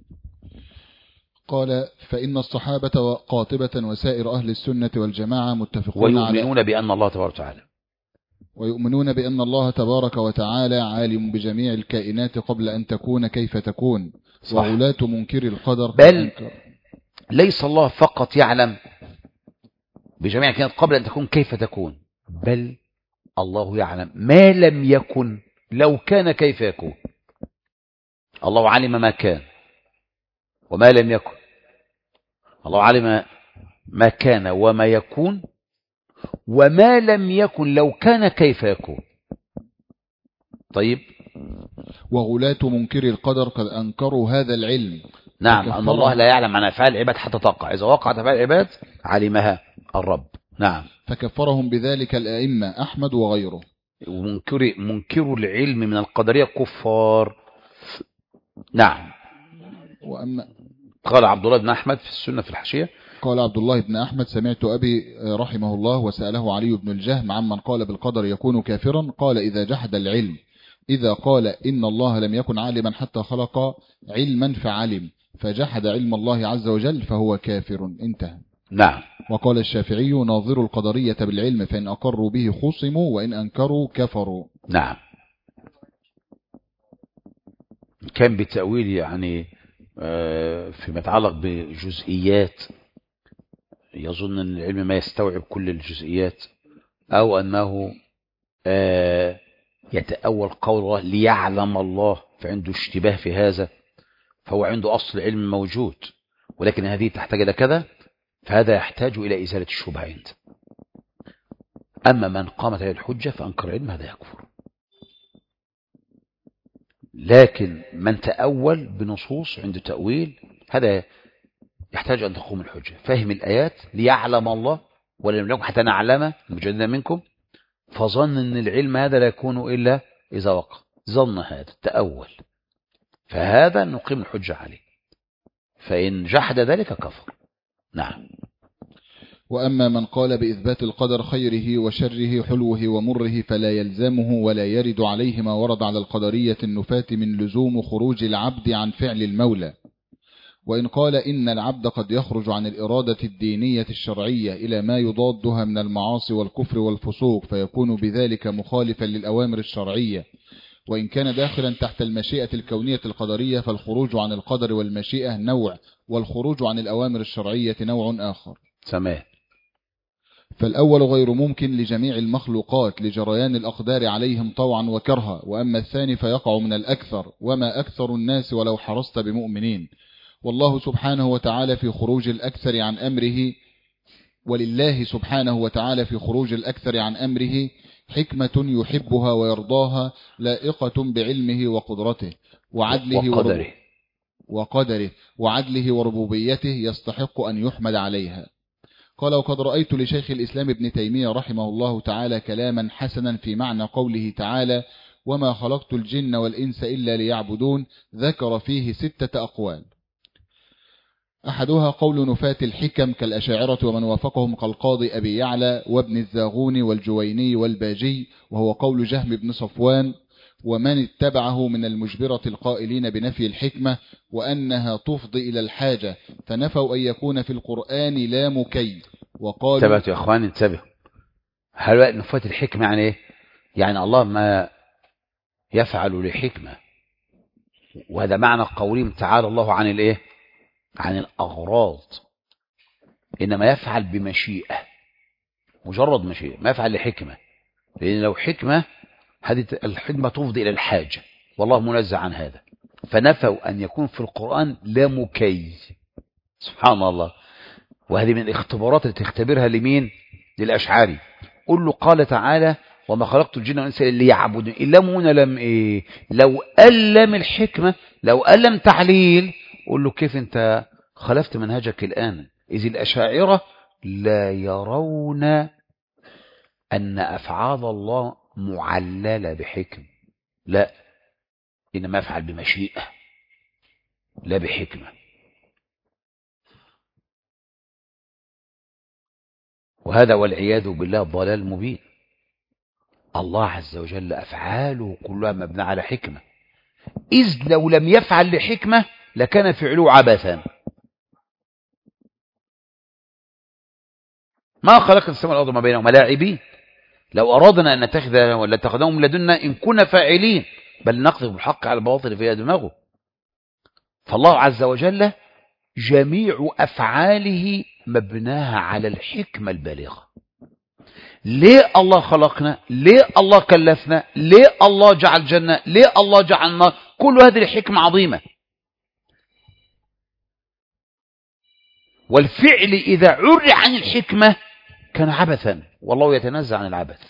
Speaker 2: قال فإن الصحابة قاطبة وسائر أهل السنة والجماعة متفقون
Speaker 1: ويؤمنون بأن الله تبارك وتعالى
Speaker 2: ويؤمنون بأن الله تبارك وتعالى عالم بجميع الكائنات قبل أن تكون كيف تكون. وغلاة منكر القدر
Speaker 1: بل ليس الله فقط يعلم بجميع الكائنات قبل أن تكون كيف تكون، بل الله يعلم ما لم يكن لو كان كيف يكون. الله علم ما كان وما لم يكن. الله علم ما كان وما يكون وما لم يكن لو كان كيف يكون. طيب.
Speaker 2: وغلاة منكر القدر قد أنكروا هذا العلم.
Speaker 1: نعم، أن الله لا يعلم عن أفعال العباد حتى تقع، إذا وقعت أفعال العباد علمها الرب. نعم.
Speaker 2: فكفرهم بذلك الأئمة أحمد وغيره.
Speaker 1: ومنكر العلم من القدرية كفار. نعم.
Speaker 2: وأما
Speaker 1: قال عبد الله بن أحمد في السنة في الحاشية،
Speaker 2: قال عبد الله بن أحمد سمعت أبي رحمه الله وسأله علي بن الجهم عمن قال بالقدر يكون كافرا، قال إذا جحد العلم، إذا قال إن الله لم يكن عالما حتى خلق علما فعلم فجحد علم الله عز وجل فهو كافر. انتهى.
Speaker 1: نعم.
Speaker 2: وقال الشافعي ناظر القدرية بالعلم فإن أقروا به خصموا وإن أنكروا كفروا.
Speaker 1: نعم. كان بالتأويل يعني فيما يتعلق بجزئيات، يظن أن العلم ما يستوعب كل الجزئيات، أو أنه يتأول قول الله ليعلم الله، فعنده اشتباه في هذا، فهو عنده أصل علم موجود ولكن هذه تحتاج إلى كذا، فهذا يحتاج إلى إزالة الشبهة عنده. أما من قامت عليه الحجة فأنكر علم هذا يكفر. لكن من تأول بنصوص عنده تأويل هذا يحتاج أن تقوم الحجة. فهم الآيات ليعلم الله ولم يكن حتى نعلم المجادين منكم، فظن أن العلم هذا لا يكون إلا إذا وقع، ظن هذا تأول، فهذا نقيم الحجة عليه، فإن جحد ذلك كفر. نعم.
Speaker 2: وأما من قال بإثبات القدر خيره وشره حلوه ومره فلا يلزمه ولا يرد عليه ما ورد على القدرية النفاة من لزوم خروج العبد عن فعل المولى. وإن قال إن العبد قد يخرج عن الإرادة الدينية الشرعية إلى ما يضادها من المعاصي والكفر والفسوق فيكون بذلك مخالفا للأوامر الشرعية، وإن كان داخلا تحت المشيئة الكونية القدرية فالخروج عن القدر والمشيئة نوع، والخروج عن الأوامر الشرعية نوع آخر.
Speaker 1: تمام.
Speaker 2: فالأول غير ممكن لجميع المخلوقات لجريان الأقدار عليهم طوعا وكرها، وأما الثاني فيقع من الأكثر، وما أكثر الناس ولو حرصت بمؤمنين. والله سبحانه وتعالى في خروج الأكثر عن أمره ولله سبحانه وتعالى في خروج الأكثر عن أمره حكمة يحبها ويرضاها لائقة بعلمه وقدرته وقدره وعدله وربوبيته يستحق أن يحمد عليها. قال وقد رأيت لشيخ الإسلام ابن تيمية رحمه الله تعالى كلاما حسنا في معنى قوله تعالى وما خلقت الجن والإنس إلا ليعبدون، ذكر فيه 6 أقوال. أحدها قول نفاة الحكم كالأشاعرة ومن وافقهم كالقاضي أبي يعلى وابن الزاغون والجويني والباجي، وهو قول جهم بن صفوان، ومن اتبعه من المجبرة القائلين بنفي الحكمة وأنها تفضي إلى الحاجة، فنفوا أن يكون في القرآن لا مكي وقالوا.
Speaker 1: انتبهوا يا أخواني، انتبهوا. هل نفات الحكمة يعني إيه؟ يعني الله ما يفعل لحكمة، وهذا معنى قولهم تعالى الله عن الإيه؟ عن الأغراض، إنما يفعل بمشيئة، مجرد مشيئة، ما يفعل لحكمة. لأن لو حكمة، هذه الحكمة تفضي إلى الحاجة، والله منزه عن هذا. فنفوا أن يكون في القرآن لا مكي. سبحان الله. وهذه من الاختبارات اللي تختبرها لمين؟ للأشعري. قل له قال تعالى وما خلقت الجن والإنس إلا ليعبدون. اللام هنا لم إيه؟ لو ألم الحكمة، لو ألم تعليل، قل له كيف أنت خلفت منهجك الآن؟ إذ الأشاعرة لا يرون أن أفعال الله معللة بحكم، لا، إنما يفعل بمشيئة لا بحكمة. وهذا والعياذ بالله ضلال مبين. الله عز وجل أفعاله كلها مبنى على حكمة، إذ لو لم يفعل لحكمة لكان فعله عبثا. ما خلق السماء والأرض ما بينهما لاعبين. لو أرادنا أن نتخذ ولا اتخذهم من لدنا إن كنا فاعلين، بل نقذف بالحق على الباطل فيها دماغه. فالله عز وجل جميع أفعاله مبناها على الحكمة البالغة. ليه الله خلقنا؟ ليه الله كلفنا؟ ليه الله جعل جنة؟ ليه الله جعل النار؟ كل هذه الحكمة عظيمة. والفعل إذا عري عن الحكمة كان عبثا، والله يتنزع عن العبث.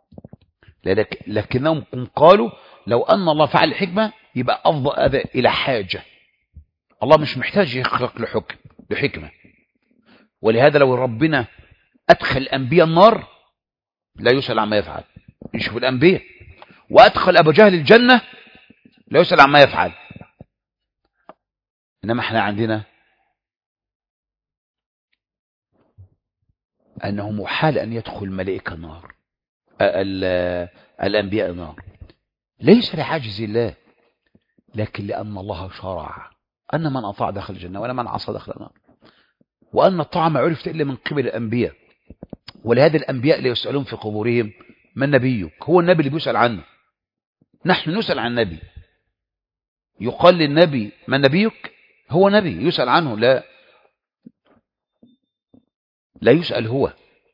Speaker 1: لكنهم قالوا لو أن الله فعل الحكمة يبقى أفضل هذا إلى حاجة. الله مش محتاج يخلق لحكمة. ولهذا لو ربنا أدخل الأنبياء النار لا يسأل عما يفعل، يشوف الأنبياء. وأدخل أبو جهل الجنة لا يسأل عما يفعل. إنما احنا عندنا أنه محال أن يدخل ملائكة النار، الأنبياء النار، ليس لعجز الله، لكن لأن الله شرع أن من أطاع دخل الجنة ولا من عصى دخل النار، وأن الطاعة ما عرفت إلا من قبل الأنبياء. ولهذا الأنبياء لا يسألون في قبورهم من نبيك، هو النبي اللي بيسأل عنه. نحن نسأل عن النبي، يقال للنبي من نبيك، هو نبي يسأل عنه، لا يسأل هو.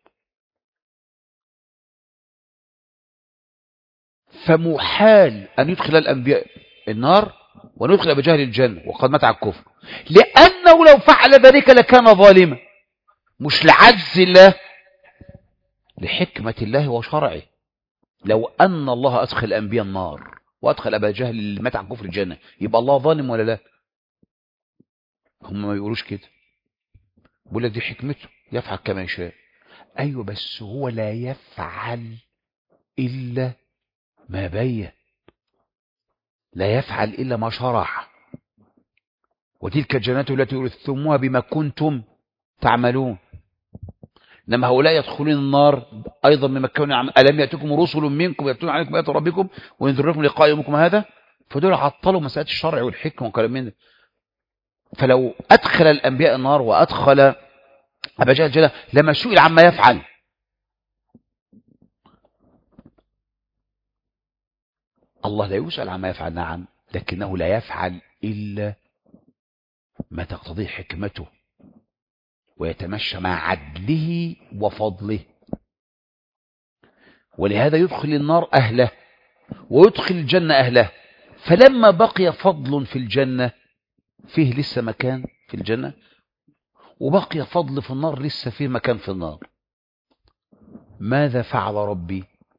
Speaker 1: فمحال أن يدخل الأنبياء النار وندخل أبو جهل الجنة وقد مات على الكفر، لأنه لو فعل ذلك لكان ظالما، مش لعجز الله، لحكمة الله وشرعه. لو أن الله أدخل الأنبياء النار وأدخل أبا جهل اللي مات على الكفر الجنة، يبقى الله ظالم ولا لا؟ هم ما بيقولوش كده، بيقول لك دي حكمته يفعل كما يشاء. أيوة، بس هو لا يفعل إلا ما بين، لا يفعل إلا ما شرع. وتلك الجنات التي أورثتموها بما كنتم تعملون. إنما هؤلاء يدخلون النار أيضا بما كانوا يعملون. ألم يأتكم رسل منكم يتلون عليكم آيات ربكم وينذرونكم لقاء يومكم هذا؟ فدول عطلوا مسألة الشرع والحكمة وكلام من ده. فلو أدخل الأنبياء النار وأدخل أبا جهل الجنة لما سئل عما يفعل. الله لا يسأل عما يفعل، نعم، لكنه لا يفعل إلا ما تقتضيه حكمته ويتمشى مع عدله وفضله. ولهذا يدخل النار أهله ويدخل الجنة أهله. فلما بقي فضل في الجنة، فيه لسه مكان في الجنة، وبقي فضل في النار لسه فيه مكان في النار. ماذا فعل ربي؟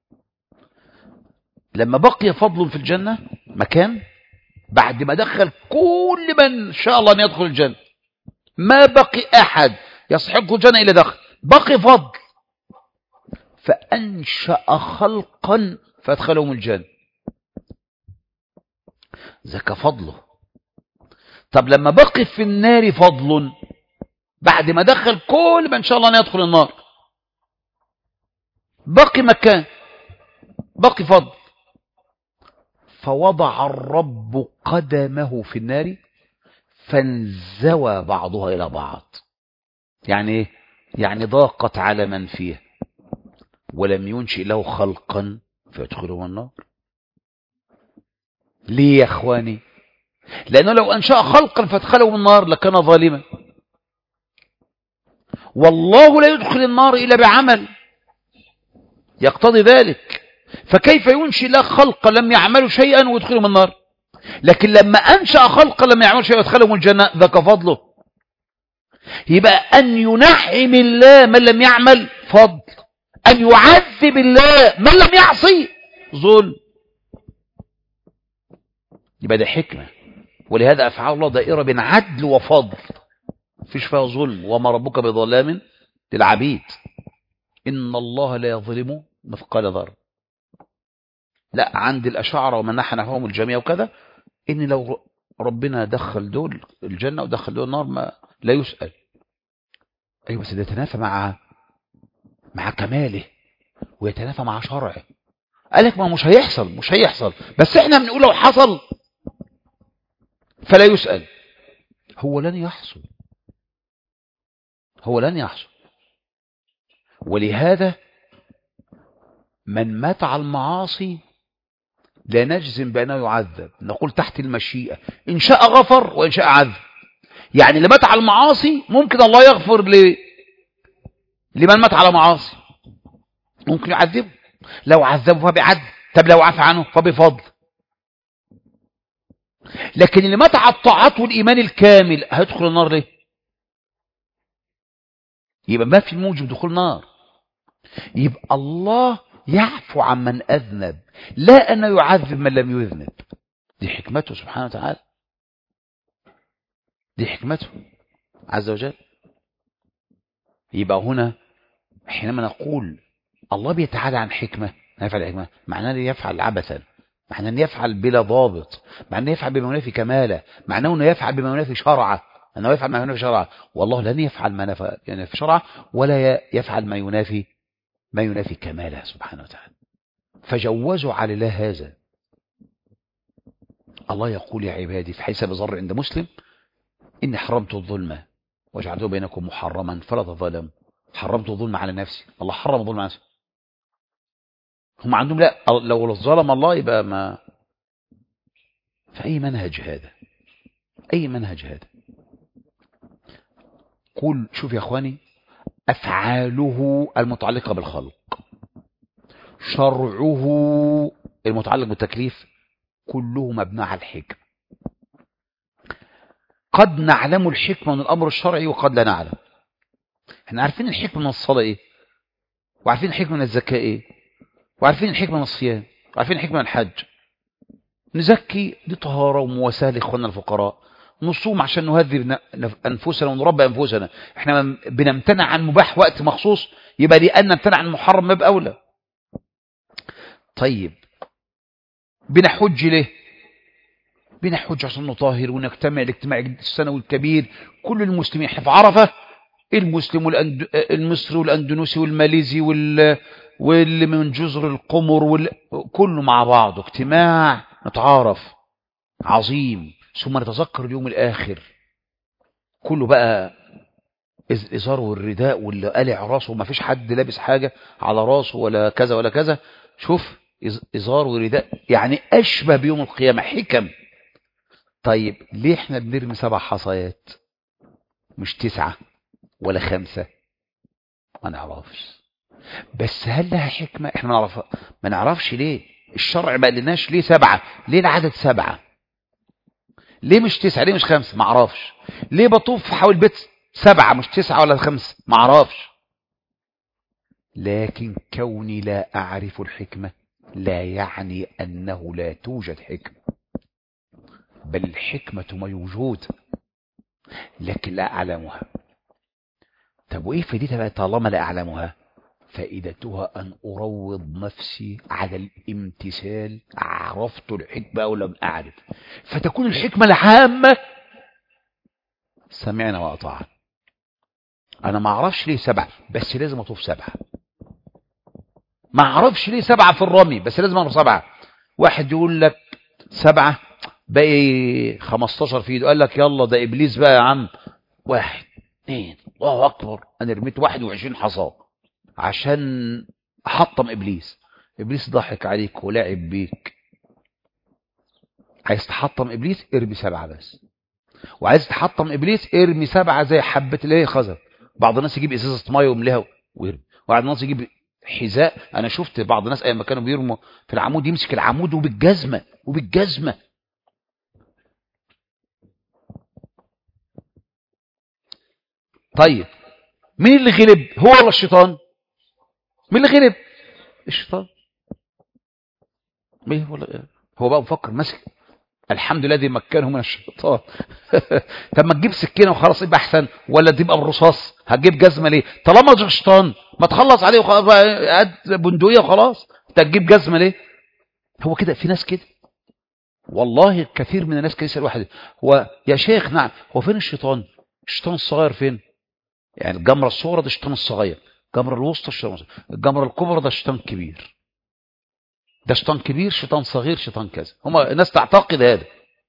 Speaker 1: لما بقي فضل في الجنة مكان، بعد ما دخل كل من شاء الله أن يدخل الجنة، ما بقي أحد يستحق الجنة إلا دخل، بقي فضل، فأنشأ خلقا فأدخلهم الجنة. ذاك فضله. طب لما بقي في النار فضل، بعد ما دخل كل من شاء الله أن يدخل النار، بقي مكان، بقي فضل، فوضع الرب قدمه في النار فانزوى بعضها إلى بعض. يعني إيه؟ يعني ضاقت على من فيه ولم ينشئ له خلقا فيدخلهم النار. ليه يا اخواني؟ لأنه لو أنشأ خلقا فادخلهم النار لكان ظالما، والله لا يدخل النار إلا بعمل يقتضي ذلك، فكيف ينشئ له خلقا لم يعملوا شيئا ويدخلهم النار؟ لكن لما أنشأ خلقا لم يعملوا شيئا ويدخلهم الجنة ذاك فضله. يبقى أن ينعم الله من لم يعمل فضل، أن يعذب الله من لم يعصي ظلم. يبقى ده حكمة، ولهذا أفعال الله دائرة بين عدل وفضل، مفيش فيها ظلم. وما ربك بظلام للعبيد، إن الله لا يظلم مثقال ذرة. لا، عند الأشاعرة ومن نحى نحوهم الجميع وكذا، إن لو ربنا دخل دول الجنة ودخل دول النار ما لا يسأل. أيوة، بس ده يتنافى مع كماله ويتنافى مع شرعه. قالك ما مش هيحصل، بس احنا بنقول لو حصل فلا يسأل. هو لن يحصل. ولهذا من مات على المعاصي لا نجزم بأنه يعذب، نقول تحت المشيئة، إن شاء غفر وإن شاء عذب. يعني اللي مات على المعاصي ممكن الله يغفر لمن مات على معاصي، ممكن يعذبه، لو عذبه فبعدل، طب لو عفى عنه فبفضل. لكن اللي مات على الطاعات والإيمان الكامل هيدخل النار ليه؟ يبقى ما في موجب دخول النار. يبقى الله يعفو عن من أذنب، لا أنه يعذب من لم يذنب. دي حكمته سبحانه وتعالى، دي حكمته عز وجل. يبقى هنا حينما نقول الله بيتعالى عن حكمة، يفعل حكمة، معناه أنه يفعل عبثا، معناه أنه يفعل بلا ضابط، معناه أنه يفعل بما ينافي كماله، معناه أنه يفعل بما ينافي شرعه، أنه يفعل ما ينافي شرعه. والله لن يفعل ما ينافي شرعه ولا يفعل ما ينافي كماله سبحانه وتعالى. فجوزوا على الله هذا. الله يقول يا عبادي في حسب ذر عند مسلم: إني حرمت الظلم وجعلته بينكم محرما فلا تظلموا. حرمت الظلم على نفسي، الله حرم الظلم على نفسي. هم عندهم لا، لو ظلم الله يبقى ما. فأي منهج هذا؟ أي منهج هذا؟ قول شوف يا أخواني، أفعاله المتعلقة بالخلق، شرعه المتعلق بالتكليف، كله مبنى على الحكمة. قد نعلم الحكمة من الأمر الشرعي وقد لا نعلم. احنا عارفين الحكمة من الصلاة ايه، وعارفين الحكمة من الزكاة ايه، وعارفين الحكمة من الصيام، وعارفين الحكمة من الحج. نزكي دي طهارة ومواساة لإخواننا الفقراء، نصوم عشان نهذب أنفسنا ونربى أنفسنا. احنا بنمتنع عن مباح وقت مخصوص، يبقى لأن نمتنع عن محرم ما بأولى. طيب بنحج ليه؟ بنحج عشان نطهر ونجتمع الاجتماع السنوي الكبير، كل المسلمين. احنا في عرفة المسلم المصري والأندونيسي والماليزي واللي من جزر القمر كله مع بعض، اجتماع نتعارف عظيم، ثم نتذكر اليوم الآخر. كله بقى إزار والرداء واللي قالع راسه، ما فيش حد لابس حاجة على راسه ولا كذا ولا كذا. شوف إزار ورداء، يعني أشبه بيوم القيامة، حكم. طيب ليه احنا بنرمي 7 حصيات مش 9 ولا 5؟ ما نعرفش. بس هل لها حكمة؟ احنا ما نعرفش ليه الشرع ما قالناش ليه 7، ليه العدد 7، ليه مش 9، ليه مش 5؟ ما اعرفش. ليه بطوف حول البيت 7 مش 9 ولا 5؟ ما اعرفش. لكن كوني لا اعرف الحكمة لا يعني انه لا توجد حكمة، بل الحكمة موجودة لكن لا اعلمها. طب وايه فائدتها بقى طالما لا اعلمها؟ فائدتها أن أروض نفسي على الامتثال، عرفت الحكمة أو لم أعرف، فتكون الحكمة العامة سمعنا وأطعنا. أنا ما أعرفش ليه 7 بس لازم أطوف 7، ما أعرفش ليه 7 في الرمي بس لازم أطوف 7. واحد يقول لك 7 باقي 15 في ايده، قال لك يلا ده ابليس بقى يا عم. 1 2 الله اكبر، انا رميت 21 حصاه عشان احطم ابليس. ابليس ضحك عليك ولعب بيك. عايز تحطم ابليس ارمي 7 بس، وعايز تحطم ابليس ارمي 7 زي حبه اللي هي خزف. بعض الناس يجيب ازازه ميه ويملاها ويرمي، وبعض الناس يجيب حذاء. انا شفت بعض الناس ايام ما كانوا بيرموا في العمود يمسك العمود وبالجزمه. طيب مين اللي غلب، هو ولا الشيطان؟ مين اللي غلب؟ الشيطان. مين هو بقى مفكر ماسك الحمد لله الذي مكنه من الشيطان. طب ما تجيب سكينه وخلاص يبقى احسن، ولا تبقى بالرصاص؟ هتجيب جزمه ليه طالما الشيطان؟ ما تخلص عليه وخلاص، هات بندقيه وخلاص. انت هتجيب جزمه ليه؟ هو كده، في ناس كده والله، كثير من الناس كده. يسال واحد هو يا شيخ نعم، هو فين الشيطان؟ الشيطان الصغير فين؟ يعني الجمره الصغرى ده الشيطان الصغير، الجمره الوسطى الشيطان الصغير، الجمره الكبرى ده الشيطان الكبير. ده شيطان كبير، شيطان صغير، شيطان كذا. هم الناس تعتقد هذا.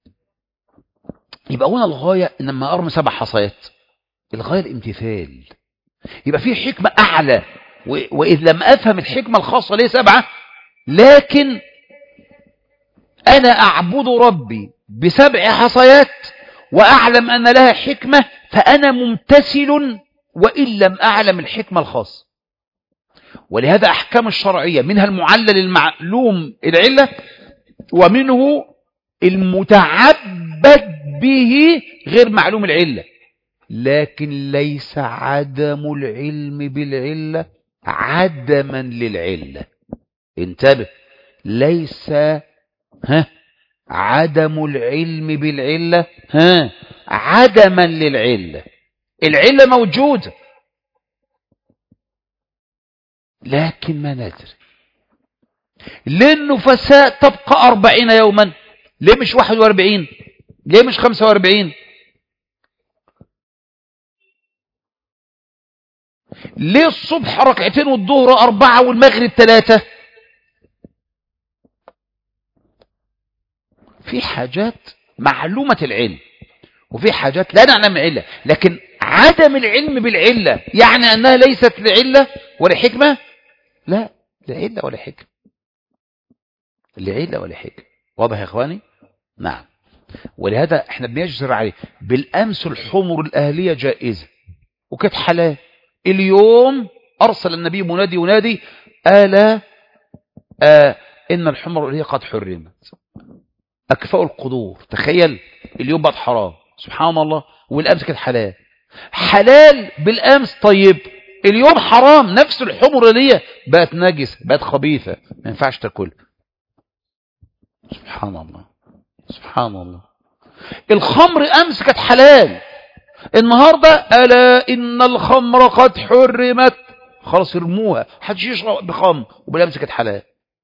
Speaker 1: يبقى هنا الغاية إن لما أرمي 7 حصيات، الغاية الامتثال. يبقى في حكمة أعلى، وإذ لم أفهم الحكمة الخاصة ليه 7، لكن أنا أعبد ربي ب7 حصيات وأعلم أن لها حكمة، فأنا ممتثل وإن لم أعلم الحكمة الخاصة. ولهذا أحكام الشرعية منها المعلل المعلوم العلة، ومنه المتعبد به غير معلوم العلة. لكن ليس عدم العلم بالعلة عدما للعلة. انتبه، ليس عدم العلم بالعلة عدما للعلة. العلة موجودة لكن ما ندري. ليه النفساء تبقى 40 يوما؟ ليه مش 41؟ ليه مش 45؟ ليه الصبح 2 والظهر 4 والمغرب 3؟ في حاجات معلومة العلم، وفي حاجات لا نعلم العلة. لكن عدم العلم بالعلة يعني أنها ليست لعلة ولا حكمة؟ لا، لعلة ولا حكمة، لعلة ولا حكمة. واضح يا إخواني؟ نعم. ولهذا احنا بنجزر عليه. بالأمس الحمر الأهلية جائزة وكانت حلال. اليوم أرسل النبي منادي ينادي ألا إن الحمر الأهلية قد حرمت. أكفاء القدور. تخيل اليوم بقت حرام، سبحان الله. والأمس كانت حلال. حلال بالأمس طيب، اليوم حرام. نفس الحمر الأهلية بقت نجس، بقت خبيثة، ما ينفعش تاكل. سبحان الله، سبحان الله. الخمر أمس كانت حلال، النهاردة ألا إن الخمر قد حرمت، خلاص يرموها، حدش يشرب بخمر. وبالأمس كانت حلال.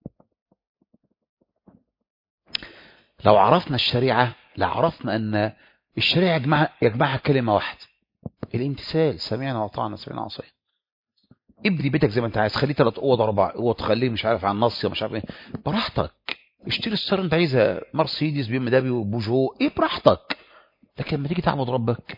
Speaker 1: لو عرفنا الشريعة لعرفنا أن الشريعة يجمعها كلمة واحدة، الامتثال. سمعنا وأطعنا، سمعنا وعصينا. ابني بيتك زي ما انت عايز، خليه 3 اوض 4 اوض، خليه مش عارف عن نص مش عارف ايه، براحتك. اشتري السيارة انت عايزها، مرسيدس بي ام دبليو بوجو، ايه براحتك. لكن لما تيجي تعبد ربك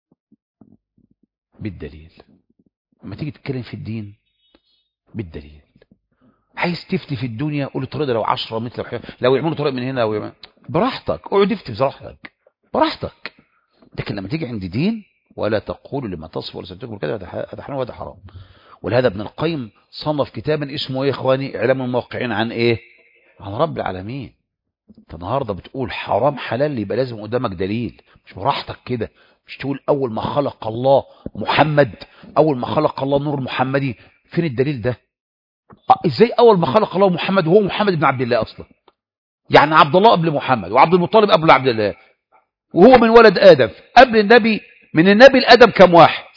Speaker 1: بالدليل، لما تيجي تتكلم في الدين بالدليل. عايز تفتي في الدنيا قول الطريق ده لو 10 متر، لو يعملوا طريق من هنا براحتك، اقعد افتي براحتك براحتك. لكن لما تيجي عند دين، ولا تقولوا لما تصف ولا تكبر كده هذا حرام وهذا حرام. ولهذا ابن القيم صنف كتابا اسمه ايه يا اخواني؟ اعلام الموقعين عن ايه؟ عن رب العالمين. انت النهارده بتقول حرام حلال، يبقى لازم قدامك دليل، مش براحتك كده. مش تقول اول ما خلق الله محمد، اول ما خلق الله النور المحمدي، فين الدليل ده؟ ازاي اول ما خلق الله محمد وهو محمد بن عبد الله اصلا؟ يعني عبد الله قبل محمد، وعبد المطلب قبل عبد الله، وهو من ولد ادم قبل النبي. من النبي لادم كم واحد؟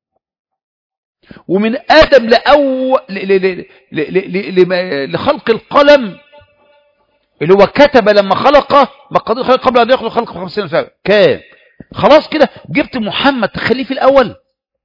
Speaker 1: ومن ادم لخلق القلم اللي هو كتب لما خلقه، مقادير خلق قبل ان يخلق خلق 50 سنه كام؟ خلاص كده جبت محمد تخليه في الاول؟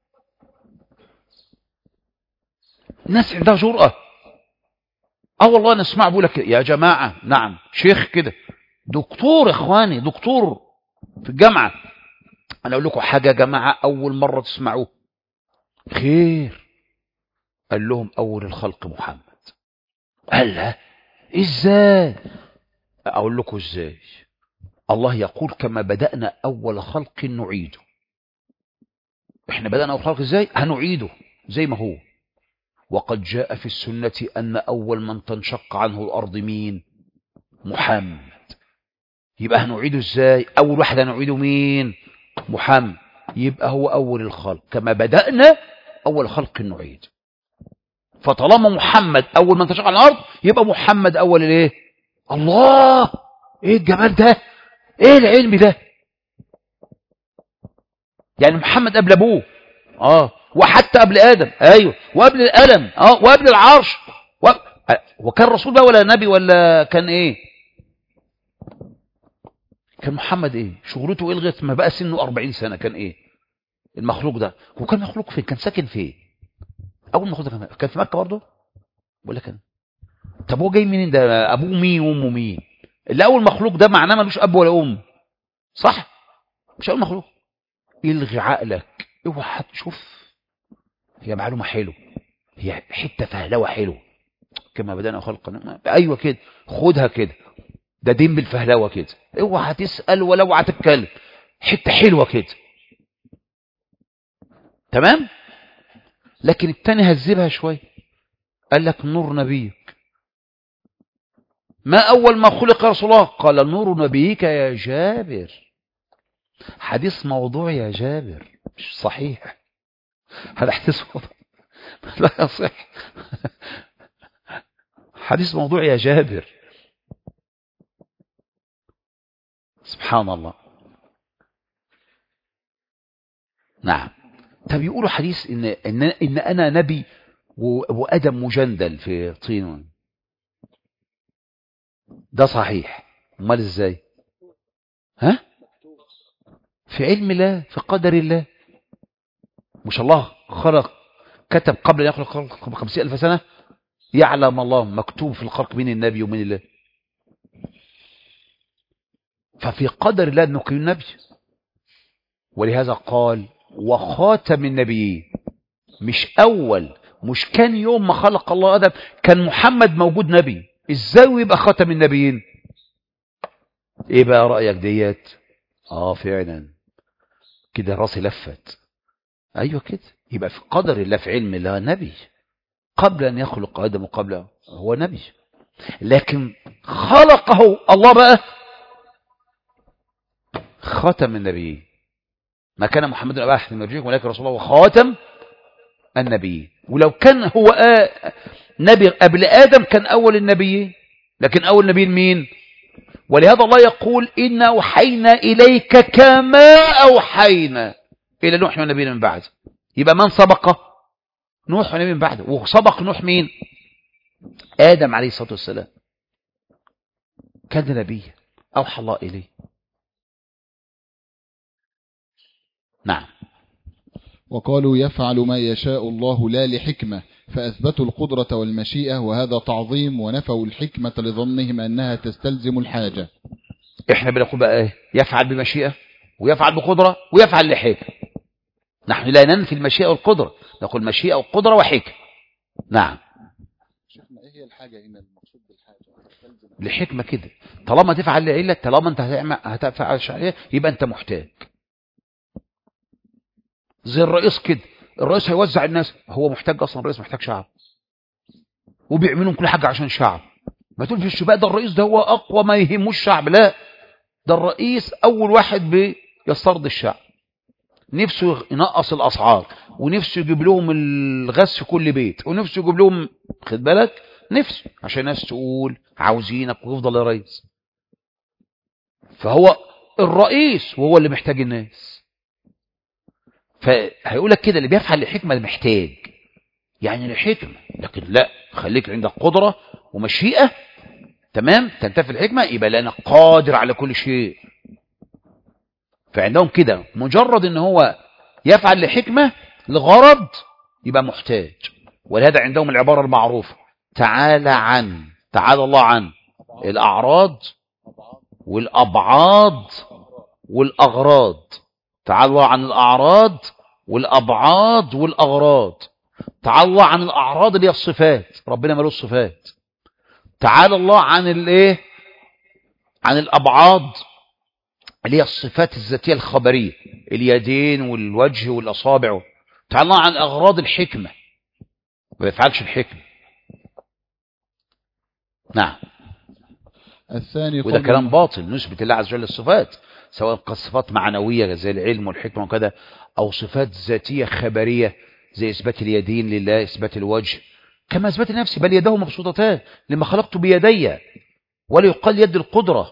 Speaker 1: الناس عندها جرأة. والله نسمع بقول لك يا جماعه، نعم شيخ كده دكتور يا اخواني، دكتور في الجامعة. انا اقول لكم حاجة يا جماعة اول مرة تسمعوه. خير. قال لهم اول الخلق محمد. قال لا ازاي؟ اقول لكم ازاي. الله يقول كما بدأنا اول خلق نعيده. احنا بدأنا اول خلق ازاي؟ هنعيده زي ما هو. وقد جاء في السنة ان اول من تنشق عنه الارض مين؟ محمد. يبقى هنعيده ازاي؟ اول واحد هنعيده مين؟ محمد. يبقى هو اول الخلق كما بدأنا اول خلق نعيد. فطالما محمد اول من تنشق عن الارض يبقى محمد اول الايه؟ الله، ايه الجمال ده، ايه العلم ده. يعني محمد قبل ابوه، وحتى قبل ادم، ايوه، وقبل القلم، وقبل العرش، وكان رسول بقى ولا نبي ولا كان ايه؟ كان محمد ايه شغلته؟ ايه لغايه ما بقى سنه 40 سنه كان ايه المخلوق ده؟ وكان مخلوق فين؟ كان ساكن فين اول مخلوق ده؟ كان في مكه برضه ولا كان؟ طب هو جاي منين ده؟ ابوه مين وامه مين؟ اللي اول مخلوق ده معناه ملوش اب ولا ام، صح؟ مش اول مخلوق. الغي عقلك، اوعى تشوف. هي معلومه حلوه، هي حته فهلوه حلوه. كما بدأنا خلقنا، ايوه كده، خدها كده، ده دين بالفهلوه كده. اوعى تسال ولا اوعى تتكلم، حته حلوه كده، تمام. لكن التاني هذبها شويه، قال لك نور نبيك. ما اول ما خلق يا رسول الله؟ قال نور نبيك يا جابر. حديث موضوع يا جابر، مش صحيح. هذا حديث موضوع لا يصح. حديث موضوع يا جابر، سبحان الله. نعم. طب يقولوا حديث ان انا نبي وادم مجندل في طين، ده صحيح؟ امال ازاي؟ ها؟ في علم الله، في قدر الله. مش الله خلق، كتب قبل ان يخلق الخلق ب50,000 سنه؟ يعلم الله مكتوب في الخلق من النبي ومن الله. ففي قدر الله انه يكون نبي. ولهذا قال وخاتم النبيين. مش اول، مش كان يوم ما خلق الله ادم كان محمد موجود نبي؟ ازاي يبقى خاتم النبيين؟ ايه بقى رايك ديت؟ فعلا كده راسي لفت. ايوه كده، يبقى في قدر الله، في علم الله نبي قبل ان يخلق ادم، وقبل هو نبي. لكن خلقه الله بقى خاتم النبيين. ما كان محمد ابا احد من رجلكم ولكن رسول الله وخاتم النبيين. ولو كان هو نبي قبل ادم كان اول النبيين. لكن اول النبيين مين؟ ولهذا الله يقول إنا أوحينا إليك كما أوحينا إلى نوح والنبيين من بعد. يبقى من سبق؟ نوح والنبي من بعده. وسبق نوح مين؟ آدم عليه الصلاة والسلام، كان نبي أوحى الله إليه. نعم.
Speaker 2: وقالوا يفعل ما يشاء الله لا لحكمة، فأثبتوا القدرة والمشيئة، وهذا تعظيم، ونفوا الحكمة لظنهم أنها تستلزم الحاجة.
Speaker 1: احنا بنقول بقى ايه؟ يفعل بمشيئة ويفعل بقدرة ويفعل لحكمة. نحن لا ننفي المشيئة والقدرة، نقول مشيئة وقدرة وحكمة. نعم.
Speaker 2: شيخنا ايه هي الحاجة هنا المقصود بالحاجة؟
Speaker 1: لحكمة كده. طالما تفعل لعلة، طالما انت هتفعل شيء يبقى انت محتاج. زي الرئيس كده، الرئيس هيوزع الناس، هو محتاج اصلا؟ الرئيس محتاج شعب وبيعملوا كل حاجة عشان شعب. ما تقولش بقى ده الرئيس ده هو اقوى ما يهموش الشعب. لا، ده الرئيس اول واحد بيسترضي الشعب، نفسه ينقص الاسعار، ونفسه يجيب لهم الغاز في كل بيت، ونفسه يجيب لهم، خد بالك، نفسه عشان الناس تقول عاوزينك ويفضل الرئيس. فهو الرئيس وهو اللي محتاج الناس. فهيقول لك كده اللي بيفعل الحكمة محتاج، يعني الحكمة. لكن لا، خليك عندك قدرة ومشيئة، تمام، تنتفي الحكمة، يبقى لأنا قادر على كل شيء. فعندهم كده مجرد ان هو يفعل لحكمة لغرض يبقى محتاج. ولهذا عندهم العبارة المعروفة تعالى الله عن الأعراض والأبعاد والأغراض. تعالى الله عن الأعراض والأبعاد والأغراض. تعالى الله عن الأعراض اللي هي الصفات، ربنا ملوش صفات. تعالى الله عن الايه؟ عن الأبعاد اللي هي الصفات الذاتية الخبرية، اليدين والوجه والأصابع. تعالى الله عن أغراض الحكمة، ما يفعلش الحكمة. نعم.
Speaker 2: الثاني
Speaker 1: وده كلام باطل، نثبت الله عز وجل الصفات، سواء كانت صفات معنوية زي العلم والحكمة وكذا، أو صفات ذاتية خبرية زي إثبات اليدين لله، إثبات الوجه، كما إثبات النفس، بل يده مبسوطتان لما خلقت بيدي، ولا يقال يد القدرة،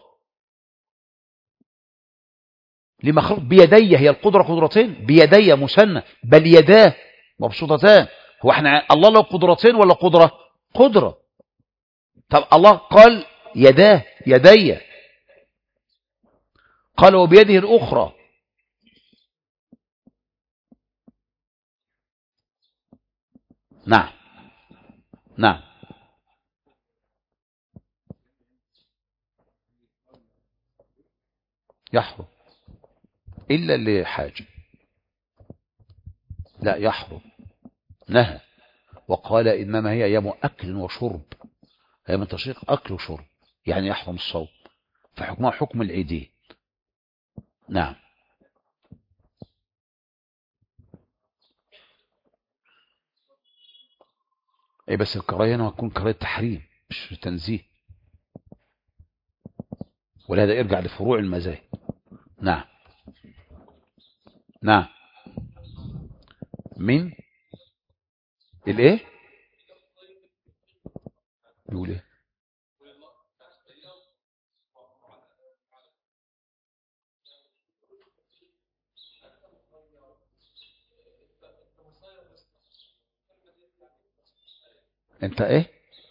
Speaker 1: لما خلقت بيدي، هي القدرة قدرتين، بيدي مثنى، بل يداه مبسوطتان. هو احنا الله له قدرتين ولا قدرة؟ قدرة. طب الله قال يداه، يدي، قال وبيده الأخرى. نعم نعم. يحرم إلا لحاجة، لا يحرم، نهى وقال إنما هي أيام أكل وشرب، أيام التشريق أكل وشرب، يعني يحرم الصوم، فحكمها حكم العيدين. نعم. أي بس الكراهية هنا هتكون كراهية تحريم مش تنزيه، ولهذا يرجع لفروع المذاهب. نعم نعم. من الايه؟ يقول ايه؟ انت ايه؟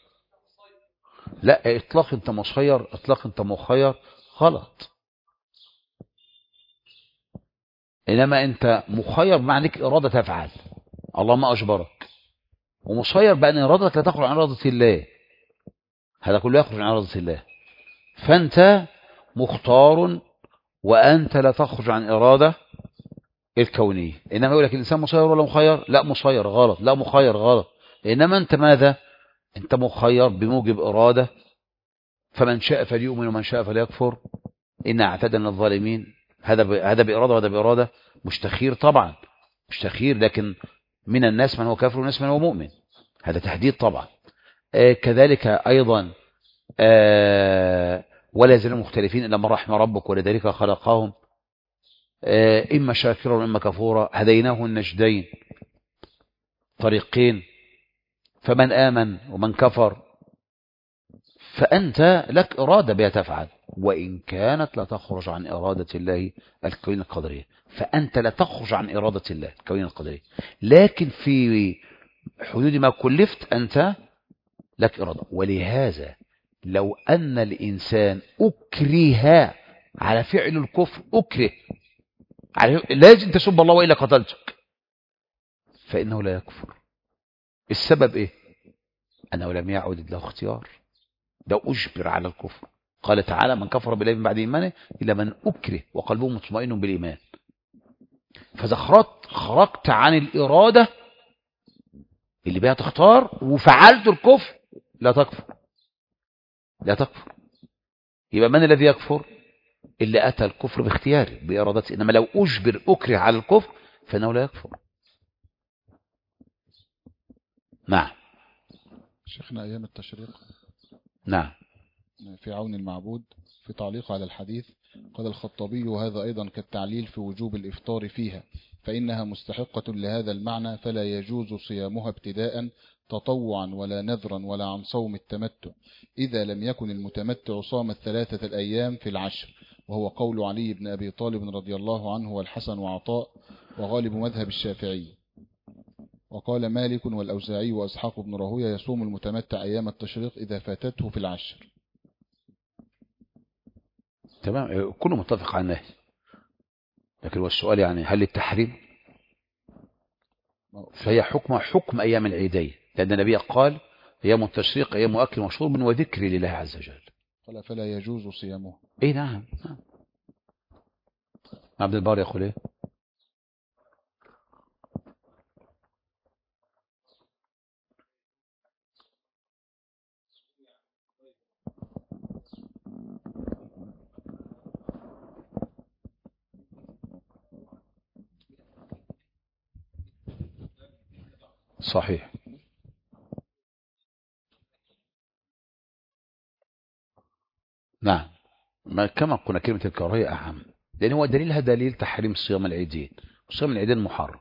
Speaker 1: لا، اطلاق انت مسير، اطلاق انت مخير غلط. انما انت مخير بمعنى لك اراده تفعل، الله ما اجبرك، ومسير بان ارادتك لا تخرج عن اراده الله، هذا كله يخرج عن اراده الله. فانت مختار وانت لا تخرج عن اراده الكونيه. انما يقول لك الانسان مسير ولا مخير؟ لا مسير غلط، لا مخير غلط. انما انت ماذا؟ انت مخير بموجب اراده، فمن شاء فليؤمن ومن شاء فليكفر، إنا اعتدنا للظالمين. هذا بإرادة وهذا بإرادة، مش تخيير طبعا، مش تخيير، لكن من الناس من هو كافر وناس من هو مؤمن، هذا تحديد طبعا. كذلك أيضا ولا يزالون مختلفين إلا من رحم ربك ولذلك خلقهم إما شاكرا وإما كفورا، هديناه النجدين، طريقين، فمن آمن ومن كفر، فأنت لك إرادة بها تفعل، وإن كانت لا تخرج عن إرادة الله الكونية القدرية، فأنت لا تخرج عن إرادة الله الكونية القدرية، لكن في حدود ما كلفت أنت لك إرادة. ولهذا لو أن الإنسان أكره على فعل الكفر، أكره لازم تسب الله وإلا قتلتك، فإنه لا يكفر. السبب إيه؟ أنه لم يعد له اختيار، ده أجبر على الكفر. قال تعالى من كفر بالله من بعد إيمانه إلا من أكره وقلبه مطمئن بالإيمان. فإذا خرجت عن الإرادة اللي بها تختار وفعلت الكفر، لا تكفر، لا تكفر. يبقى من الذي يكفر؟ اللي أتى الكفر باختياره بإرادته. إنما لو أجبر أكره على الكفر فإنه لا يكفر. نعم.
Speaker 2: شيخنا أيام التشريق،
Speaker 1: نعم،
Speaker 2: في عون المعبود في تعليق على الحديث قال الخطابي وهذا أيضا كالتعليل في وجوب الإفطار فيها، فإنها مستحقة لهذا المعنى، فلا يجوز صيامها ابتداء تطوعا ولا نذرا ولا عن صوم التمتع، إذا لم يكن المتمتع صام الثلاثة الأيام في العشر، وهو قول علي بن أبي طالب رضي الله عنه والحسن وعطاء وغالب مذهب الشافعي. وقال مالك والأوزاعي وأسحاق بن راهويه يصوم المتمتع أيام التشريق إذا فاتته في العشر.
Speaker 1: تمام، كله متفق على النهي، لكن هو السؤال يعني هل التحريم؟ فهي حكم أيام العيدين، لأن النبي قال أيام التشريق أيام أكل وشرب وذكر لله عز وجل.
Speaker 2: قال فلا يجوز صيامه.
Speaker 1: اي نعم. عبد البار يقول ايه؟ صحيح. نعم، ما كما قلنا كلمة الكراهية أهم، لأن هو دليلها دليل تحريم صيام العيدين، صيام العيدين محرم.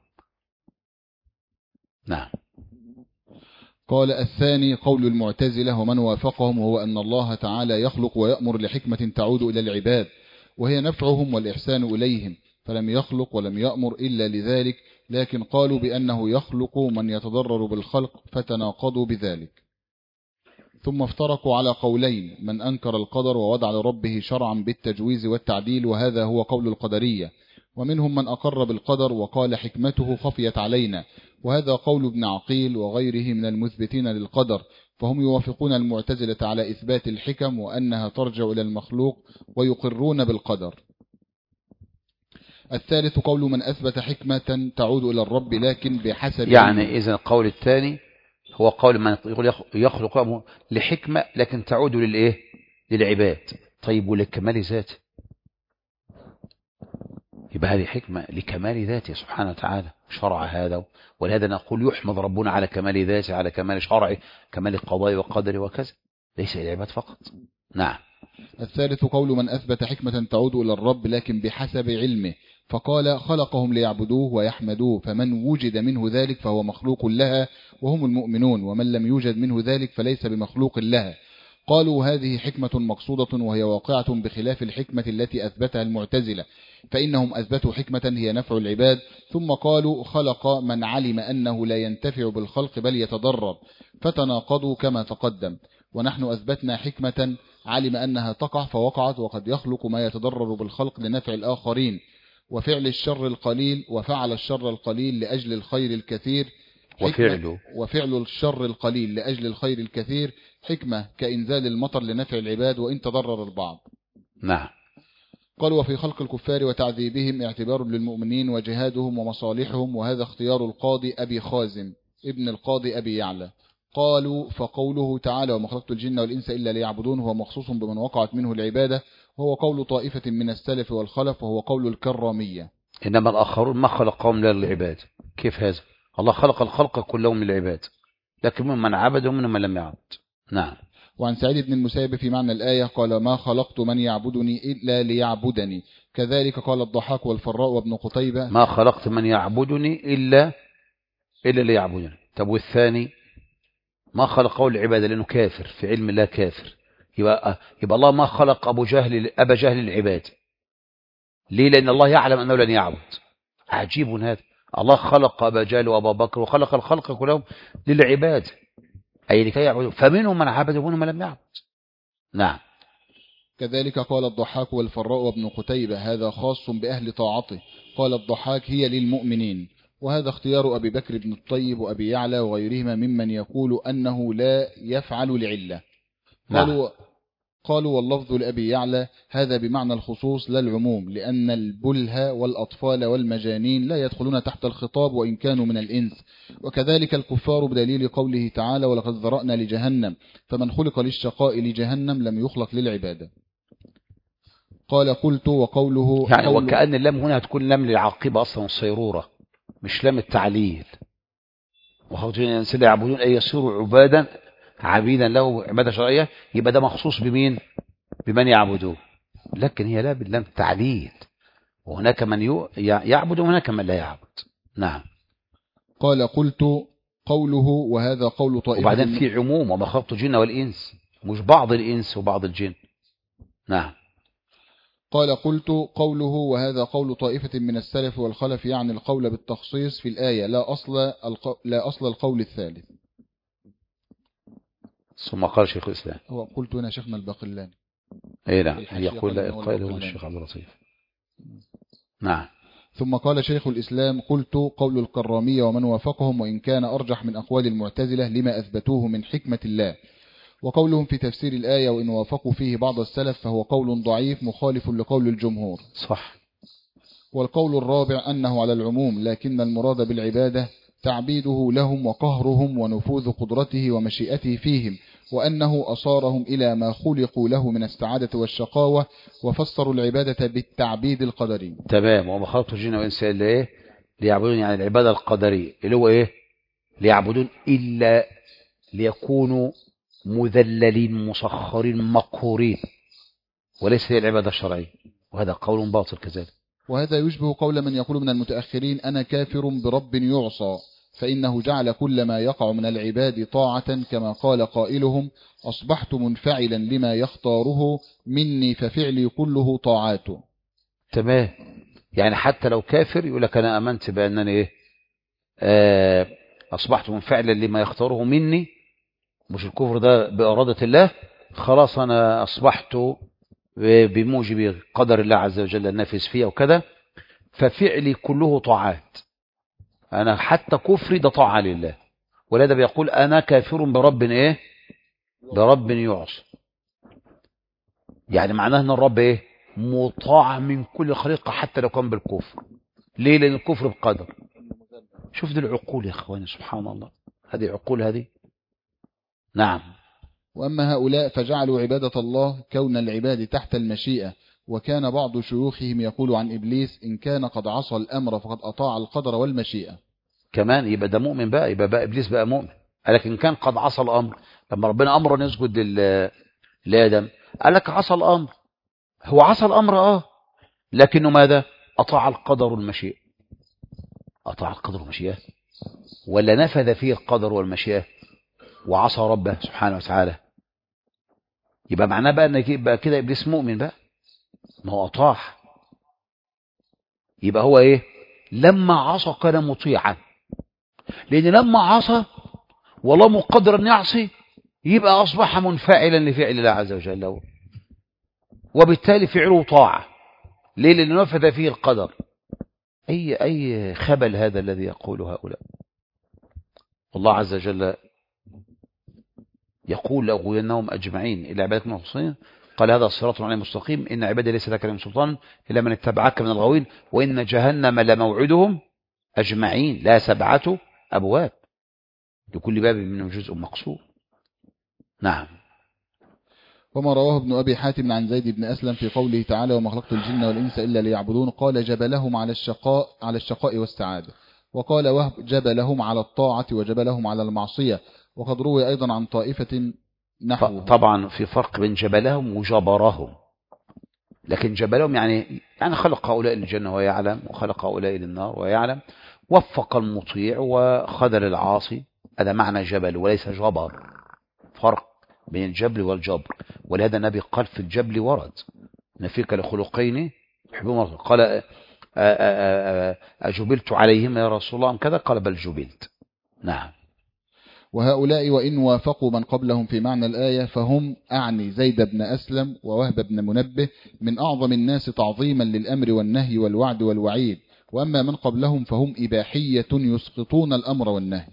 Speaker 1: نعم.
Speaker 2: قال الثاني قول المعتزلة ومن وافقهم، هو أن الله تعالى يخلق ويأمر لحكمة تعود إلى العباد، وهي نفعهم والإحسان إليهم، فلم يخلق ولم يأمر إلا لذلك، لكن قالوا بأنه يخلق من يتضرر بالخلق فتناقضوا بذلك. ثم افترقوا على قولين: من أنكر القدر ووضع لربه شرعا بالتجويز والتعديل، وهذا هو قول القدرية، ومنهم من أقر بالقدر وقال حكمته خفيت علينا، وهذا قول ابن عقيل وغيره من المثبتين للقدر، فهم يوافقون المعتزلة على إثبات الحكم وأنها ترجع إلى المخلوق، ويقرون بالقدر. الثالث قول من أثبت حكمة تعود إلى الرب لكن بحسب،
Speaker 1: يعني إذن القول الثاني هو قول من يقول يخلق لحكمة لكن تعود للإيه؟ للعباد. طيب ولكمال ذاته، يبقى هذه حكمة لكمال ذاته سبحانه وتعالى شرع هذا، ولهذا نقول يحمد ربنا على كمال ذاته، على كمال شرعه، كمال القضاء والقدر وكذا، ليس للعباد فقط. نعم.
Speaker 2: الثالث قول من أثبت حكمة تعود إلى الرب لكن بحسب علمه، فقال خلقهم ليعبدوه ويحمدوه، فمن وجد منه ذلك فهو مخلوق لها وهم المؤمنون، ومن لم يوجد منه ذلك فليس بمخلوق لها. قالوا هذه حكمة مقصودة وهي واقعة بخلاف الحكمة التي أثبتها المعتزلة، فإنهم أثبتوا حكمة هي نفع العباد، ثم قالوا خلق من علم أنه لا ينتفع بالخلق بل يتضرر، فتناقضوا كما تقدم. ونحن أثبتنا حكمة علم أنها تقع فوقعت، وقد يخلق ما يتضرر بالخلق لنفع الآخرين، وفعل الشر القليل لأجل الخير الكثير، وفعل الشر القليل لأجل الخير الكثير حكمة كإنزال المطر لنفع العباد وإن تضرر البعض.
Speaker 1: نعم.
Speaker 2: قال وفي خلق الكفار وتعذيبهم اعتبار للمؤمنين وجهادهم ومصالحهم، وهذا اختيار القاضي أبي خازم ابن القاضي أبي يعلى. قالوا فقوله تعالى وما خلقت الجن والإنس إلا ليعبدون هو مخصوص بمن وقعت منه العبادة، وهو قول طائفة من السلف والخلف، وهو قول الكرامية.
Speaker 1: إنما الآخرون ما خلقهم للعباد. كيف هذا؟ الله خلق الخلق كلهم للعباد، لكن من عبد ومن من لم يعبد. نعم.
Speaker 2: وعن سعيد بن المسيب في معنى الآية قال ما خلقت من يعبدني إلا ليعبدني. كذلك قال الضحاك والفراء وابن قتيبة
Speaker 1: ما خلقت من يعبدني إلا ليعبدني. طب والثاني ما خلقه العبادة لأنه كافر في علم الله كافر، يبقى الله ما خلق أبا جهل العباد. ليه؟ لأن الله يعلم أنه لن يعبد. عجيب هذا، الله خلق أبا جهل وأبا بكر وخلق الخلق كلهم للعباد، أي لكي يعبدوا، فمنهم من عبد ومنهم من لم يعبد. نعم.
Speaker 2: كذلك قال الضحاك والفراء وابن قتيبة هذا خاص بأهل طاعته. قال الضحاك هي للمؤمنين، وهذا اختيار أبي بكر بن الطيب وأبي يعلى وغيرهما ممن يقول أنه لا يفعل لعلة. قالوا واللفظ لأبي يعلى هذا بمعنى الخصوص لا العموم، لأن البله والأطفال والمجانين لا يدخلون تحت الخطاب وإن كانوا من الإنس، وكذلك الكفار بدليل قوله تعالى ولقد ذرأنا لجهنم، فمن خلق للشقاء لجهنم لم يخلق للعبادة. قال قلت وقوله
Speaker 1: يعني وكأن اللام هنا هتكون لام للعاقبة أصلا الصيرورة، مش لام التعليل. وخوتين الإنسان يعبدون أن يصيروا عبيدا له عبادة شرعية، يبقى ده مخصوص بمين؟ بمن يعبدوه. لكن هي لا باللام التعليل، وهناك من يعبد وهناك من لا يعبد. نعم.
Speaker 2: قال قلت قوله وهذا قول طائفة،
Speaker 1: وبعدين في عموم وما خلقت الجن والإنس، مش بعض الإنس وبعض الجن. نعم.
Speaker 2: قال قلت قوله وهذا قول طائفة من السلف والخلف، يعني القول بالتخصيص في الآية لا أصل القول الثالث.
Speaker 1: ثم قال شيخ الإسلام
Speaker 2: هو قلت هنا شيخنا الباقلاني.
Speaker 1: اي نعم، يقول لا القائل هو الشيخ عبد اللطيف. نعم.
Speaker 2: ثم قال شيخ الإسلام قلت قول الكرامية ومن وافقهم، وإن كان أرجح من أقوال المعتزلة لما أثبتوه من حكمة الله، وقولهم في تفسير الآية وإن وافقوا فيه بعض السلف فهو قول ضعيف مخالف لقول الجمهور.
Speaker 1: صح.
Speaker 2: والقول الرابع أنه على العموم، لكن المراد بالعبادة تعبيده لهم وقهرهم ونفوذ قدرته ومشيئته فيهم، وأنه أصارهم إلى ما خلقوا له من السعادة والشقاوة، وفسروا العبادة بالتعبيد القدري.
Speaker 1: تمام. وما خلقت الجن والإنس إلا إيه؟ ليعبدون، يعني العبادة القدرية اللي هو إيه؟ ليعبدون إلا ليكونوا مذللين مسخرين مقهورين، وليس هي العبادة الشرعية، وهذا قول باطل كذلك.
Speaker 2: وهذا يشبه قول من يقول من المتأخرين أنا كافر برب يعصى، فإنه جعل كل ما يقع من العباد طاعة، كما قال قائلهم أصبحت منفعلا لما يختاره مني ففعلي كله طاعاته.
Speaker 1: تمام. يعني حتى لو كافر يقول لك أنا أمنت بأنني إيه؟ أصبحت منفعلا لما يختاره مني، مش الكفر ده بإرادة الله، خلاص أنا أصبحت بموجب قدر الله عز وجل النافذ فيها وكذا، ففعلي كله طاعات، أنا حتى كفري ده طاعة لله. ولذا بيقول أنا كافر برب إيه؟ برب يعصى. يعني معناه أن الرب إيه؟ مطاع من كل الخليقة حتى لو كان بالكفر. ليه؟ لأن الكفر بقدر. شوف دي العقول يا إخواني، سبحان الله، هذه عقول هذه. نعم.
Speaker 2: وأما هؤلاء فجعلوا عبادة الله كون العباد تحت المشيئة، وكان بعض شيوخهم يقول عن إبليس إن كان قد عصى الأمر فقد أطاع القدر والمشيئة.
Speaker 1: كمان يبقى ده مؤمن بقى، يبقى بقى إبليس بقى مؤمن. لكن كان قد عصى الأمر، لما ربنا أمره أن يسجد لآدم قال لك عصى الأمر، هو عصى الأمر لكنه ماذا؟ أطاع القدر والمشيئة. أطاع القدر والمشيئة ولا نفذ فيه القدر والمشيئة وعصى ربه سبحانه وتعالى؟ يبقى معناه بقى أن يبقى كده إبليس مؤمن بقى، ما هو أطاع. يبقى هو إيه؟ لما عصى كان مطيعا، لأن لما عصى والله مقدر أن يعصي يبقى أصبح منفعلا لفعل الله عز وجل، وبالتالي فعله طاعة. ليه؟ لأنه نفذ فيه القدر. أي خبل هذا الذي يقول هؤلاء. الله عز وجل يقول لأغوينهم أجمعين إلى عبادة المخلصين، قال هذا الصراط عليه مستقيم إن عبادي ليس لك عليهم سلطان إلا من اتبعك من الغاوين وإن جهنم لموعدهم أجمعين لا 7 أبواب لكل باب منهم جزء مقسوم. نعم.
Speaker 2: وما رواه ابن أبي حاتم عن زيد بن أسلم في قوله تعالى وما خلقت الجن والإنس إلا ليعبدون قال جبلهم على الشقاء والسعادة، وقال وهب جبلهم على الطاعة وجبلهم على المعصية، وقد روي أيضا عن طائفة نحوه.
Speaker 1: طبعا في فرق بين جبلهم وجبرهم، لكن جبلهم يعني خلق هؤلاء للجنة ويعلم، وخلق هؤلاء للنار ويعلم، وفق المطيع وخذل العاصي، هذا معنى جبل وليس جبر. فرق بين الجبل والجبر. ولهذا النبي قال في الجبل ورد نفيك لخلقين يحبون، قال أجبلت عليهم يا رسول الله أم كذا؟ قال بل جبلت. نعم.
Speaker 2: وهؤلاء وإن وافقوا من قبلهم في معنى الآية فهم أعني زيد بن أسلم ووهب بن منبه من أعظم الناس تعظيما للأمر والنهي والوعد والوعيد، وأما من قبلهم فهم إباحية يسقطون الأمر والنهي.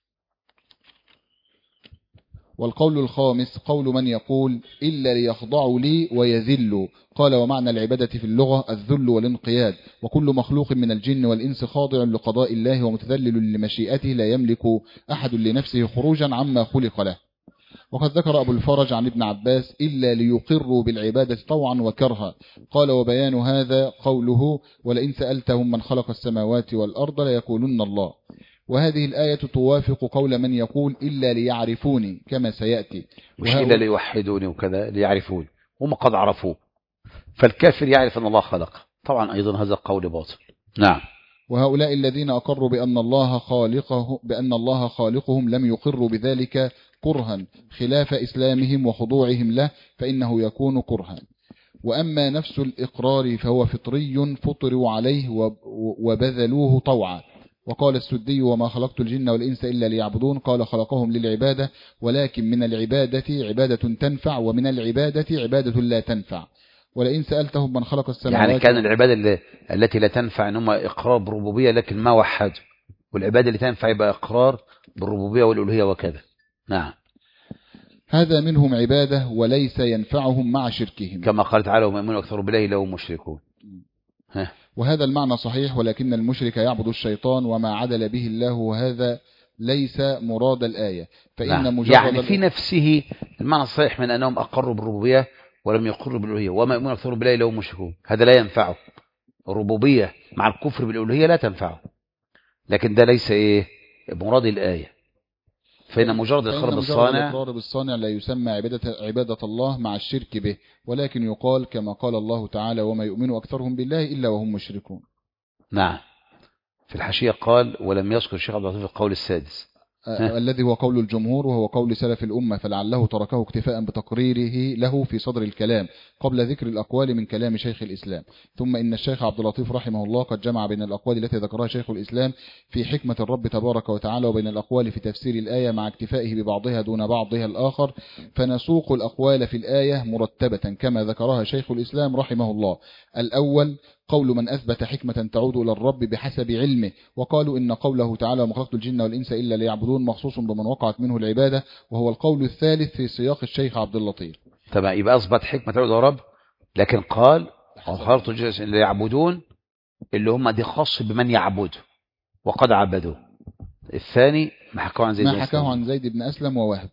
Speaker 2: والقول الخامس قول من يقول إلا ليخضعوا لي ويذلوا، قال ومعنى العبادة في اللغة الذل والانقياد، وكل مخلوق من الجن والإنس خاضع لقضاء الله ومتذلل لمشيئته لا يملك أحد لنفسه خروجا عما خلق له. وقد ذكر أبو الفرج عن ابن عباس إلا ليقروا بالعبادة طوعا وكرها، قال وبيان هذا قوله ولئن سألتهم من خلق السماوات والأرض ليقولن الله. وهذه الآية توافق قول من يقول إلا ليعرفوني كما سيأتي،
Speaker 1: مش إلا ليوحدوني وكذا، ليعرفوني هم قد عرفوه، فالكافر يعرف أن الله خلق، طبعا أيضا هذا قول باطل. نعم.
Speaker 2: وهؤلاء الذين أقروا بأن الله خالقهم لم يقروا بذلك كرها خلاف إسلامهم وخضوعهم له، فإنه يكون كرها. وأما نفس الإقرار فهو فطري فطروا عليه وبذلوه طوعا. وقال السدي وما خلقت الجن والإنس إلا ليعبدون، قال خلقهم للعبادة، ولكن من العبادة عبادة تنفع ومن العبادة عبادة لا تنفع. ولئن سألتهم من خلق السماوات،
Speaker 1: يعني كان العبادة التي لا تنفع إنما إقرار بالربوبية لكن ما وحد، والعبادة اللي تنفع يبقى إقرار بالربوبية والألوهية وكذا. نعم.
Speaker 2: هذا منهم عبادة وليس ينفعهم مع شركهم،
Speaker 1: كما قال تعالى وما يؤمن أكثر بالله إلا هم مشركون.
Speaker 2: وهذا المعنى صحيح، ولكن المشرك يعبد الشيطان وما عدل به الله، وهذا ليس مراد الآية. فإن مجرد
Speaker 1: يعني في نفسه المعنى الصحيح من أنهم أقروا بالربوبية ولم يقروا بالألوهية، وما يؤمن أكثر بالله إلا هم مشركون، هذا لا ينفعه. الربوبية مع الكفر بالألوهية لا تنفعه، لكن ده ليس مراد الآية. فإن مجرد الإقرار
Speaker 2: بالصانع لا يسمى عبادة الله مع الشرك به، ولكن يقال كما قال الله تعالى وما يؤمن أكثرهم بالله إلا وهم مشركون.
Speaker 1: نعم. في الحاشية قال ولم يذكر الشيخ عبد اللطيف القول السادس
Speaker 2: الذي هو قول الجمهور وهو قول سلف الأمة، فلعله تركه اكتفاء بتقريره له في صدر الكلام قبل ذكر الأقوال من كلام شيخ الإسلام. ثم إن الشيخ عبد اللطيف رحمه الله قد جمع بين الأقوال التي ذكرها شيخ الإسلام في حكمة الرب تبارك وتعالى وبين الأقوال في تفسير الآية مع اكتفائه ببعضها دون بعضها الآخر، فنسوق الأقوال في الآية مرتبة كما ذكرها شيخ الإسلام رحمه الله. الأول قول من أثبت حكمة تعود إلى الرب بحسب علمه، وقالوا إن قوله تعالى وما خلقت الجن والإنس إلا ليعبدون مخصوص بمن وقعت منه العبادة، وهو القول الثالث في سياق الشيخ عبد اللطيف.
Speaker 1: تمام، يبقى أثبت حكمة تعود إلى الرب، لكن قال خلقت الجن إلا ليعبدون اللي هم دي خاص بمن يعبده وقد عبدوه. الثاني ما حكاه عن زيد
Speaker 2: بن أسلم ووهب.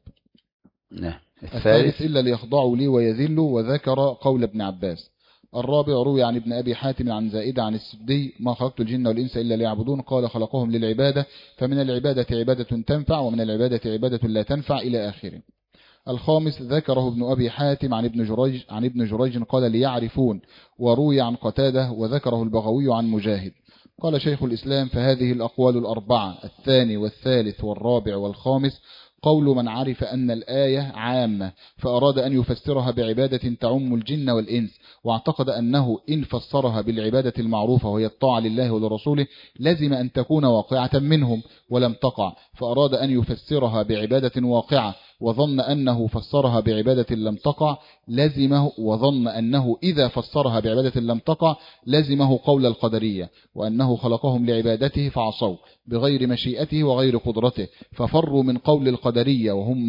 Speaker 1: نعم.
Speaker 2: الثالث إلا ليخضعوا لي ويذلوا، وذكر قول ابن عباس. الرابع روي عن ابن أبي حاتم عن زائدة عن السدي ما خلقت الجن والإنس إلا ليعبدون، قال خلقهم للعبادة، فمن العبادة عبادة تنفع ومن العبادة عبادة لا تنفع إلى آخره. الخامس ذكره ابن أبي حاتم عن ابن جريج قال ليعرفون، وروي عن قتادة، وذكره البغوي عن مجاهد. قال شيخ الإسلام فهذه الأقوال الأربعة الثاني والثالث والرابع والخامس قول من عرف أن الآية عامة فأراد أن يفسرها بعبادة تعم الجن والإنس، واعتقد أنه إن فسرها بالعبادة المعروفة وهي الطاعة لله ولرسوله لازم أن تكون واقعة منهم ولم تقع، فأراد أن يفسرها بعبادة واقعة وظن أنه فسرها بعبادة لم تقع لازمه، وظن أنه إذا فسرها بعبادة لم تقع لازمه قول القدرية، وأنه خلقهم لعبادته فعصوا بغير مشيئته وغير قدرته، ففروا من قول القدرية وهم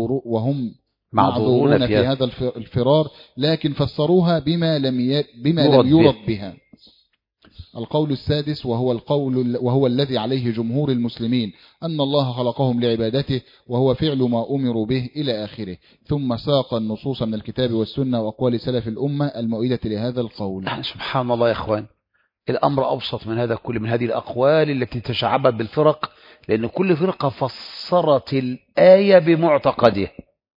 Speaker 2: معذورون في هذا الفرار، لكن فسروها بما لم يرد بها. القول السادس وهو الذي عليه جمهور المسلمين أن الله خلقهم لعبادته وهو فعل ما أمروا به إلى آخره، ثم ساق النصوص من الكتاب والسنة وأقوال سلف الأمة المؤيدة لهذا القول.
Speaker 1: سبحان الله يا إخوان، الأمر أبسط من هذا كل، من هذه الأقوال التي تشعبت بالفرق، لأن كل فرقة فسرت الآية بمعتقده،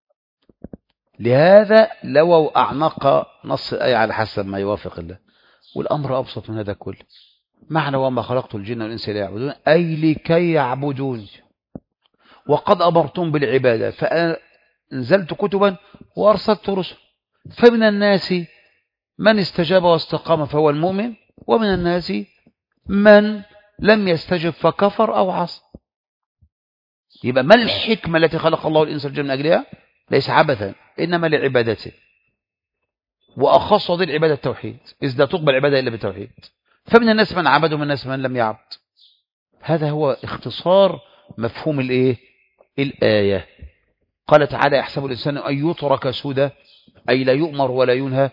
Speaker 1: لهذا لو أعنق نص الآية على حسب ما يوافق الله. والأمر أبسط من هذا كله. معنى وما خلقت الجن والإنس إلا يعبدون أي لكي يعبدون، وقد أمرتم بالعبادة فأنزلت كتبا وأرسلت رسل، فمن الناس من استجاب واستقام فهو المؤمن، ومن الناس من لم يستجب فكفر أو عصى. يبقى ما الحكمة التي خلق الله الإنس والجن من أجلها؟ ليس عبثا، إنما لعبادته، وأخص هذه العبادة التوحيد، إذ لا تقبل عبادة إلا بالتوحيد. فمن الناس من عبد ومن الناس من لم يعبد. هذا هو اختصار مفهوم الآية. قال تعالى يحسب الإنسان أن يترك سدى، أي لا يؤمر ولا ينهى،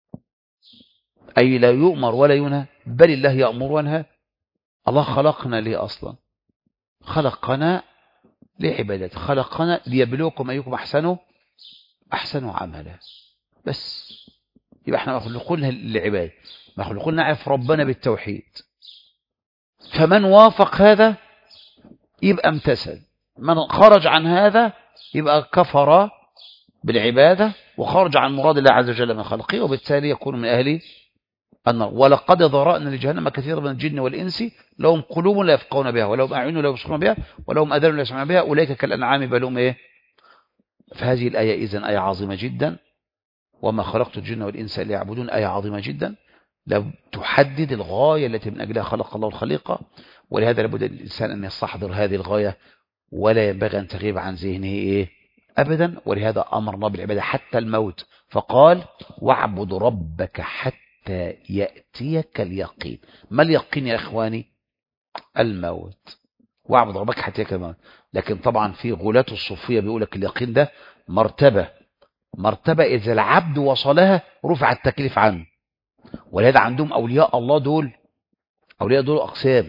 Speaker 1: أي لا يؤمر ولا ينهى، بل الله يأمر وينهى. الله خلقنا ليه أصلا؟ خلقنا لعبادته، خلقنا ليبلوكم أيكم أحسن عملا. بس يبقى احنا مخلوقون للعبادة، مخلوقون نعرف ربنا بالتوحيد، فمن وافق هذا يبقى امتثل، من خرج عن هذا يبقى كفر بالعبادة وخرج عن مراد الله عز وجل من خلقه، وبالتالي يكون من أهل النار. ولقد ذرأنا لجهنم كثيرا من الجن والإنس لهم قلوب لا يفقهون بها ولهم أعين لا يبصرون بها ولهم آذان لا يسمعون بها أولئك كالأنعام بل هم فهذه الآية إذن آية عظيمة جدا، وما خلقت الجن والإنس إلا يعبدون، آية عظيمة جدا لو تحدد الغاية التي من أجلها خلق الله الخليقة. ولهذا لابد الإنسان أن يستحضر هذه الغاية، ولا ينبغي أن تغيب عن ذهنه أبدا. ولهذا أمرنا بالعبادة حتى الموت، فقال واعبد ربك حتى يأتيك اليقين. ما اليقين يا إخواني؟ الموت. واعبد ربك حتى كمان. لكن طبعا في غلاة الصوفية بيقول لك اليقين ده مرتبة إذا العبد وصلها رفع التكليف عنه. ولهذا عندهم أولياء الله دول أقسام.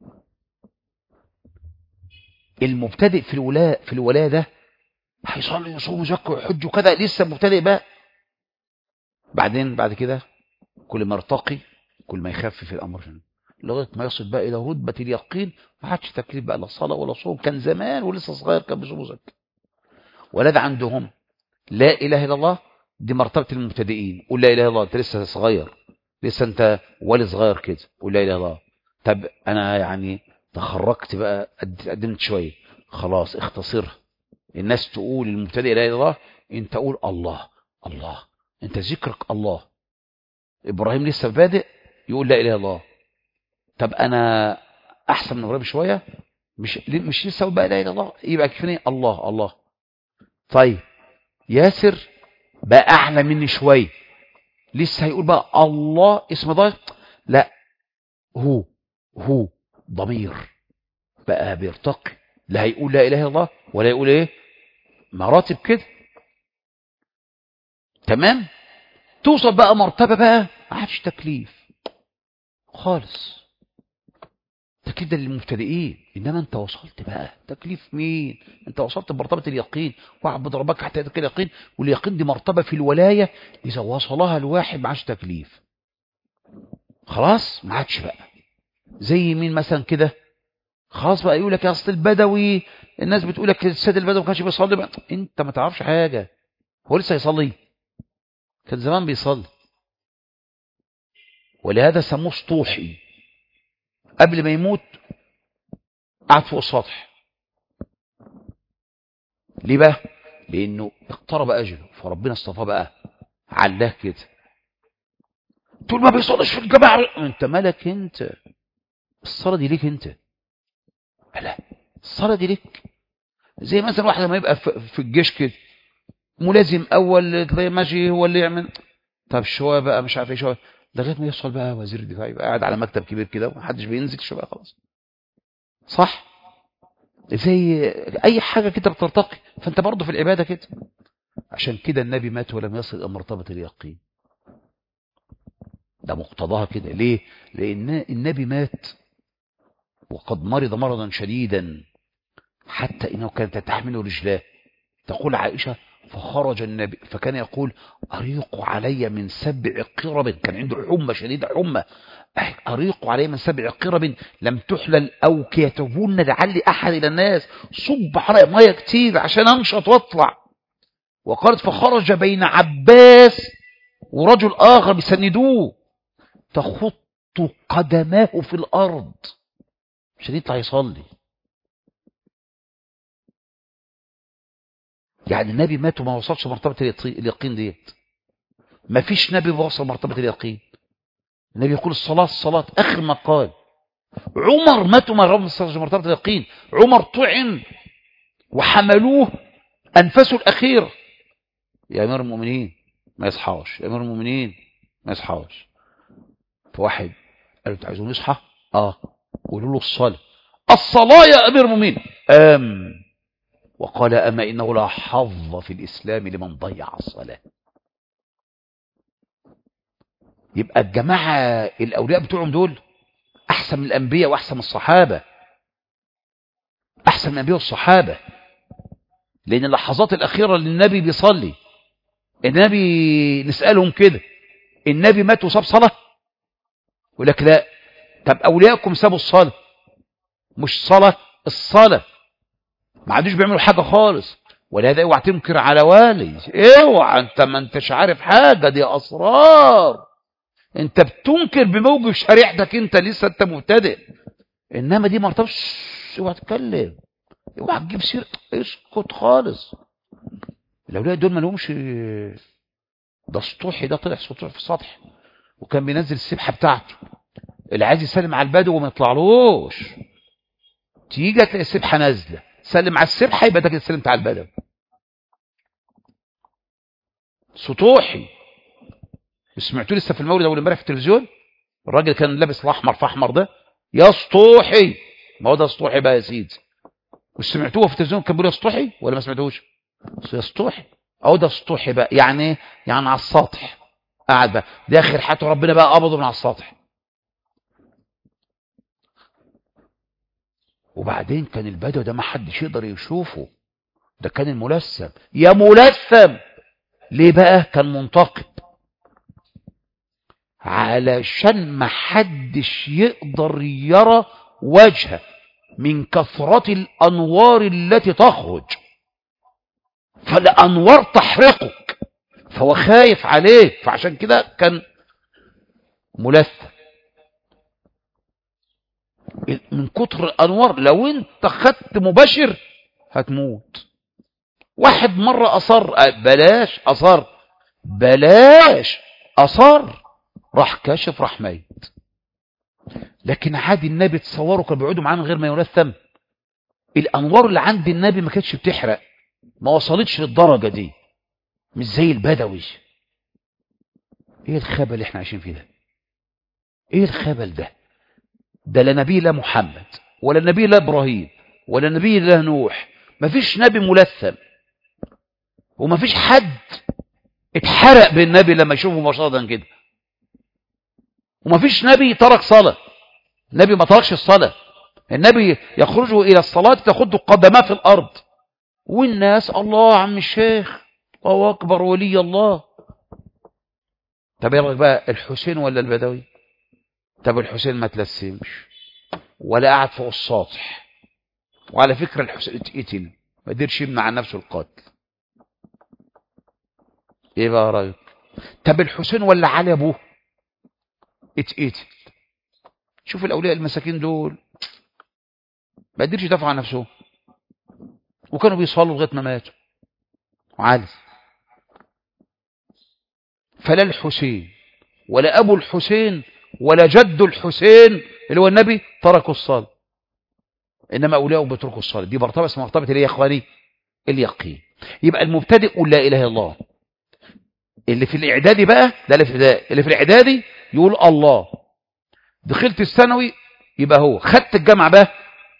Speaker 1: المبتدئ في الولاء ده هيصلي ويصوم ويزكي ويحج وكذا، لسه مبتدئ بقى. بعد كده كل ما ارتقي كل ما يخفف الأمر لغاية ما يصل بقى إلى رتبة اليقين، ما عادش تكليف بقى لا صلاة ولا صوم. كان زمان ولسه صغير كان بيصوم ويزكي. ولهذا عندهم لا إله إلا الله دي مرتبة المبتدئين. قول لا إله إلا الله، أنت لسه صغير، لسه أنت ولي صغير كده، قول لا إله إلا الله. طب أنا يعني تخرجت بقى، قدمت شوية، خلاص اختصرها. الناس تقول المبتدئ لا إله إلا الله، أنت قول الله الله، أنت ذكرك الله. إبراهيم لسه بادئ يقول لا إله إلا الله. طب أنا أحسن من إبراهيم شوية، مش لسه أقول بقى لا إله إلا الله، يبقى كفاية الله الله. طيب ياسر بقى أعلى مني شوية، لسه هيقول بقى الله اسم ضمير، لا هو ضمير بقى بيرتقي، لا هيقول لا إله إلا الله ولا يقول إيه، مراتب كده. تمام. توصل بقى مرتبة بقى ما عادش تكليف خالص، التكليف ده للمبتدئين. انما انت وصلت بقى تكليف مين؟ انت وصلت بمرتبه اليقين، واعبد ربك حتى ياتيك اليقين. واليقين دي مرتبه في الولايه، اذا وصلها الواحد ما عادش تكليف خلاص، ما عادش بقى. زي مين مثلا كده؟ خلاص بقى يقول لك يا اصل البدوي، الناس بتقول لك السيد البدوي ما كانش بيصلي بقى. انت ما تعرفش حاجه، هو لسه يصلي؟ كان زمان بيصلي. ولهذا سموه سطوحي. قبل ما يموت قعد فوق السطح. ليه بقى؟ لانه اقترب اجله، فربنا اصطفاه بقى علاه كده. تقول ما بيصليش في الجماعه، انت مالك انت؟ الصلاه دي ليك انت. لا، الصلاه دي ليك. زي مثلا واحد لما يبقى في الجيش كده، ملازم اول تلاقيه ماشي هو اللي يعمل، طب شويه بقى مش عارف ايه شويه، لغايه ما يوصل بقى وزير الدفاع، يبقى قاعد على مكتب كبير كده ومحدش بينزل شويه خلاص. صح؟ زي اي حاجه كده بترتقي، فانت برضه في العباده كده. عشان كده النبي مات ولم يصل الى مرتبه اليقين. ده مقتضاها كده. ليه؟ لان النبي مات وقد مرض مرضا شديدا حتى انه كانت تحمله رجلاه. تقول عائشه فخرج النبي فكان يقول اريق علي من 7 قرب، كان عنده حمى شديده، حمى، اريق علي من 7 قرب لم تحلل اوكيتهن لعل احد الى الناس، صب علي ميه كتير عشان انشط واطلع. وقالت فخرج بين عباس ورجل اخر بيسندوه تخط قدماه في الارض عشان يطلع يصلي. يعني النبي مات وما وصلش مرتبه اليقين ديت. ما فيش نبي وصل مرتبه اليقين. النبي يقول الصلاه اخر ما قال. عمر مات وما وصل مرتبه اليقين. عمر طعن وحملوه انفسه الاخير. يا امير المؤمنين ما يصحاش، يا امير المؤمنين ما يصحاش. فواحد قال له انتوا عايزون يصحى؟ قولوا له الصلاه يا امير المؤمنين. وقال اما انه لا حظ في الاسلام لمن ضيع الصلاه. يبقى الجماعه الاولياء بتوعهم دول احسن من الانبياء واحسن من الصحابه، احسن من الانبياء والصحابه. لان اللحظات الاخيره اللي النبي بيصلي، النبي نسالهم كده، النبي مات وساب صلاه؟ يقول لك لا. طب اولياءكم سابوا الصلاه؟ مش صلاه، الصلاه ما عادوش بيعملوا حاجه خالص. ولهذا اوعى تنكر على والي، اوعى، انت ما انتش عارف حاجه، دي اسرار. انت بتنكر بموجب شريعتك، انت لسه انت مبتدئ. انما دي مرتبه، اوعى تتكلم، اوعى تجيب سيره، اسكت خالص. الاولياء دول ما لهمش. ده سطوحي، ده طلع سطوح في السطح وكان بينزل السبحه بتاعته. اللي عايز يسلم على البدو وما يطلعلوش، تيجي تلاقي السبحه نازله، سلم على السبحه يبقى انت كده سلمت على البدو. سطوحي. سمعتوا لسه في المولد اول امبارح في التلفزيون، الراجل كان لابس الاحمر في احمر ده، يا سطوحي ما هو ده سطوحي بقى يا سيدي. وسمعتوه في التلفزيون كان بيقول سطوحي ولا ما سمعتوش؟ سطوحي اهو ده سطوحي بقى، يعني ايه؟ يعني على السطح قاعد بقى، ده اخر حياته ربنا بقى قبضه من على السطح. وبعدين كان البدو ده ما حدش يقدر يشوفه، ده كان الملثم، يا ملثم. ليه بقى كان منتقب؟ علشان ما حدش يقدر يرى وجهه من كثرة الأنوار التي تخرج، فالأنوار تحرقك، فهو خايف عليك، فعشان كده كان ملثم من كتر الأنوار. لو انت خدت مباشر هتموت. واحد مرة أصر، بلاش أصر، راح كاشف، راح ميت. لكن عادي النبي تصوره كان بيقعدوا معاه من غير ما يلثم. الأنوار اللي عند النبي ما كانتش بتحرق، ما وصلتش للدرجة دي، مش زي البدوي. ايه الخبل اللي احنا عايشين فيه ده؟ ايه الخبل ده؟ ده لا نبي لا محمد ولا نبي لا ابراهيم ولا نبي لا نوح، مفيش نبي ملثم، ومفيش حد اتحرق بالنبي لما يشوفه مباشرة كده، ومفيش نبي ترك صلاة. النبي ما تركش الصلاة، النبي يخرج إلى الصلاة تخد قدماه في الأرض، والناس الله عم الشيخ الله أكبر ولي الله. طب يا بقى الحسين ولا البدوي؟ طب الحسين ما تلسمش ولا قاعد فوق السطح، وعلى فكرة الحسين اتقتل ما قدرش يمنع عن نفسه القتل. ايه بقى رايك؟ طب الحسين ولا علي ابوه؟ اتقتل. شوف الاولياء المساكين دول ما قدرش يدافعوا عن نفسهم، وكانوا بيصلوا لغايه ما ماتوا. وعلي، فلا الحسين ولا ابو الحسين ولا جد الحسين اللي هو النبي تركوا الصلاه، انما اولياءه بيتركوا الصلاه. دي مرتبه اسمها مرتبه اللي هي يا اخواني اليقين. يبقى المبتدئ يقول لا اله الا الله، اللي في الاعدادي بقى ده اللي في الاعدادي يقول الله، دخلت الثانوي يبقى هو، خدت الجامعه بقى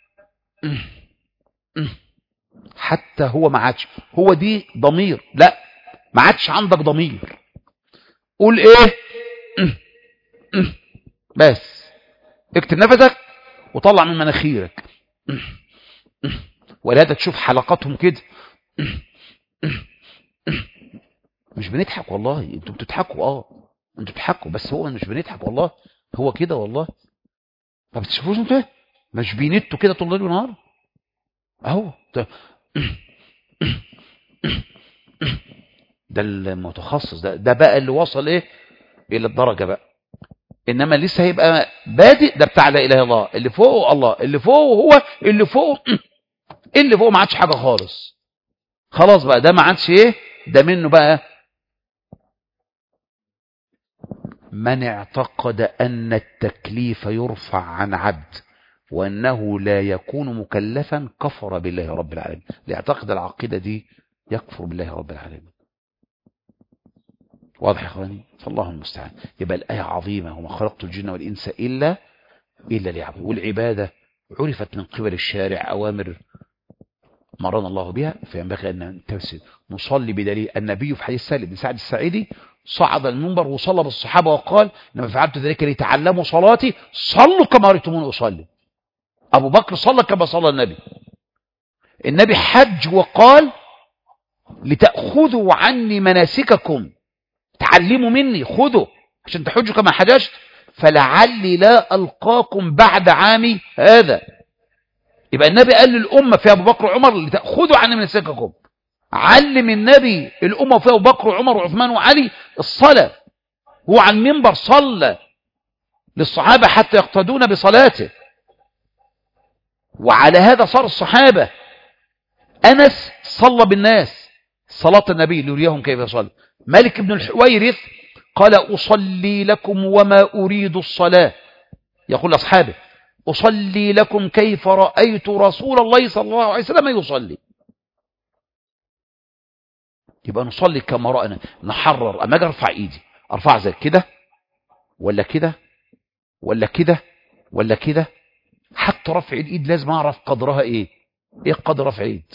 Speaker 1: حتى هو ما عادش هو دي ضمير، لا ما عادش عندك ضمير. قول ايه بس اكتب نفسك وطلع من مناخيرك. ولهذا تشوف حلقاتهم كده مش بنضحك والله، انتوا بتضحكوا، انتوا بتضحكوا بس هو مش بنضحك والله، هو كده والله. ما بتشوفوش انتوا مش بينتوا كده طول الليل والنهار اهو. ده المتخصص، ده بقى اللي وصل ايه الى الدرجه بقى. انما لسه هيبقى بادئ، ده بتاع لا اله الا الله، اللي فوقه الله، اللي فوقه هو اللي فوقه، اللي فوقه ما عادش حاجه خالص، خلاص بقى ده ما عادش ايه، ده منه بقى. من اعتقد ان التكليف يرفع عن عبد وانه لا يكون مكلفا كفر بالله رب العالمين. اللي يعتقد العقيده دي يكفر بالله رب العالمين. واضح يا اخواني؟ فالله المستعان. يبقى الايه عظيمه، وما خلقت الجن والانس الا ليعبدون. والعباده عرفت من قبل الشارع اوامر مرنا الله بها، فينبغي ان ننتبه. نصلي بدليل النبي في حديث سالم بن سعد الساعدي صعد المنبر وصلى بالصحابه وقال انما فعلت ذلك لتعلموا صلاتي، صلوا كما رايتموني اصلي. ابو بكر صلى كما صلى النبي. النبي حج وقال لتأخذوا عني مناسككم، تعلموا مني، خذوا عشان تحجوا كما حججت، فلعلي لا ألقاكم بعد عامي هذا. يبقى النبي قال للأمة في أبو بكر وعمر لتأخذوا عني مناسككم. علم النبي الأمة في أبو بكر وعمر وعثمان وعلي الصلاة، هو على المنبر صلى للصحابة حتى يقتدون بصلاته. وعلى هذا صار الصحابة. أنس صلى بالناس صلاة النبي ليريهم كيف يصلي. مالك بن الحويرث قال أصلي لكم وما أريد الصلاة، يقول أصحابه أصلي لكم كيف رأيت رسول الله صلى الله عليه وسلم يصلي. يبقى نصلي كما رأينا، نحرر. أما أجي أرفع إيدي أرفع زي كده ولا كده ولا كده ولا كده، حتى رفع الايد لازم اعرف قدرها ايه. ايه قدر رفع ايد؟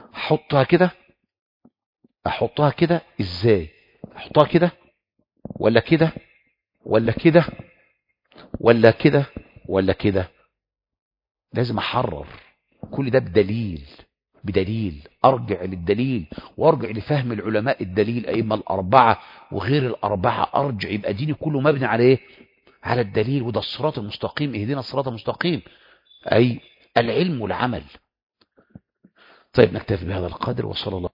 Speaker 1: احطها كده ازاي؟ احطها كده ولا كده ولا كده ولا كده ولا كده؟ لازم احرر كل ده بدليل ارجع للدليل، وارجع لفهم العلماء الدليل ائمه الاربعه وغير الاربعه، ارجع يبقى ديني كله مبني على ايه؟ على الدليل. وده الصراط المستقيم، اهدنا الصراط المستقيم، اي العلم والعمل. طيب نكتفي بهذا القدر، وصلى الله